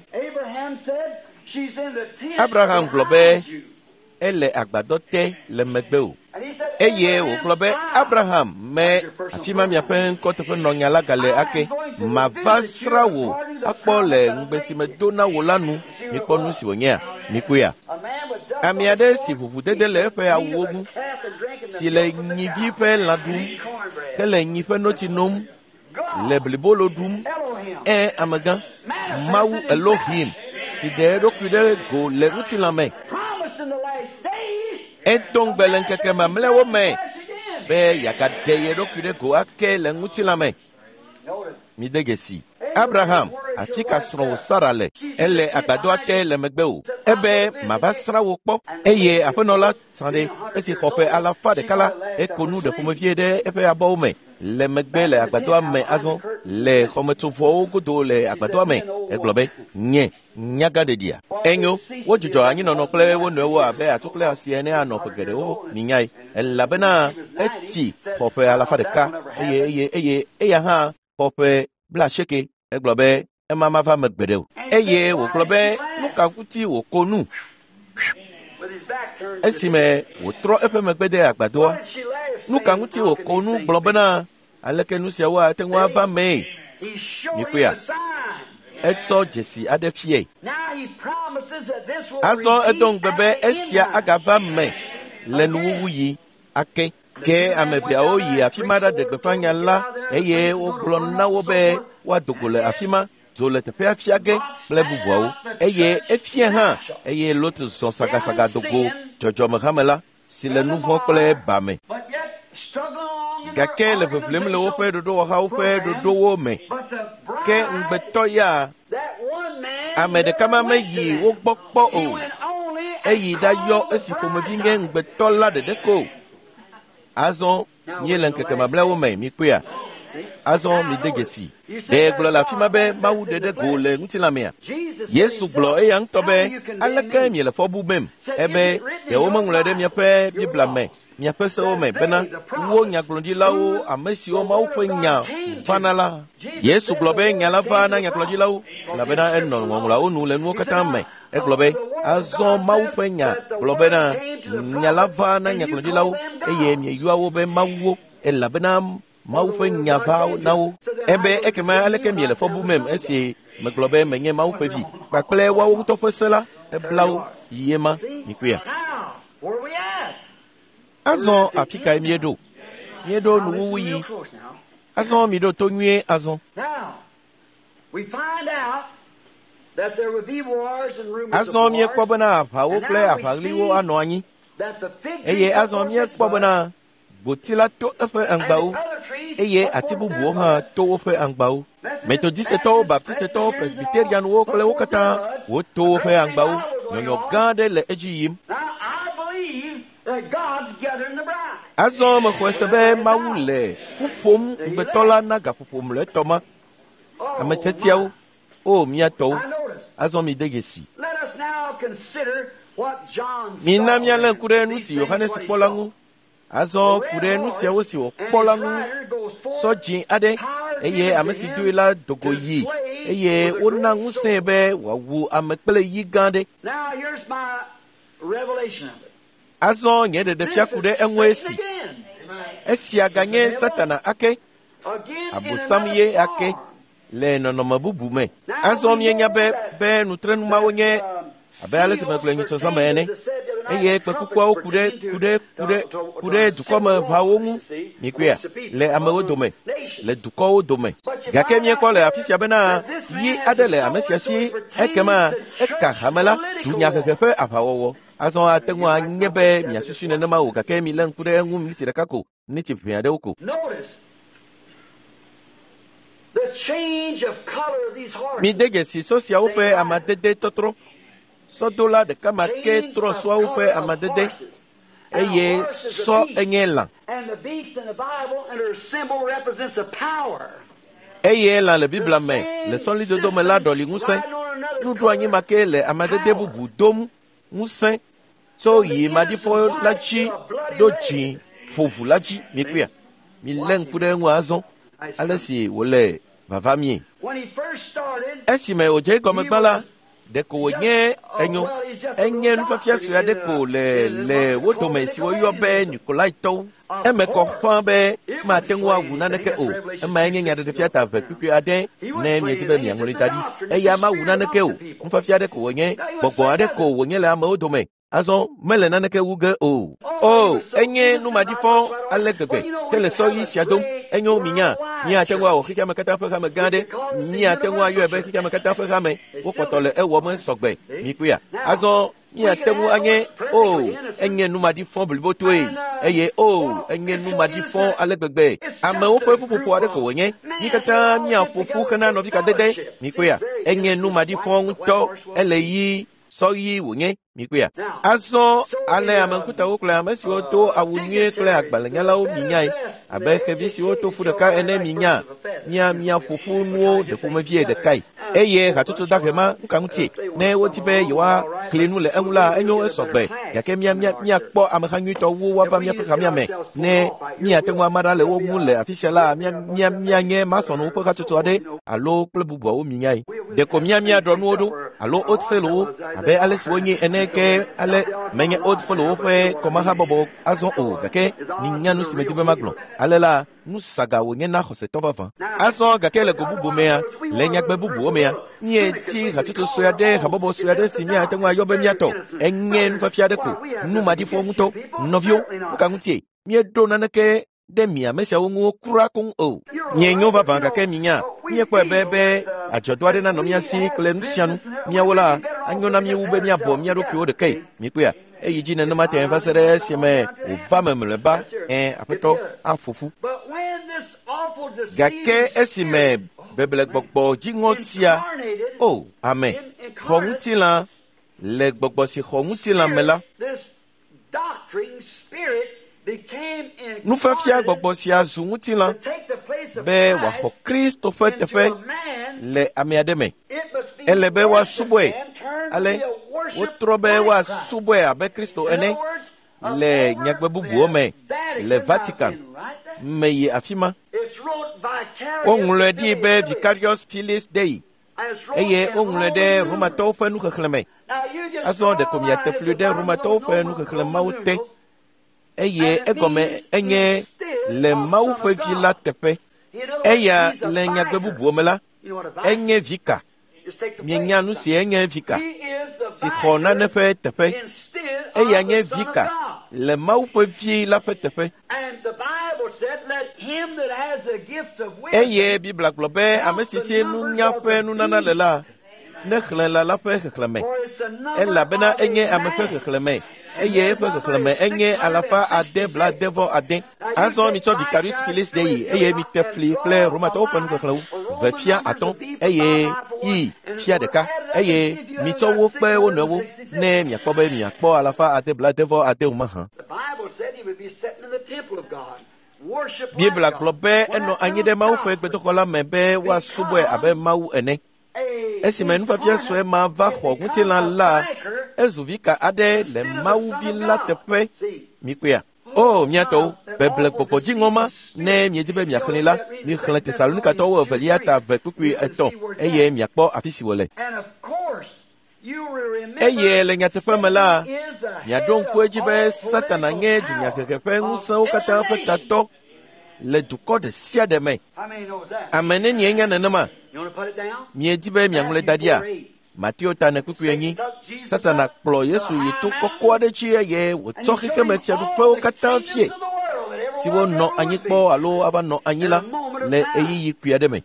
Abraham gblɔ be ele agbadɔ te le megbe o eye wògblɔ be Abraham me afi ma miaƒe ŋkɔ teƒe nɔnya la gale ake mava sra wò akpɔ le ŋugbe si medo na wò la nu mikpɔ nu si wònyea mikpoea ame aɖe si ʋuʋudede le eƒe awuwo ŋu si le nyivi ƒe lã ɖum ke le nyi ƒe notsi nom le blibolo ɖum amegã Mawu Elohim si ɖe eɖokui ɖe go le ŋutilã me edo ŋgbe le ŋkeke mamlɛawo me be yeagaɖe ye ɖokui ɖe go ake le ŋutilã me mi de gesi Abraham afi ka srɔ̃wò Sara le ele agbadɔa te le megbe o ebe mava sra wo kpɔ eye aƒenɔ la tsã ɖe esi xɔ ƒe 100 la eko nu ɖe ƒomevie ɖe eƒe abɔwo me le megbe le agbadɔa me azɔ le xɔmetsovɔwo godo le agbadɔa me egblɔ be nye nyagaɖeɖia enyo wodzudzɔ anyinɔnɔ kple wo nɔewo abe atu kple asi ene anɔ ƒe geɖewo minyae elabena eti xɔ ƒe 100 eye eya hã xɔ ƒe 90 egblɔ be ema mava megbe ɖe o eye wògblɔ be nu ka ŋuti wòko nu esime wòtrɔ eƒe megbe de agbadɔa nu ka ŋuti wòko nu gblɔ bena aleke nu siawo ate ŋu ava mee mikpoea etsɔ dzesi aɖe fie azɔ edo ŋugbe be esia agava me le nuwuwu yi ake ke ame eveawo yi afi ma ɖaɖe gbeƒã nya la eye wogblɔ na wo be woado go le afi ma dzo le teƒea fia ge kple bubuawo eye efia hã eye Lot zɔ sagasaga do go dzɔdzɔme hame la si le nu vɔ̃ kple ba me gake le ʋeʋlem le woƒe ɖoɖowɔhawo ƒe ɖoɖowo me, ke ŋugbetɔ ya ame ɖeka ma meyi wo gbɔ kpɔ o, eyi ɖayɔ esi ƒomevi nye ŋugbetɔ la ɖeɖe ko. Azɔ míele ŋkeke mamlɛawo me mikpɔa, azɔ mi de dzesi. Ɖe gblɔ le afi ma be Mawu ɖeɖe go le ŋutilã mea? Yesu gblɔ eya ŋutɔ be aleke miele fɔ bubem ebe yewo meŋlɔe ɖe miaƒe Biblia me, miaƒe sewo me bena wo nyagblɔɖilawo ame siwo Mawu ƒe nya vana la. Yesu gblɔ be nya la va na nyagblɔɖilawo elabena enɔ ŋɔŋlɔawo nu le nuwo katã me. Egblɔ be azɔ Mawu ƒe nya gblɔ bena nya la va na nyagblɔɖilawo eye mieyɔa wo be mawuwo elabena Mawu ƒe nya va na wo. Ebe ekema aleke miele fɔ bumem esi megblɔ be menye Mawu ƒe vi kpakple woawo ŋutɔ ƒe se la ebla wo yie ma mikpɔa. Azɔ afi kae mieɖo? Mieɖo nuwuwu yi. Azɔ mi ɖo to nyuie azɔ. Azɔ miekpɔ bena aʋawo kple aʋaɣliwo anɔ anyi, eye azɔ miekpɔ bena gboti la to eƒe aŋgbawo, eye ati bubuwo hã to woƒe aŋgbawo. Metodistetɔwo, baptistetɔwo, presbyterianwo kple wo katã woto woƒe aŋgbawo. Nyɔnyɔ gã aɖe le edzi yim. Azɔ mexɔe se be Mawu le ƒu ƒom ŋugbetɔ la na gaƒoƒo mlɔetɔ ma. Ame tetiawo, o mia tɔwo, azɔ mi de dzesi. Mina míalé ŋku ɖe nu si Yohanes kpɔ la ŋu. Azɔ ku ɖe nu siawo si wòkpɔ la ŋu sɔ dzĩ aɖe, eye ame si doe la dogo yi, eye wona ŋusẽ be wòawu ame kple yi gã aɖe. Azɔ nye ɖeɖefia ku ɖe eŋu esi. Esia ganye Satana ake, Abosam ye ake le nɔnɔme bubu me. Azɔ mienya be nutrenu mawo nye abe ale si megblɔ nyitsɔzɔ me ene, eye kpekukuawo ku ɖe dukɔme ʋawo ŋu mikpɔa le amewo dome, le dukɔwo dome. Gake miekpɔ le afi sia bena yi aɖe le ame sia si, ekema eka hame la dunyahehe ƒe aʋawɔwɔ. Azɔ ate ŋu anye be miasusu nenema o, gake mi le ŋku ɖe eŋu miniti ɖeka ko, miniti ʋɛ aɖewo ko. Mi de dzesi sɔ siawo ƒe amadede tɔtrɔ. Sɔdola ɖeka ma ke trɔ sɔawo ƒe amadede, eye sɔ enye lã. Eye lã le Biblia me le sɔlidodo me la ɖɔli ŋusẽ. Nuɖo anyi ma ke le amadede bubu dom ŋusẽ tso yi maɖifɔ la dzi ɖo dzĩ ƒoʋu la dzi mikpɔa. Mi lé ŋku ɖe eŋu azɔ ale si wòle vava mie. Esime wòdze egɔme gbã la, ɖeko wònye enyo, enye nufiafia sue aɖe ko le wo dome si woyɔ be Nikolaitɔwo. Eme kɔ ƒãa be mate ŋu awu naneke o. Emae nye nyaɖeɖefia ta ve kpikpui aɖe ne miedi be miaŋlɔe da ɖi. Eya mawu naneke o. Nufiafia aɖe ko wònye, gbɔgbɔ aɖe ko wònye le amewo dome. Azɔ mele naneke wu ge o. O, enye numaɖifɔ ale gbegbe ke le sɔɣi sia dom. Enyo minya, míate ŋu awɔ xexeame katã ƒe hame gã aɖe, míate ŋu ayɔe be xexeame katã ƒe hame, wo kpɔtɔ le ewɔme sɔgbe mikpɔa. Azɔ míate ŋu anye, o, enye numaɖifɔ blibotoe, eye o, enye numaɖifɔ ale gbegbe. Amewo ƒe ƒuƒoƒo aɖe ko wònye, mi katã míaƒo ƒu hena nɔvikadede mikpɔa. Enye numaɖifɔ ŋutɔ, ele yi sɔɣi wònye mikpɔa. Azɔ ale ame ŋkutawo kple ame siwo do awu nyuie kple agbalẽnyalawo minyae abe xevi siwo to fu ɖeka ene minya miaƒo ƒu nuwo ɖe ƒomevie ɖekae. Eye hatsotso dahe ma nuka ŋutie ne wodi be yewoakli nu le eŋu la enyo esɔgbe, gake míakpɔ ameha nyuitɔ wu woava míaƒe hamia me ne míate ŋu ama ɖa le wo ŋu le afi sia la míanye masɔnu ƒe hatsotso aɖe alo kple bubuawo minyae. Ɖeko míaɖɔ nuwo ɖo alo old fellowo abe ale si wonye ene ke ale menye old fellowo ƒe kɔmahabɔbɔ azɔ o, gake minya nu si medi be magblɔ. Ale la nu saga wònye na xɔsetɔ vavã. Azɔ gake le go bubu mea, le nyagbe bubuwo mea, míeti hatsotso sue aɖe, habɔbɔ sue aɖe si míate ŋu ayɔ be míatɔ. Enye nufiafia aɖe ko, numaɖifɔ ŋutɔ, nɔviwo, nuka ŋutie, míeɖo naneke ɖe mi ame siawo ŋu kura koŋ o. Mienyo vavã gake minya, míekpɔe be adzɔdɔ aɖe nanɔ mía si kple nu sia nu. Míawo la, anyona mi wu be mi abo mi adokiwo de kai mi kwe eyi ji ne ma te fa sere sieme o va memle ba apeto afofu gake esime bebele gbogbo ji ngo sia oh amen khongutila le gbogbo si khongutila mela nous fait fier gbogbo si azungutila be wa ho Kristo fetefe le amiademe ele be wa subwe ale wotrobe wa subwe abe Kristo ene le nyagbebubu me le Vatican meye afima ongle di be Vicarious Filii Dei eye ongle de Romato fe nu khleme aso de komiate fluide Romato fe nu khlema wote eye egome enye le mau fe vila tepe eya le nyagbebubu mela enye vika mienya nu si enye vika si khona ne fe tepe eya nye vika le mau fe vila fe tepe eye bibla globe amesisi nu nya fe nu nana lela ne khlela la fe khleme ela bena enye amefe khleme eye fe khleme enye alafa ade bla devo ade azo mi to Vicarious Filii Dei eye mi te fli ple Romato open khlou vefia aton eye I fia deka eye mi to wo pe wo no wo ne mi akpo mi akpo alafa ade bla devo ade uma han Bibla globe eno anyide mau fe gbeto kola mebe wa subwe abe mau ene esime nu fafia so e ma va ho gutila la ezuvika ade le mau villa tepe mikwea oh miato beble popo jingoma ne miedibe miakhnila ni khla Tesalonika to wo veliata vekukui eton eye miakpo afisi wole eye le nyatepe mala miadon kwejibe satana nye dunya kekepe ngusa ukata petato le duko de sia de me amene ni enya nanama miedibe miangle dadia Matthew tane kukuyenyi satana kplo Yesu yitu kokwa de chi ye wo toki keme tia du fo kata tie si wo no anyikpo alo aba no anyila le eyi yikua de me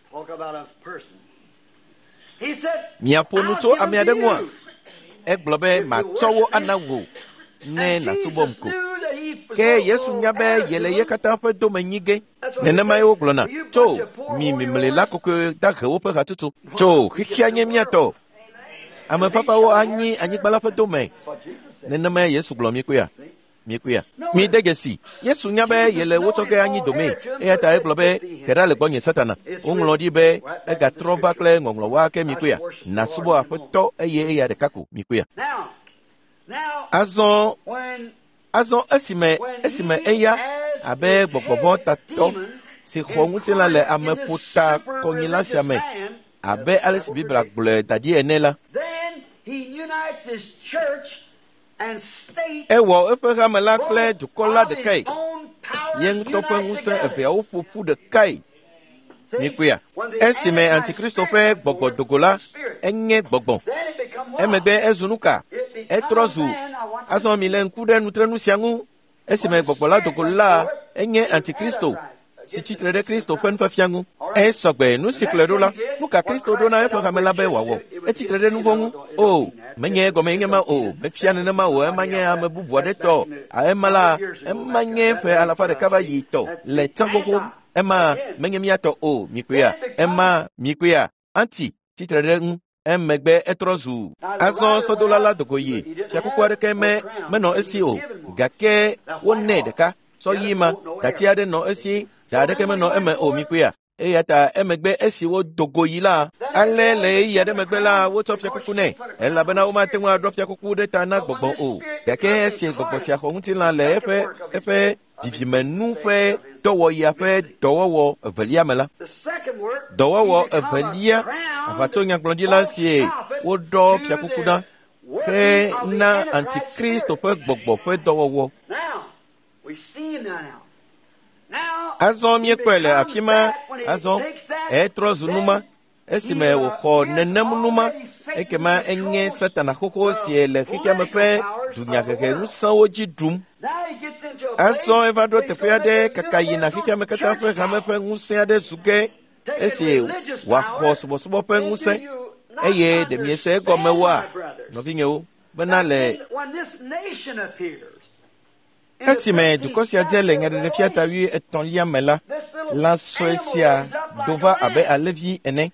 miaponuto amiade ngwa eglobe matowo anawo ne na subomko ke Yesu nyabe yele ye kata fe do manyige nene mai wo glona to mi mlela kokwe da kho pe hatutu to khikhia nye miato ame papa wo anyi gbala fe do me nene mai Yesu glo mi kuya mi degesi Yesu nyabe yele wo toke anyi do me e ta eglobe kera le gbonye satana onlo di be e ga trova kle ngonglo wa ke mi kuya na subo afoto eye ya de kako mi kuya azon esime eya abe gbogbo tato si khongutila le ameputa kongila siame abe alisi bibla gbole tadi enela ewo efe hamela kle dukola de kai yen tope ngusa ebe ofufu de kai mikuya esime antikristo pe gbogbo dogola enye gbogbo emegbe ezunuka etrozu aso mi len kude nutrenu siangu esime gbogbo la dogola enye antikristo si chitre de Kristo fen fa fiangu sogbe nu siklero la nu ka Kristo do na fa kamela be wawo chitre de nu vongu o menye go menye ma o me fiane na ma o manye amabubu de to mala manye fe ala fa de kava yito le tangoko menye miato o mikuya mikuya anti chitre de megbe etrozu azo sodola la dogoye yakukwa de keme meno esi o gake wonne de ka so yima tatia de no esi dade keme no o mikuya eyata emegbe esi wo dogoyi la alele ya de megbe la wo to fiakuku ne ela bana o ma te wa do fiakuku de ta na gbogbo o gake esi gbogbo si ahonti la le efe vivimenu fe dowo ya fe dowo evelia mela dowo evelia abato nya glondi la si wo do fiakuku na fe na antikristo fe gbogbo fe dowo azon miekwele afima azon etrozu numa esime wo nenem numa ekema enye satana koko siele kikemepe dunya keke nusanwo jidum azon evado tepeade kakayina kikemekata pe kamepe ngusiade zuge esi wa hosubo pe nguse eye de miese gomewa novingewo bena le esime dukosia dele ngade de fiata wi eton liamela la soesia dova abe alevi ene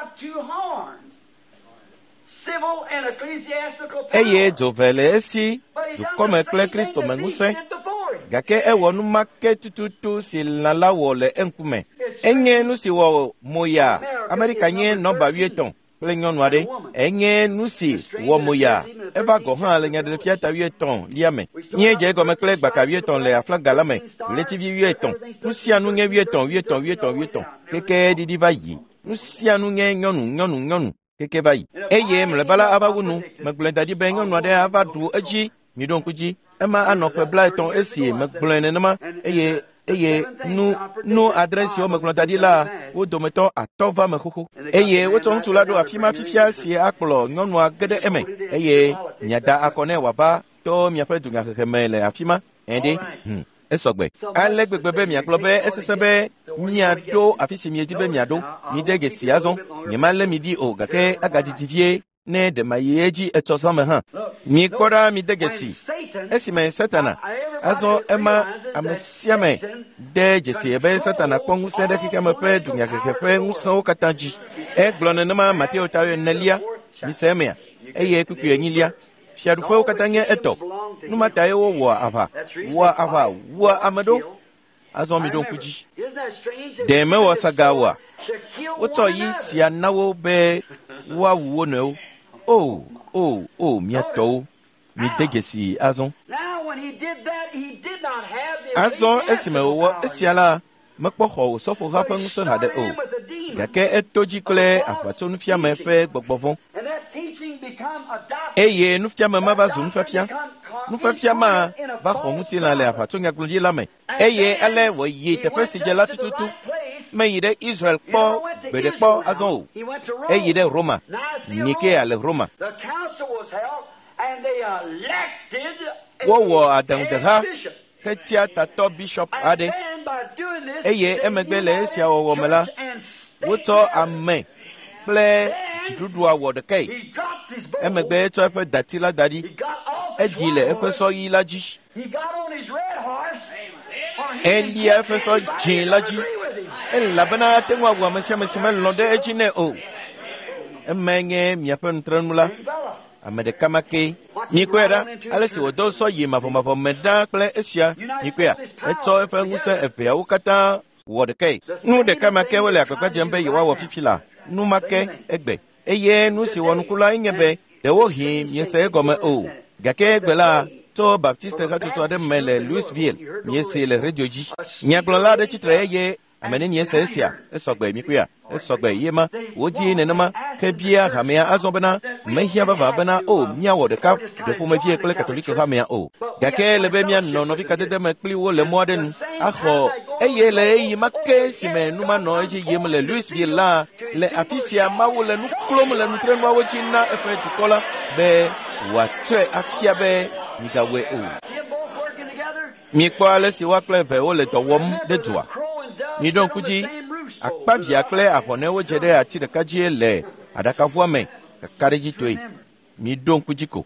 eye dovele esi dukome kle Kristo menguse gake ewo nu make tututu si lala wo le enkume enye nu si wo moya America nye no ba wieton ple nyonu ade enye nu si wo moya eva go han le ngade fiata wieton liame nye je go me kle gbaka wieton le aflaga la me le ti wieton nu si anu nye wieton keke didi va yi nu si anu nye nyonu keke va yi eye mle bala abawunu meglenda di ben nyonu ade ava du eji mi don kuji ema anope blaiton esi meglene nama eye nu adresse o meglenda di la wo dometon atova mekoko eye wo ton tula do afima fifia si akplo nyonu agede eme eye nyada akone waba to mi apedu ngakemele afima ende esogbe alegbegbe be mi aklobe esesebe mi ado afisi mi edibe mi ado mi dege si azon mi male mi di o gake agadidivie ne de mayeji etosame ha mi kora mi dege si esime satana azon ema amesiame de jesi ebe satana kpongu sede kikame pe dunya kekepe unso katanji eglone nama Mateo tawe nelia mi semea eye kuku enyilia fiadufo katanye eto numa taye wo wa amado azon mi don kuji de me wo sagawa woto yi sia nawo be wa wo no mi ato mi degesi azon azon esime wo esiala mekpo ho sofo hapen so hade o gake etoji kle apatonu fia me pe gbogbovon eye nu fia me ma va zun fia ma va khomuti la le apatonu yaglunji la me eye ale wo yi te presije la tututu me yide Israel po bede po azon eye de Roma nike ale Roma wo adan de ha ketia tato bishop ade eye emegbele sia wo mela woto amen ple jidudu awo de kai emegbe to efe datila dadi edile efe so yi laji elia efe so jin laji elabana tenwa wa mesia londe ejine o emenye miape ntranula amede kamake ni kwera alesi wodo so yi mafo meda kle esia ni kwea eto efe ngusa epe awukata wodeke nu de kamake wele akokwa jembe yiwa wo fifila nu make egbe eye nu si wonukula ingebe de wo hi miese gome o gake egbela to baptiste katuto de mele Louisville miese le radioji nyaglola de titre eye amene miese esia esogbe mi kwea esogbe yema wodi nenama kebia hamea azobena mehia baba bena o mia wo de ka de po mefie kle catholique hamea o gake lebe mia no vi kadede me kli wo le moden aho eye le yi make sime numa no eji yem le Louisville la le afisia mawo le nu klom le nu tren wa wochi na efe tukola be watwe akia be nigawe o mi kwa le si wa kle ve o le dowom de doa mi don kuji akpavi akle ahone wo jede ati de kajie le adaka vuame kareji toy mi don kujiko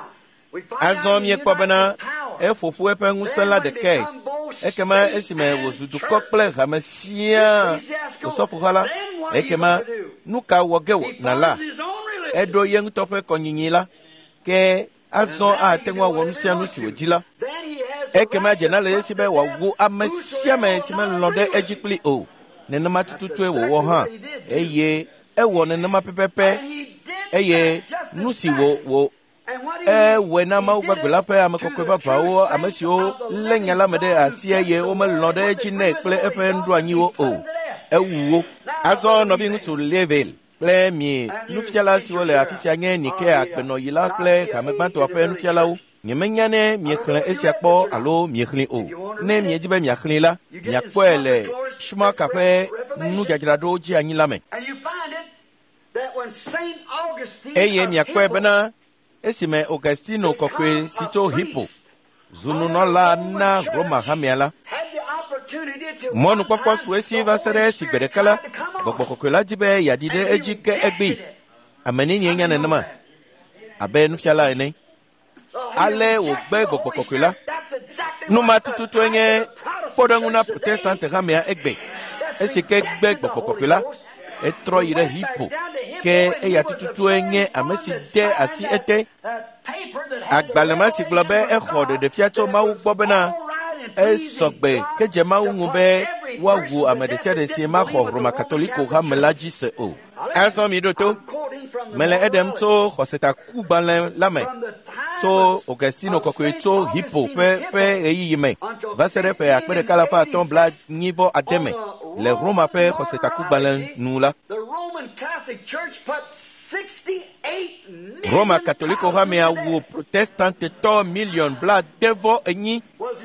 azom ye kwabana efofu epe ngusala de ke ekema esime wozudu kokple hamasia osofu hala ekema nuka wogewo nala edo yeng tope konyinyila ke azon a tenwa wonsia no si wodila ekema jenale esibe wawu amasia mesime londe ejikli o nenema tututu ewo ha eye ewo nenema pepepe eye nusi wo wena ma ugbagla pe amekokwe papa wo amesio lenyala mede asie ye o melode chine kle epe ndu anyi wo o ewuwo azo no bi ntu level ple mi nufiala si wole afisi anye nike akpeno yila kle kamegbanto ape nufiala wo nyemenyane mi khle esiakpo alo mi khle o ne mi ejibe mi khle la mi akpele shuma kape nu jagrado ji anyi lame eye mi akwe bena esime Augustino kokwe sito hippo zunu no la na Roma hamiala monu kwakwa suesi vasere sigberekala gbogbo kokwe la jibe yadide ejike egbi ameni ni enya nenema abe nufiala ene. Ale wògbe gbɔgbɔ kɔkɔe la. Numa tututu enye kpɔɖeŋu na protestant hamea egbe. Esi ke gbe gbɔgbɔ kɔkɔe la, etrɔ yi ɖe Hippo. Ke eya tututu enye ame si de asi ete. Agbalẽma si gblɔ be exɔ ɖeɖefia tso Mawu gbɔ bena esɔgbe ke dze Mawu ŋu be woawu ame ɖe sia ɖe si maxɔ Roma katoliko hame la dzi se o. Azɔ mi ɖo to. Mele eɖem tso xɔsetakugbalẽ la me. Tso Augustino kɔkɔe tso Hippo ƒe ɣeyiɣi me. Va se ɖe ƒe 1980 me le Roma ƒe xɔsetakugbalẽ nu la. Roma katoliko hamea wu protestantitɔ million bla devɔ enyi.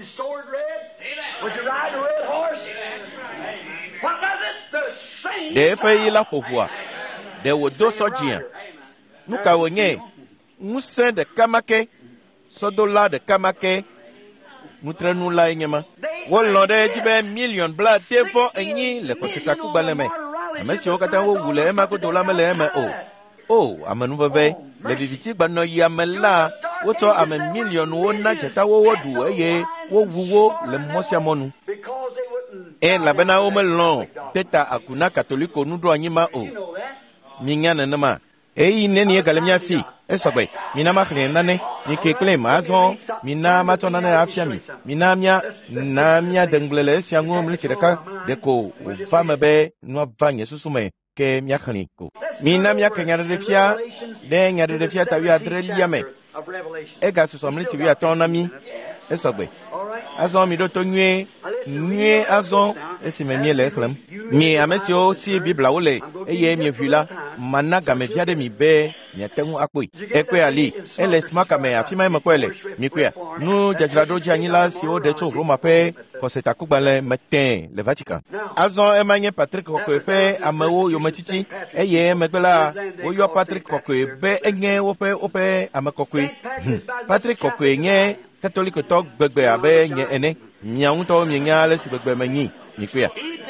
De eƒe yi la ƒoƒoa, de wòdo sɔdzia. Nu ka wònye? Ŋusẽ ɖeka ma ke, sɔdola ɖeka ma ke, nutrenu la enye ma. Wolɔ̃ ɖe edzi be million bla devɔ enyi le xɔsetakugbalẽ me. Ame siwo katã wowu le ema godo la mele eme o. O, amenuveve, le viviti gbanɔyia me la, wotsɔ ame millionwo na dzatawo woɖu eye wowu wo le mɔ sia mɔnu. Elabena womelɔ̃ de ta aku na katoliko nuɖo anyi ma o. Minya nenema. Eyi nenie gale miasi. Esɔgbe, mina maxlẽ nane, mi ke kple ma azɔ, mina matsɔ nane afia mi. Mina mia dengble le esia ŋu mliti ɖeka ɖeko wòva me be nua va nye susu me ke miaxlẽ ko. Mina miake nyaɖeɖefia ɖe nyaɖeɖefia ta 17 me. Egasusɔ mliti 15 na mi. Esɔgbe. Azɔ mi ɖo to nyuie azɔ esime mie le exlẽm. Mi ame siwo si Biblawo le eye mieʋui la, mana gamevia ɖe mi be miate ŋu akpɔe. Ekpe ali, ele Smaka me afi ma emekpɔe le. Mikpɔa, nu dzadzraɖo dzeanyila siwo ɖe tso Roma ƒe xɔsetakugbalẽ me tẽ le Vatican. Azɔ ema nye Patrick Kɔkɔe ƒe amewo yometiti eye emegbe la woyɔ Patrick Kɔkɔe be enye woƒe ame kɔkɔe. Patrick Kɔkɔe nye katolikotɔ gbegbe abe nye ene. Mia ŋutɔwo mienya ale si gbegbe me nyi. Mikpɔa.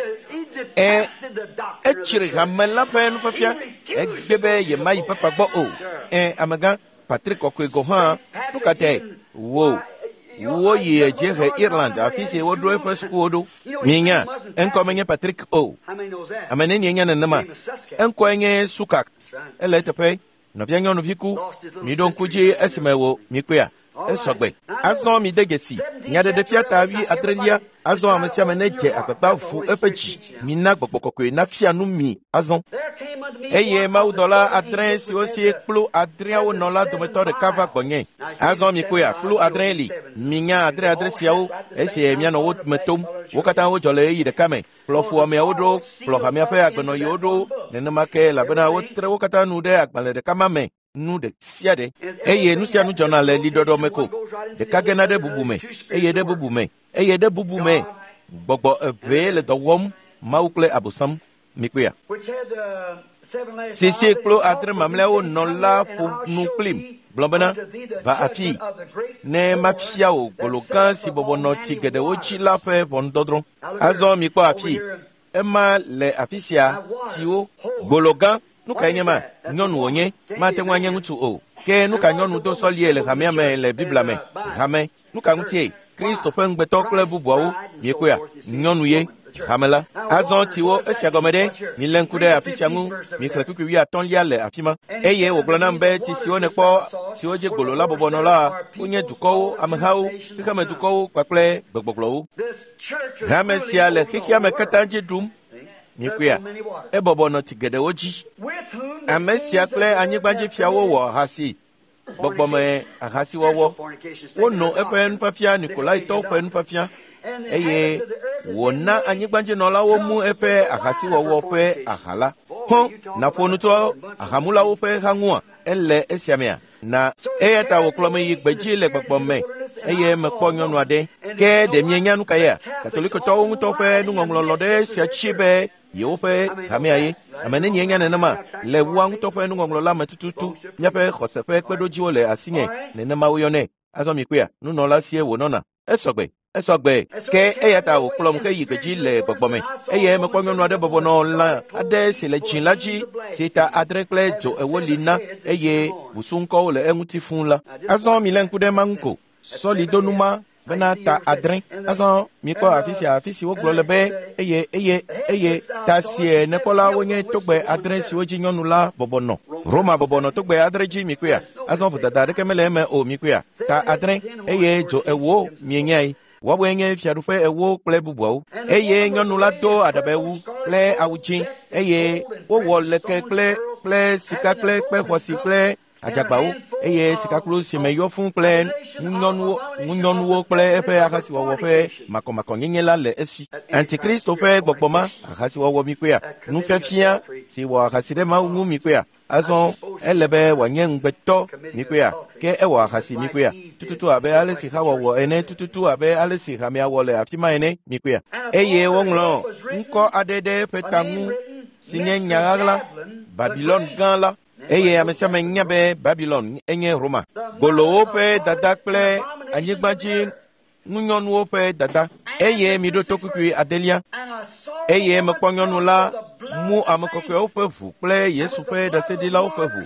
Etsiri hame la ƒe nufiafia egbe be yemayi papa gbɔ o. Amegã Patrick Kɔkɔe go hã nu ka te wo yi edze Ireland afi si woɖo eƒe sukuwo ɖo. Mienya eŋkɔ menye Patrick o. Ame ne mienya nenema. Eŋkɔe nye Sukat. Ele teƒe nɔvia nyɔnuvi ku. Mi ɖo ŋku dzi esime wo mikpɔa. Esɔgbe. Azɔ mi de gesi. Nyaɖeɖefia ta 17. Azɔ ame sia ame ne dze agbagba ʋu eƒe dzi. Mina Gbɔgbɔ Kɔkɔe na fia nu mi azɔ. Eye mawudɔla 7 siwo si kplu 7 nɔ la dometɔ ɖeka va gbɔnye. Azɔ mi kpɔa kplu 7 li. Minya 7 siawo esi mianɔ wo me tom. Wo katã wodzɔ le eyi ɖeka me. Kplɔ fuameawo ɖo, kplɔ hamea ƒe agbenɔyiwo ɖo. Nenema ke elabena wotre wo katã nu ɖe agbalẽ ɖeka ma me. Nu ɖe sia ɖe. Eye nu sia nu dzɔna le liɖɔɖɔ me ko. Ɖeka gena ɖe bubu me, eye ɖe bubu me, eye ɖe bubu me. Gbɔgbɔ eve le dɔ wɔm Mawu kple Abosam. Mikpɔa. Sisi kplo 7 mamlɛawo nɔ la ƒo nu kplim. Gblɔ bena va afi ne mafia wò gbolo gã si bɔbɔ nɔ tsi geɖewo dzi la ƒe ʋɔnudɔdrɔ̃. Azɔ mikpɔ afi. Ema le afi sia siwo gbolo gã. Nu ka nye ma, nyɔnu wònye, mate ŋu anye ŋutsu o. Ke nu ka nyɔnu do sɔlie le hamea me le Biblia me, hame. Nu ka ŋutie, Kristo ƒe ŋugbetɔ kple bubuawo, miekpɔa, nyɔnu ye, hame la. Azɔ tiwo esia gɔme ɖe, mi lé ŋku ɖe afi sia ŋu, mi xlẽ kpikpi 15 le afi ma. Eye wògblɔ nam be ti siwo nekpɔ, siwo dzi gbolo la bɔbɔ nɔ la, wonye dukɔwo, amehawo, xexeme dukɔwo kpakple gbegbɔgblɔwo. Hame sia le xexea me katã dzi ɖum. Mikpɔa, ebɔbɔ nɔ ti geɖewo dzi. Ame sia kple anyigbadzifiawo wɔ ahasi. Gbɔgbɔme ahasiwɔwɔ. Wonɔ eƒe nufiafia Nikolaitɔwo ƒe nufiafia. Eye wòna anyigbadzinɔlawo mu eƒe ahasiwɔwɔ ƒe aha la. Na ƒo nu tso ahamulawo ƒe ha ŋua. Ele esia mea. Na eya ta wòkplɔ me yi gbedzi le gbɔgbɔme. Eye mekpɔ nyɔnu aɖe. Ke ɖe mienya nu ka ya. Katolikotɔwo ŋutɔ ƒe nuŋɔŋlɔ lɔ ɖe sia tsi be yewo ƒe hamea ye. Ame ne mienya nenema le woa ŋutɔ ƒe nuŋɔŋlɔ la me tututu. Míaƒe xɔse ƒe kpeɖodziwo le asinye. Nenema woyɔnɛ. Azɔ mikpɔa nunɔla sie wònɔna. Esɔgbe. esogbe ke eyata oklom ke yikeji le gbogbome eye me kponyonu ade bobono la ade si le chinlaji sita adrekle jo ewolina eye busunko le enguti fun la azon mi lenkude manko solidonuma bena ta adren azon mi ko afisi wo glo lebe eye ta sie ne kola wonye togbe adren si woji nyonu la bobono Roma bobono togbe adreji mi kuya azon fudada de kemele me o mi kuya ta adren eye jo ewo mi nyai wabwenye fiarufe ewo kple bubuawo eye nyɔnu la do adabewu kple awudzi eye wowɔ leke kple sika kple xɔsi kple adzagbawo eye sikaklo si me yɔ fún kple ŋunyɔnuwo kple eƒe ahasiwɔwɔ ƒe makɔmakɔ nyenye la le esi antikristo ƒe gbɔgbɔma ahasiwɔwɔ mi koe nufiafia si wɔ ahasi ɖe mawu ŋu mi koe azɔ ele be wòanye ŋugbetɔ mi koe ke ewɔ ahasi mi koe tututu abe ale si hawɔwɔ ene tututu abe ale si hamiawɔ le afi ma ene mi koe eye woŋlɔ ŋkɔ aɖe ɖe ƒe ta ŋu si nye nyaɣaɣla Babilon gã la eye ame sia ame nya be Babilon enye Roma golowo ƒe dada kple anyigbadzi ŋunyɔnuwo ƒe dada eye mi ɖo tokukui adelia eye mekpɔ nyɔnu la mu ame kɔkɔewo ƒe ʋu kple Yesu ƒe ɖaseɖilawo ƒe ʋu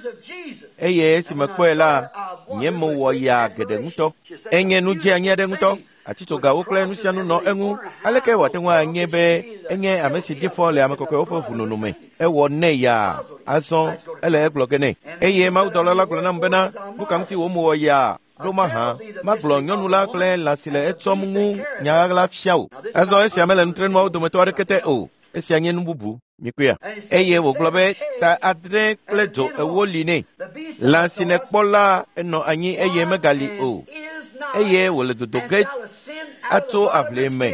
eye esi mekpɔe la nye me wɔ ya geɖe ŋutɔ enye nu dzeanyi aɖe ŋutɔ atitsogawo kple nu sia nu nɔ eŋu aleke wòate ŋu anye be enye ame si ɖi fɔ le ame kɔkɔewo ƒe ʋu nonome ewɔ ne ya azɔ ele egblɔ ge nɛ eye mawudɔla la gblɔ nam bena nu ka ŋuti wo mewɔ ya ɖo mahã magblɔ nyɔnu la kple lã si le etsɔm ŋu nyaɣaɣla fia o azɔ esia mele nutrenuawo dometɔ aɖeke te o esia nye nu bubu mi koe eye wògblɔ be ta adre kple dzo ewo li nɛ lã si nekpɔ la enɔ anyi eye megali o eye wòle dodo ge atso aʋli me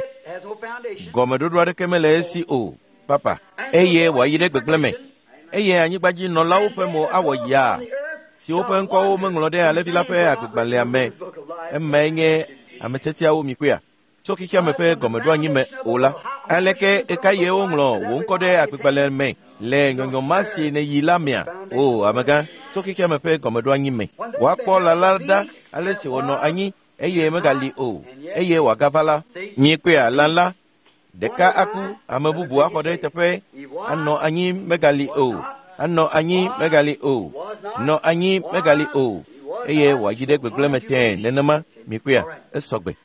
gɔmeɖoɖo aɖeke mele esi o papa eye wòayi ɖe gbegblẽ me eye anyigbadzinɔlawo ƒe mo awɔ yaa si woƒe ŋkɔwo meŋlɔ ɖe alẽvi la ƒe agbegbalẽa me eme nye ametetiawo mi koe tso xixia me ƒe gɔmeɖo anyi me o la aleke eka ye woŋlɔ wò ŋkɔ ɖe agbegbalẽ me le nyɔnyɔma si ne yi la mea o amegã tso xixia me ƒe gɔmeɖo anyi me wòakpɔ lala ɖa ale si wònɔ anyi eye megali o eye wòagava la mi koe lã la ɖeka aku ame bubu axɔ ɖe teƒe anɔ anyi megali o anɔ anyi megali o nɔ anyi megali o eye wòayi ɖe gbegblẽ me tẽ nenema mi koe esɔgbe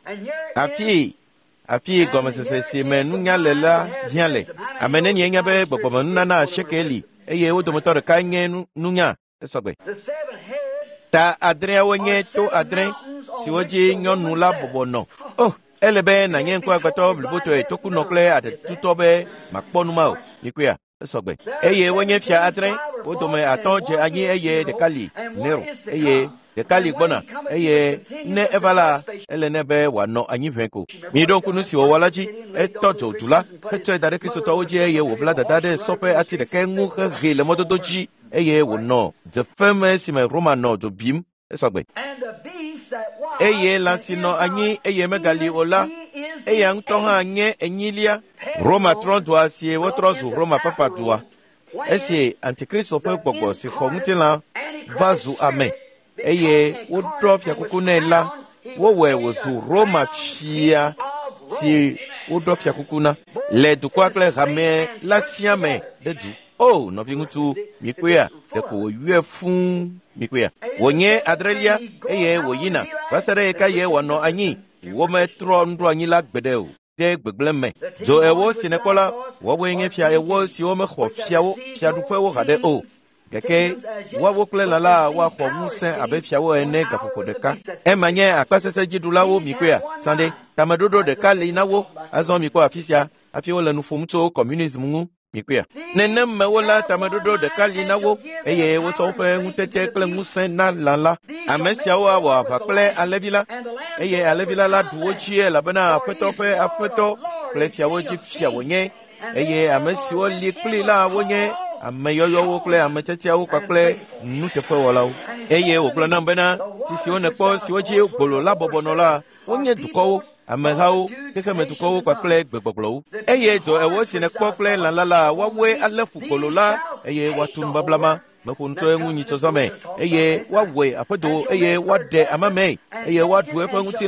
afi gɔmesese si me nunya le la hiã le ame nenye nya be gbɔgbɔme nunana asieke li eye wo dometɔ ɖeka nye nunya esɔgbe ta adreawo nye to adre siwo dzi nyɔnu la bɔbɔ nɔ o ele be nànye ŋkɔ agbetɔ blibotɔe tokunɔ kple aɖetutɔ be makpɔ numa o mi koe esɔgbe eye wonye fia adre wo dome atɔ dze anyi eye ɖeka li Nero eye ɖeka li gbɔna eye ne eva la ele ne be wòanɔ anyi ʋɛ ko mi ɖo ŋku nu si wòwɔ la dzi etɔ dzo du la hetsɔe da ɖe kristotɔwo dzi eye wòbla dada ɖe sɔ ƒe ati ɖeke ŋu hehe le mɔdodo dzi eye wònɔ dze fem esime Roma nɔ dzo bim esɔgbe eye lã si nɔ anyi eye megali o la eya ŋutɔ hã nye enyilia Roma trɔ dua si wotrɔ zu Roma papa dua esi antikristo ƒe gbɔgbɔ si xɔ ŋutilã va zu ame eye woɖɔ fiakuku nɛ la wowɔe wòzu Roma fia si woɖɔ fiakuku na le dukɔa kple hame la sia me ɖe du o nɔvi ŋutsu mi koe ɖeko wòyɔe fũu mi koe wònye adrelia eye wòyina va se ɖe eka ye wòanɔ anyi wometrɔ nuɖo anyi la gbeɖe o ɖe gbegblẽ me dzo ewo si nekpɔ la woawoe nye fia ewo siwo mexɔ fiaɖuƒewo haɖe o gake woawo kple lã la woaxɔ ŋusẽ abe fiawo ene gaƒoƒo ɖeka ema nye akpasese dziɖulawo mi koe sãɖe tameɖoɖo ɖeka li na wo azɔ mi kpɔ afi sia hafi wole nu ƒom tso communism ŋu mi koe nenem me wola tameɖoɖo ɖeka li na wo eye wotsɔ woƒe ŋutete kple ŋusẽ na lã la ame siawo awɔ aʋa kple alẽvi la eye alẽvi la ɖu wo dzi elabena aƒetɔ ƒe aƒetɔ kple fiawo dzi fia wònye eye ame siwo li kpli la wonye ame yɔyɔwo kple ame tetiawo kpakple nuteƒewɔlawo eye wògblɔ nam bena siwo nekpɔ siwo dzi gbolo la bɔbɔnɔ la wonye dukɔwo amehawo xexeme dukɔwo kpakple gbegbɔgblɔwo eye dzo ewo si nekpɔ kple lã la woawoe alé fu gbolo la eye woatu nubablama meƒo nu tso eŋu nyitsɔzɔ me eye woawɔe aƒedo eye woaɖe amame eye woaɖu eƒe ŋutilã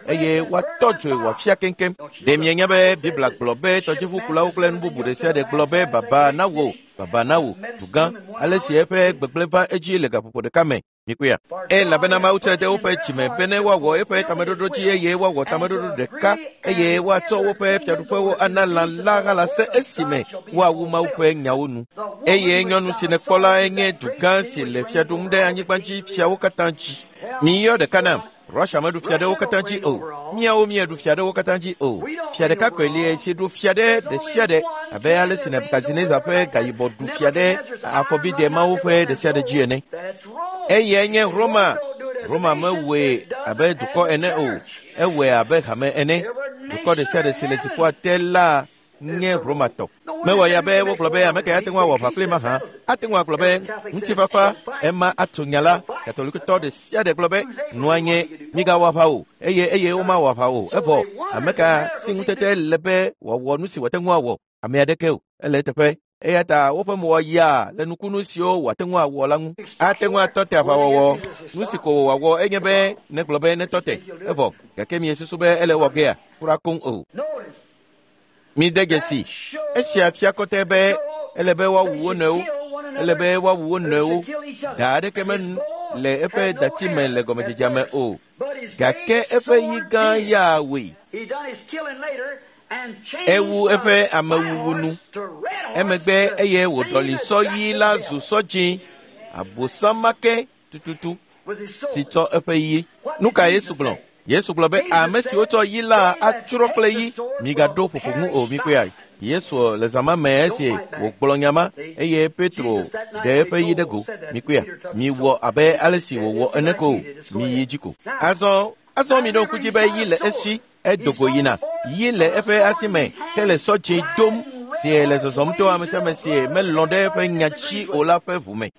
eye watɔdzoe wafia keŋkeŋ ɖe mienya be bibla gblɔ be tɔdziʋukulawo kple nu bubu ɖe sia ɖe gblɔ be baba na wò dugã ale si eƒe gbegblẽ va edzi le gaƒoƒo ɖeka me mikoe elabena Mawu tsɔe de woƒe dzime be ne woawɔ eƒe tameɖoɖo dzi eye woawɔ tameɖoɖo ɖeka eye woatsɔ woƒe fiaɖuƒewo ana lãla halase esime woawu Mawu ƒe nyawo nu eye nyɔnu si nekpɔ la enye dugã si le fia ɖum ɖe anyigba dzi fiawo katã dzi. Miyɔ ɖeka nam Russia meɖu fia ɖe wo katã dzi o, míawo míeɖu fia ɖe wo katã dzi o. Fia ɖeka koe li si ɖu fia ɖe sia ɖe abe ale si Nebukadnezar ƒe gayibɔ ɖu fia ɖe afɔbide Mawu ƒe ɖe sia ɖe dzi ene. Eye nye Roma mewɔe abe dukɔ ene o, ewɔe abe hame ene. Dukɔ ɖe sia ɖe si le dziƒoa te la nye Romatɔ. Mewɔ ya be wogblɔ be ame ke ate ŋu awɔ aʋa kpli ma hã ate ŋu agblɔ be ŋutifafa ema atu nya la katolikitɔ ɖe sia ɖe gblɔ be nua nye migawɔ aʋa o eye womawɔ aʋa o evɔ ame ka si ŋutete le be wòawɔ nu si wòate ŋu awɔ ame aɖeke o ele teƒe eya ta woƒe mɔ ya le nukunu siwo wòate ŋu awɔ la ŋu ate ŋu atɔ te aʋawɔwɔ nu si ko wòawɔ enye be negblɔ be netɔ te evɔ gake miesusu be ele wɔ gea kura koŋ o. Mi de dzesi esia fia kɔtɛ be ele be woawu wo nɔewo ele be woawu wo nɔewo da aɖeke menu le eƒe dati me le gɔmedzedzea me o gake eƒe yi gã ya woe ewu eƒe amewuwu nu emegbe eye wòɖɔli sɔ yi la zu sɔ dzĩ abosamake tututu si tsɔ eƒe yi. Nu ka Yesu gblɔ be ame siwo tsɔ yi la atsrɔ̃ kple yi migaɖo ƒoƒo ŋu o mikoe. Yesu le zã ma me esi wògblɔ nya ma eye Petro ɖe eƒe yi ɖe go mikoe miwɔ abe ale si wòwɔ ene ko miyi dzi ko. Azɔ mi ɖo ŋku dzi be yi le esi edogo yina yi le eƒe asi me ke le sɔ dzĩ dom si le zɔzɔm to ame sia ame si melɔ̃ ɖe eƒe nya dzi o la ƒe ʋu me.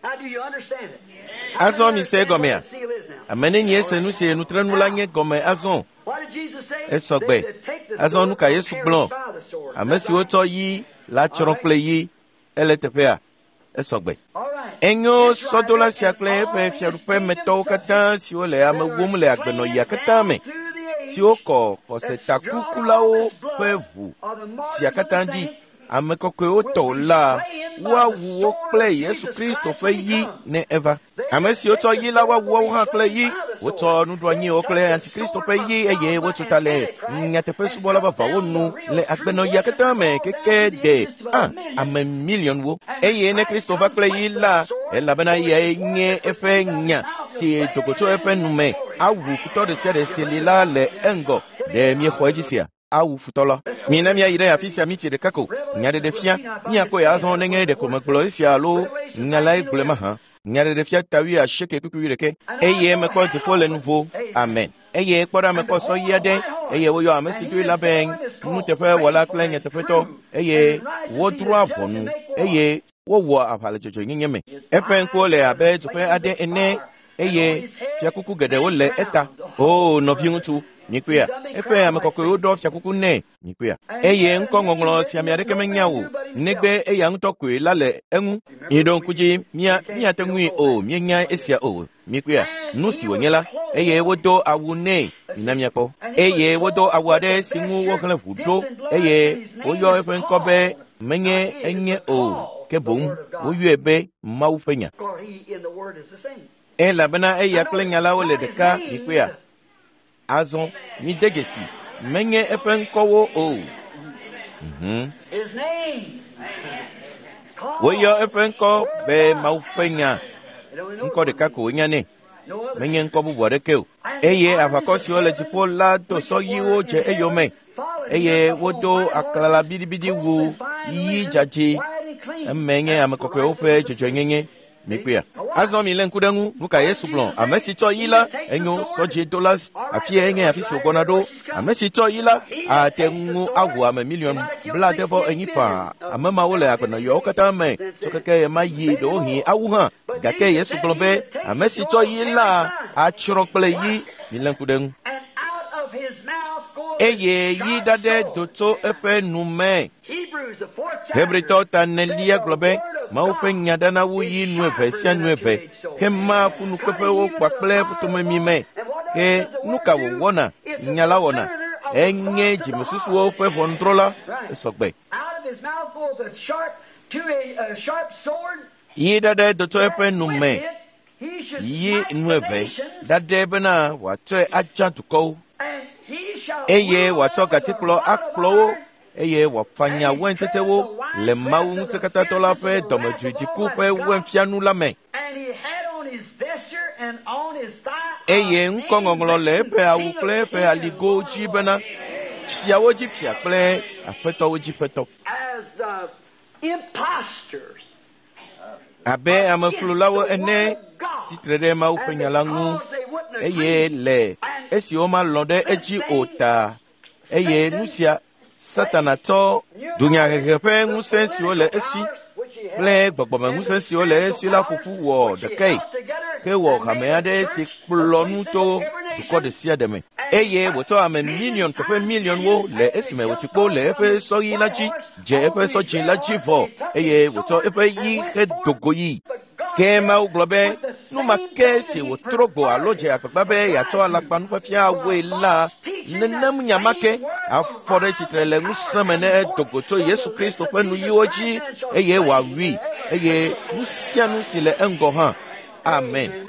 Azɔ mi se egɔmea ame ne nye ese nu si nutrenu la nye gɔme azɔ esɔgbe. Azɔ nu ka Yesu gblɔ ame siwo tsɔ yi la tsrɔ̃ kple yi ele teƒea esɔgbe. Enyo sɔdola sia kple eƒe fiaɖuƒe metɔwo katã siwo le ame wom le agbenɔyia katã me siwo kɔ xɔsetakukulawo ƒe ʋu sia katã dzi ame kɔkɔewo tɔ la woawu wo kple Yesu Kristo ƒe yi ne eva. Ame siwo tsɔ yi la woawu wo hã kple yi wotsɔ nuɖuanyiwo kple Antikristo ƒe yi eye wotso ta le nyateƒe subɔla vavawo nu le agbenɔyia katã me keke de ame miliɔnwo eye ne Kristo va kple yi la elabena yae nye eƒe nya si dogo tso eƒe nu me awu futɔ ɖe sia ɖe si li la le eŋgɔ ɖe miexɔ edzi sia awu futɔ la. Mina miayi ɖe afi sia miti ɖeka ko nyaɖeɖe fia miakɔe azɔ nenye ɖeko megblɔ esia alo nya lae gblɔe ma hã. Nyaɖeɖe fia tawi asieke kpekpe ɖeke eye mekpɔ dziƒo le nuvo amen eye kpɔ ɖa mekpɔ sɔ yi aɖe eye woyɔ ame si doe la be nuteƒe wɔla kple nyateƒetɔ eye wodrɔa ʋɔnu eye wowɔ aʋa le dzɔdzɔenyenye me. Eƒe ŋkuwo le abe dzɔƒe aɖe ene eye fiakuku geɖewo le eta. O nɔvi ŋutsu mikoe eƒe ame kɔkɔewo ɖɔ fiakuku nɛ mikoe eye ŋkɔŋɔŋlɔ si ame aɖeke menya o negbe eya ŋutɔ koe la le eŋu. Miɖo ŋku dzi miate ŋui o mienya esia o mikoe nu si wònye la eye wodo awu nɛ na miakpɔ eye wodo awu aɖe si ŋu wohlẽ ʋu ɖo eye woyɔ eƒe ŋkɔ be menye enye o ke boŋ woyɔe be Mawu ƒe nya elabena eya kple nya la wole ɖeka mikoe. Azɔ mi de dzesi menye eƒe ŋkɔwo o. Woyɔ eƒe ŋkɔ be Mawu ƒe nya ŋkɔ ɖeka ko wonya nɛ menye ŋkɔ bubu aɖeke o eye aʋakɔ siwo le dziƒo la do sɔ yiwo dze eyome eye wodo aklala bidibidi wu yi dzadze eme nye ame kɔkɔewo ƒe dzɔdzɔenyenye mikoe. Azɔ mi le ŋku ɖe ŋu nu ka Yesu gblɔ ame si tsɔ yi la enyo sɔdzedola afi enye afi si wògbɔna ɖo ame si tsɔ yi la ate ŋu awu ame miliɔn 68 faa ame mawo le agbenɔyɔwo katã me tsɔ keke ema yi ɖewo hi awu hã gake Yesu gblɔ be ame si tsɔ yi la atsrɔ̃ kple yi mi le ŋku ɖe ŋu eye yi ɖaɖe do tso eƒe nu me. Hebritɔ ta nelia gblɔ be Mawu ƒe nya ɖana wu yi nu eve sia nu eve ke ma ƒu nukpeƒewo kpakple tomemi me ke nu ka wɔna nyala wɔna enye jimesusuwo ƒe ʋɔnudrɔla esɔgbe yi ɖaɖe dotɔ eƒe nume yi nu eve ɖaɖe bena wòatsɔe adza dukɔwo eye wòatsɔ gatikplɔ akplɔ wo eye wòafanya wɔntetewo le Mawu Ŋusẽkatãtɔ la ƒe dɔmedzoe dziku ƒe wɔnfianu la me eye ŋkɔŋɔŋlɔ le eƒe awu kple eƒe aligo dzi bena fiawo dzi fia kple aƒetɔwo dzi ƒetɔ abe ameflulawo ene titre ɖe Mawu ƒe nya la ŋu eye le esiwo malɔ ɖe edzi o ta eye nu sia Satana tsɔ dunyahehe ƒe ŋusẽ siwo le esi kple gbɔgbɔme ŋusẽ siwo le esi la ƒoƒu wɔ ɖekae ke wɔ hame aɖe si kplɔ nu to dukɔ ɖe sia ɖe me eye wòtsɔ ame miliɔn kpeƒe miliɔnwo le esime wòtsikpo le eƒe sɔɣi la dzi dze eƒe sɔdzi la dzi vɔ eye wòtsɔ eƒe yi hedogo yi ke Mawu gblɔ be nu ma ke si wòtrɔ go alo dze agbagba be yeatsɔ alakpa nufiafia awoe la nenem nya ma ke afɔ ɖe tsitre le ŋusẽ me ne edogo tso Yesu Kristo ƒe nuyiwo dzi eye wòawui eye nu sia nu si le eŋgɔ hã. Amen.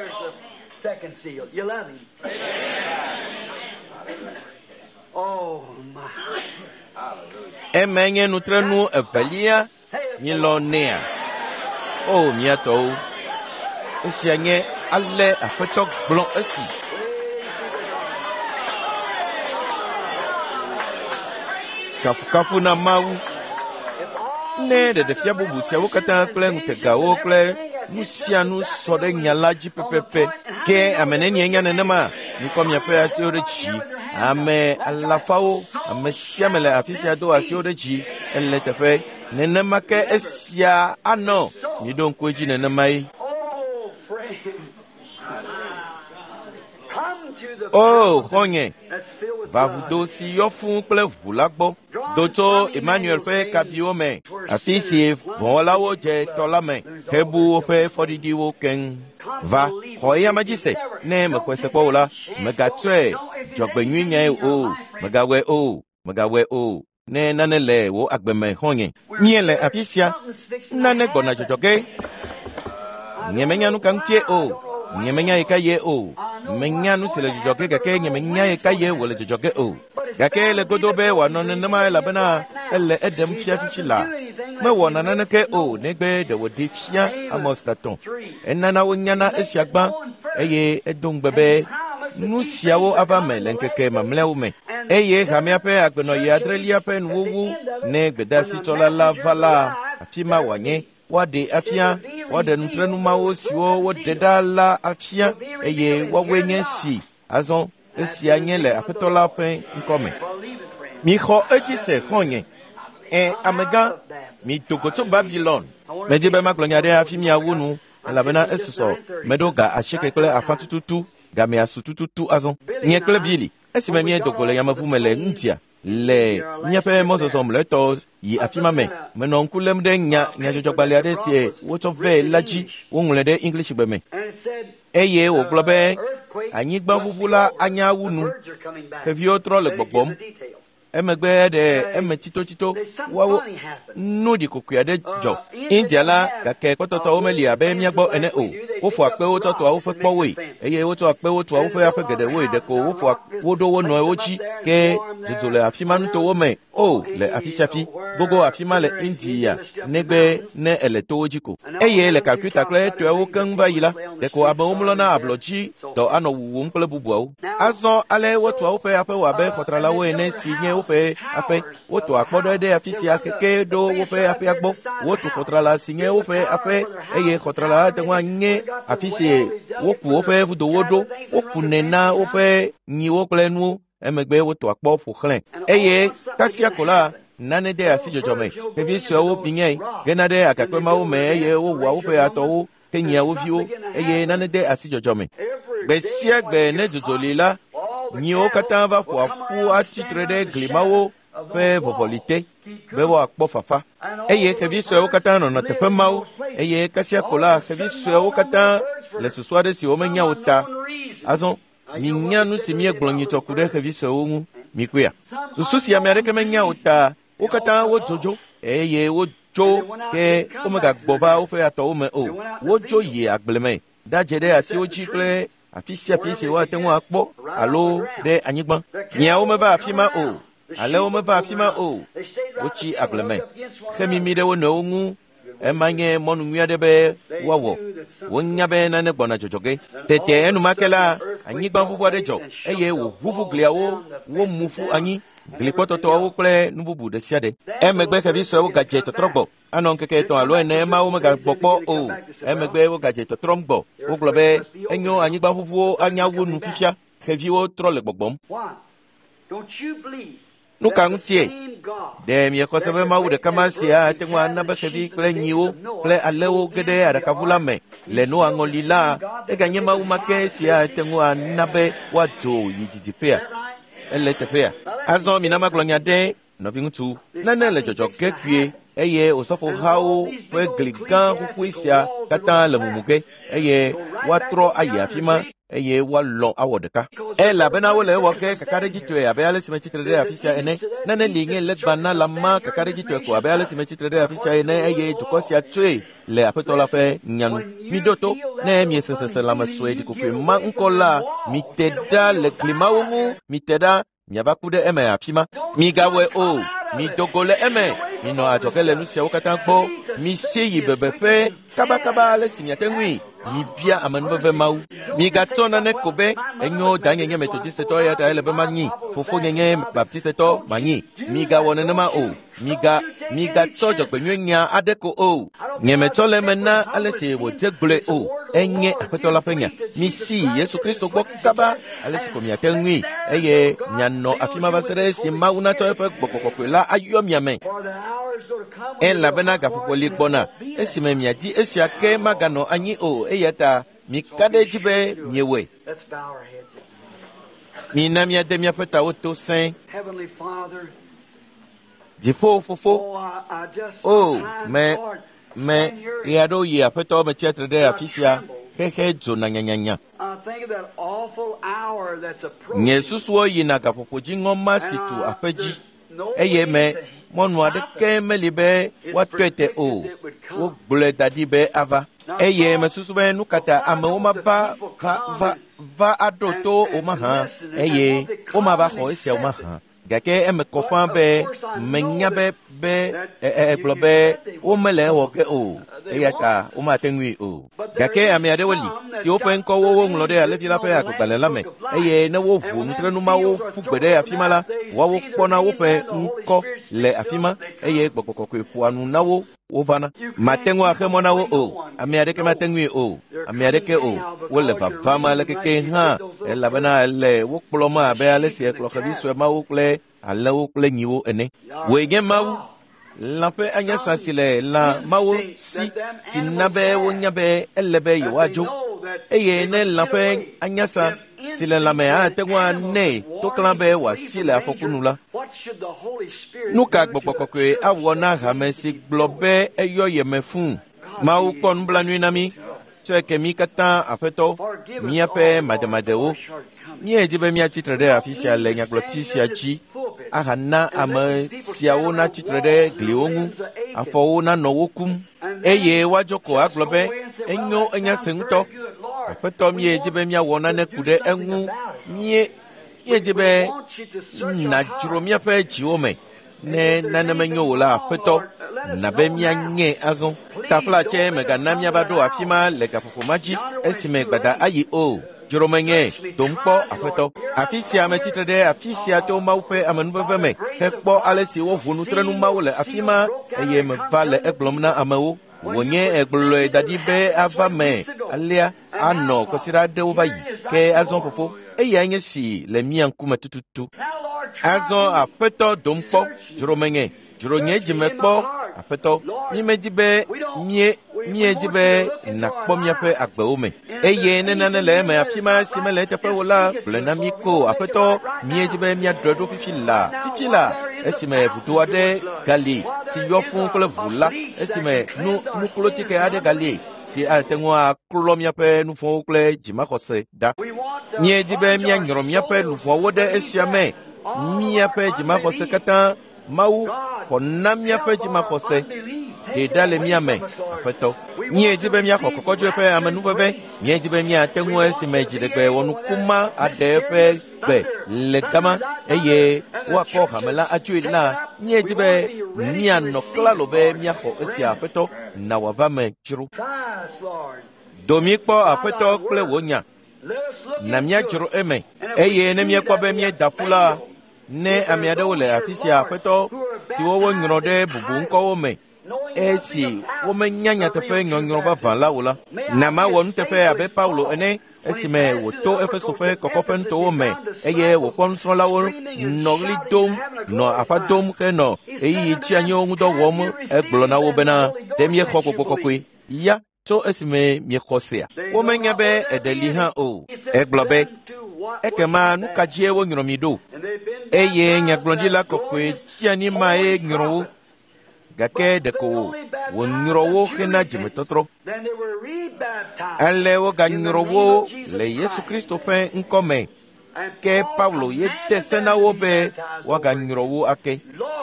Eme nye nutrenu evelia nyilɔ nea o mia tɔwo esia nye ale aƒetɔ gblɔ esi kafukafu na Mawu ne ɖeɖefia bubu siawo katã kple ŋutegawo kple nu sia nu sɔ ɖe nya la dzi pɛpɛpɛ ke ame nenie nya nenema mikɔ miaƒe asiwo ɖe dzi ame alafawo ame sia me le afi sia do asiwo ɖe dzi ele teƒe nenema ke esia anɔ miɖo ŋku edzi nenemae o xɔnye va vudo si yɔ fũu kple ʋu la gbɔ do tso Emmanuel ƒe kabiwo me afi si vɔ̃wɔlawo dze tɔ la me hebu woƒe fɔɖiɖiwo keŋ va xɔ eyama dzi se ne mexɔe se kpɔ o la megatsɔe dzɔgbenyui nyae o megawɔe o megawɔe o ne nane le wo agbe me xɔnye mie le afi sia nane gbɔna dzɔdzɔge nyemenya nu ka ŋutie o nyemenya yi ka ye o menya nu si le dzɔdzɔge gake nyemenya yi ka ye wòle dzɔdzɔge o gake le godo be wòanɔ nenema elabena ele eɖem fia fifi la mewɔna naneke o negbe ɖe wòɖe fia Amos 3 enana wonyana esia gbã eye edo ŋugbe be nu siawo ava me le ŋkeke mamlɛawo me eye hamea ƒe agbenɔyi adrelia ƒe nuwuwu ne gbedeasitsɔla la va la afi ma wòanye woaɖe afia woaɖe nutrenumawo siwo woɖe ɖa la afia eye woawoe nye si azɔ esia nye le aƒetɔ la ƒe ŋkɔ me mixɔ edzi se xɔnye amegã midogo tso Babilon medzi be magblɔ nya ɖe afi miawu nu elabena esusɔ meɖo ga asieke kple afã tututu game asu tututu azɔ nye kple Bili esime miedogo le yameʋu me le ŋutia le míaƒe mɔzɔzɔ mlɔetɔ yi afi ma me menɔ ŋku lém ɖe nyadzɔdzɔgbalẽ aɖe si wotsɔ vɛ la dzi woŋlɔe ɖe English gbe me eye wògblɔ be anyigba ʋuʋu la anya wu nu xeviwo trɔ le gbɔgbɔm emegbe ɖe eme titotito woawo nu ɖikokoe aɖe dzɔ India la gake kpɔtɔtɔwo meli abe míagbɔ ene o wofɔ akpewo tsɔ toa woƒe kpɔwoe eye wotsɔ akpewo toa woƒe aƒe geɖewoe ɖeko wofɔ woɖo wo nɔewo dzi ke dzodzo le afi ma nutowo me o le afi sia afi gbogbo afi ma le India negbe ne ele towo dzi ko eye le kalkuta kple etɔewo keŋ va yi la ɖeko amewo mlɔna ablɔ dzi dɔ anɔ wuwum kple bubuawo azɔ ale wotoa woƒe aƒe wɔ abe xɔtralawo ene si nye woƒe aƒe woto akpɔ ɖe afi sia keke ɖo woƒe aƒea gbɔ wotu xɔtrala si nye woƒe aƒe eye xɔtrala ate ŋu anye afi si woku woƒe vudowo ɖo wokunɛ na woƒe nyiwo kple nuwo emegbe woto akpɔ ƒo xlẽ eye kasia ko la nane de asi dzɔdzɔ me xevi suewo binyɛ gena ɖe agakpe mawo me eye wowɔa woƒe atɔwo ke nyiawo viwo eye nane de asi dzɔdzɔ me gbe sia gbe ne dzodzoli la nyiwo katã va ƒo aƒu atsitre ɖe gli mawo ƒe vɔvɔli te be woakpɔ fafa eye xevi suewo katã nɔnɔ teƒe mawo eye kasia ko la xevi suewo katã le susu aɖe si womenya o ta azɔ minya nu si mie glonyi to kude hevi se ongu mikuya susu si amerika menya uta ukata wo jojo eye wo jo ke omega gbova o fe ato o me o wo jo ye agbleme dajede ati oji kle afisi wa tenwo akpo alo de anyigban nya o me ba afima o ale o me ba afima o ochi agbleme khemi mi de wo no ongu emanye monu nwia de be wawo wonya be na ne gbona jojoge tete enu makela anyigban bubu de jo eye wo huvu gliawo wo mufu anyi glipototo wo kle nububu de siade emegbe kevi so wo gaje totrogbo anon keke to alo ene ma wo mega popo o emegbe wo gaje totromgbo wo globe enyo anyigban bubu anya wo nu fifia kevi wo trole gbogbom nu kan tie de mi ko sebe ma wude kama sia te ngwa na be kevi kle nyiwo kle alewo gede ada kavula me le no angolila e ganye ma u make sia te ngwa na be wato yijijipea ele tepea azo mi na maglonya de no vintu na na le jojo kekwie eye osofo hawo we gligan kukwisia kata le mumuke eye watro ayafima eye wallon awodeka la bena wole woke kakare jitwe abele simechitre de afisia ene nane linge legbana lama kakare jitwe ko abele simechitre de afisia ene eye tukosia twe le apetola fe nyanu midoto ne miesese lama swedi kokwe ma nkola miteda le klima wongu miteda nyabakude eme afima migawe o midogole eme mino atokele nusia wokatankpo mi seyi bebepe kaba le sinyatengwi mi bia amanbeve mau mi gatona ne kobe enyo danyenye metodiste to ya ta ele be manyi fofo nyenye baptiste to manyi mi ga wonene ma o mi ga tojo penwenya adeko o nyemetole mena alese wo tegle o enye apetola penya mi si Yesu Kristo gbo kaba alese ko mi atengwi eye nyano afima basere si mauna to epe gbogbogbò la ayo mi amen la bena ga popoli gbona esime mi adi esiake magano anyi o eyata mi kade jibe miewe mi na mi ade mi apeta oto sen Heavenly Father, difo fofo oh me yado ye apeto me chetre de afisia hehe zona nyanyanya think of that awful hour that's approaching. nyesusuo yi na gapopoji ngoma situ apeji eye me monu ade ke melibe watwete o wo gbule dadi be ava eye me susube nukata amewoma va adoto o maha eye o ma ba ho ese o maha gake eme kopan be menya be globe o mele wo ke o eyata o ma tenwi o gake ame ade woli si o pen ko wo nglode ale fila pe akopale lame eye na wo fu nutrenu ma wo fugbede afimala wo kpona wo pe nko le afima eye gbokokoko efu anu na wo vana matengo akemo na wo o ame ade ke matengwi o ame ade ke o wo le vava le ke ha ela bana le wo kploma be ale si eklo ka biso ma wo kle ale wo kle nyiwo ene we ge mawu lampe anya sasile la mawu si nabe wo nyabe elebe yiwajo eye ne lampe anya sa sile la me atengwa ne to klambe wa sile afokunula nuka gbokokokwe awona hamesi globe eyo yemefun mawu kon blanui nami cheke mi kata apeto mi ape madamadewo mi ejibe mi achitre de afisia le nyaglotisia chi ahana ama siawo na chitre de gliongu afowo na nowokum eye wajoko aglobe enyo enya senguto apeto mi ejibe mi awona ne kude engu mi ejibe na juro mi ape jiome ne nanamenyo wala apeto na be mi anye azon tafla che mega na mi abado afima le gapopomaji esime gbada ayi o joromenye dompo apeto afisia me titre de afisia to maupe amanuveve me tekpo alesi wo hunu trenu maule afima eye me vale eglomna amawo wonye eglo dadi be ava me alia ano kosira de ovayi ke azon fofo eye anye si le mi ankuma tututu azon apeto dompo joromenye joronye jimekpo apeto mi mejibe mie jibe na kpɔ miaƒe agbewo me eye nenane le eme afima si me le teƒe wo la gblẽ na mi ko aƒetɔ mie jibe miadrɔe ɖo fifi la esime vudo aɖe gali si yɔ fũu kple ʋu la esime nuklotike aɖe gali si ate ŋu aklɔ miaƒe nufɔwo kple dzimaxɔse ɖa Nyedi be mia nyoro mia pe lupo de esiame mia pe jima kose kata mau kona mia pe jima kose de dale mia me apeto nyedi be mia kokojo pe amenu veve nyedi be mia tenwo esi meji de gbe wonu kuma ade pe gbe le kama eye wa ko hamela atuila nyedi be mia no klalo be mia ko esi apeto na wava me chiru domi kpo apeto kple wonya na mia jiro eme eye ne mia kwa be mia dafula ne amia de wole afisia apeto si wo nyoro de bubu nko wo me esi wo me nyanya tepe nyonyo ba vala wala na ma won tepe abe Paulo ene esi me wo to efeso pe kokopen to wo me eye wo pon so la wo no li dom no afa dom ke no eyi ti anyo ngudo wo mu egblo na wo be na dem ye kokokokoi ya so esime mi kosea wo menye be edeli ha o eglobe ekema nu kajie wo nyromido eye nyaglodi la kokwe tiani ma e nyro gake de ko wo nyro wo kena jimetotro alle wo ganyro wo le Yesu Kristo pe nkome ke Paulo yete sena wo be wo ganyro wo ake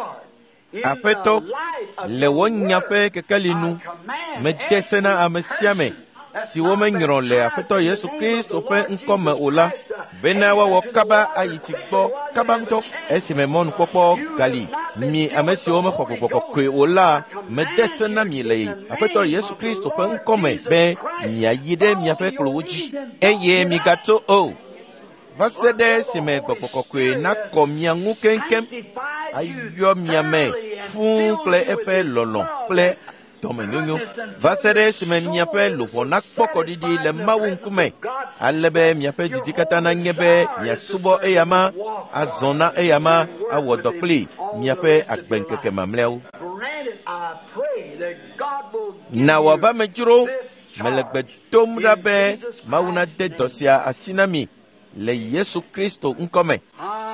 apeto le wonya pe kekalinu medesena amesiame si wo menyro le apeto Yesu Kristo pe nkome ola bena wa wakaba ayitigbo kabanto esimemon popo gali mi amesi wo me kokokokwe ola medesena mi le apeto Yesu Kristo pe nkome be mi ayide mi ape klowoji eye mi gato o vasede sime kokokokwe na komia ngukenkem ayo miame fun ple epe lolon ple domenyo vasere sime miape lopo na poko didi le mawunkume alebe miape didikata na nyebe mia subo eyama azona eyama awodokli miape agbenkeke mamleu na waba mejuro melegbe tomrabe mauna de dosia asinami le Yesu Kristo nkome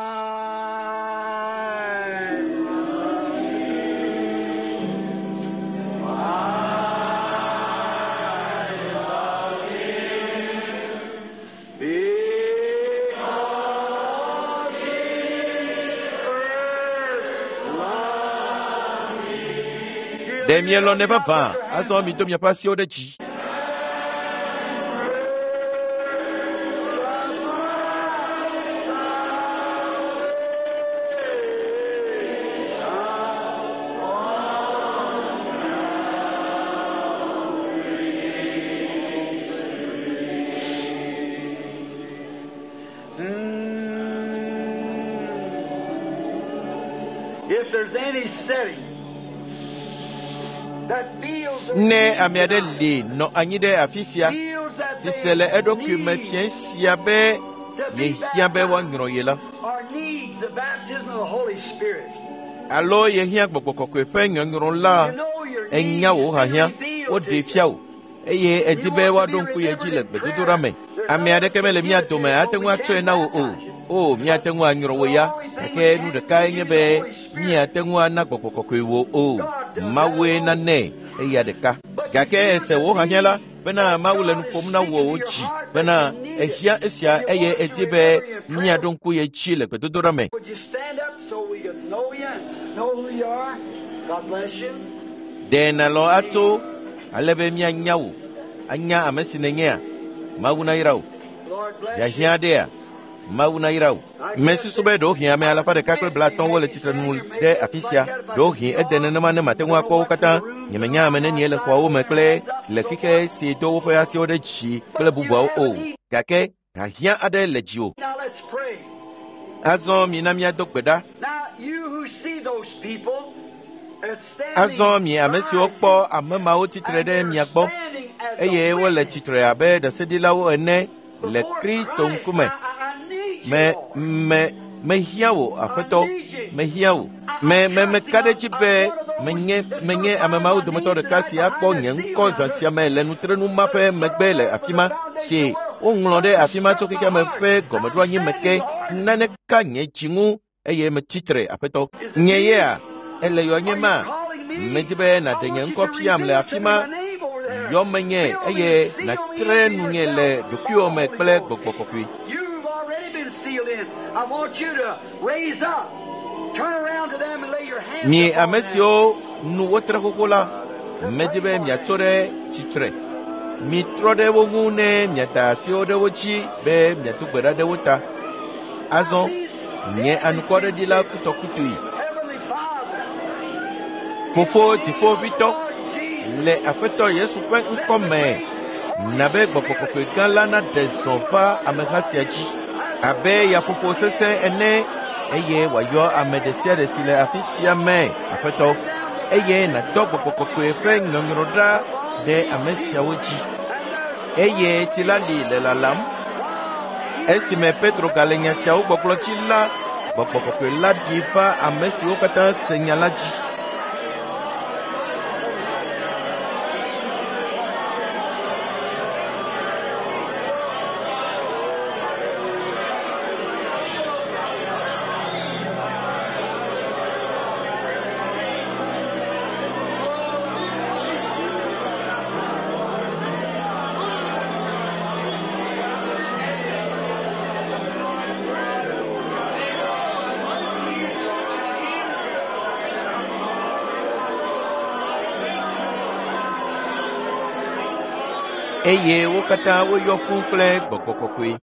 Demielo ne va va aso mi domia pasio de ji If there's any setting ne amiade li no anyide afisia si sele edocument sia be ye hia be wa nyro yela alo ye hia gbogbo pe nyro la enya wo ha hia o de fiao eye edibe wa donku ye ji legbe dudura me amiade kemele mi adome atenwa tse na o mi atenwa nyro wo ya ke nu de kai nyebe mi atenwa na gbogbo wo o mawe na ne eya deka gake ese wo hanyela bena mawule nupom na wo ochi bena ehia esia eye etibe mia donku ye chile pedodora me. Would you stand up so we can know you and know who you are? God bless you. Dena lo ato alebe mia nyawo anya amesinenya mawuna irao ya hia dea mawuna irao mesi sobe do hia me alafa de kakle blaton wole titranul de afisia do hia edene na mane matenwa ko kata nyemenya amene ne le kwa o mekle le kike si do fo ya si o de chi kle bubu o kake ka hia ade legio. Now let's pray. Azon mi na mi adogbeda Now you who see those people azon mi amesi okpo amema o titre de mi agbo eye wole titre abe de sedilawo ene le Kristo nkume me hiawo apeto me hiawo me kade chipe menye amema o domoto de kasi akpo nyen koza sia me le nutrenu mape megbele afima si o nglode afima to kike me pe gomedwa nyi meke nane ka nye chingu eye me titre apeto nyeye a ele yo nyema mejibe na denye nko fiam le afima yɔmenye eye natre nunye le ɖokuiwɔ me kple gbɔgbɔ kɔkɔe. You've already been sealed in. I want you to raise up. Turn around to them and lay your hands Mi upon ame them. siwo nu wotre xoxo la, medi be miatso ɖe tsitre. Mitrɔ ɖe wo ŋu ne miada asiwo ɖe wo dzi be miado gbe ɖa ɖe wo ta. Azɔ, nye anukwaɖeɖila kutɔkutui. Heavenly Father, Fofo dziƒoʋĩtɔ Lord Jesus, le Aƒetɔ Yesu ƒe ŋkɔ me na be gbɔgbɔ kɔkɔe gã la naɖe zɔ va ameha sia dzi abe yaƒoƒo sesẽ ene eye wòayɔ ame ɖe sia ɖe si le afi sia me, Aƒetɔ, eye nàdɔ gbɔgbɔ kɔkɔe ƒe nyɔnyrɔ ɖa ɖe ame siawo dzi. Eye tsi la li le lalam. Esime Petro gale nya siawo gbɔgblɔ dzi la, gbɔgbɔ kɔkɔe la ɖi va ame siwo katã se nya la dzi. Eye wo katã woyɔ fũu kple gbɔgbɔ kɔkɔe.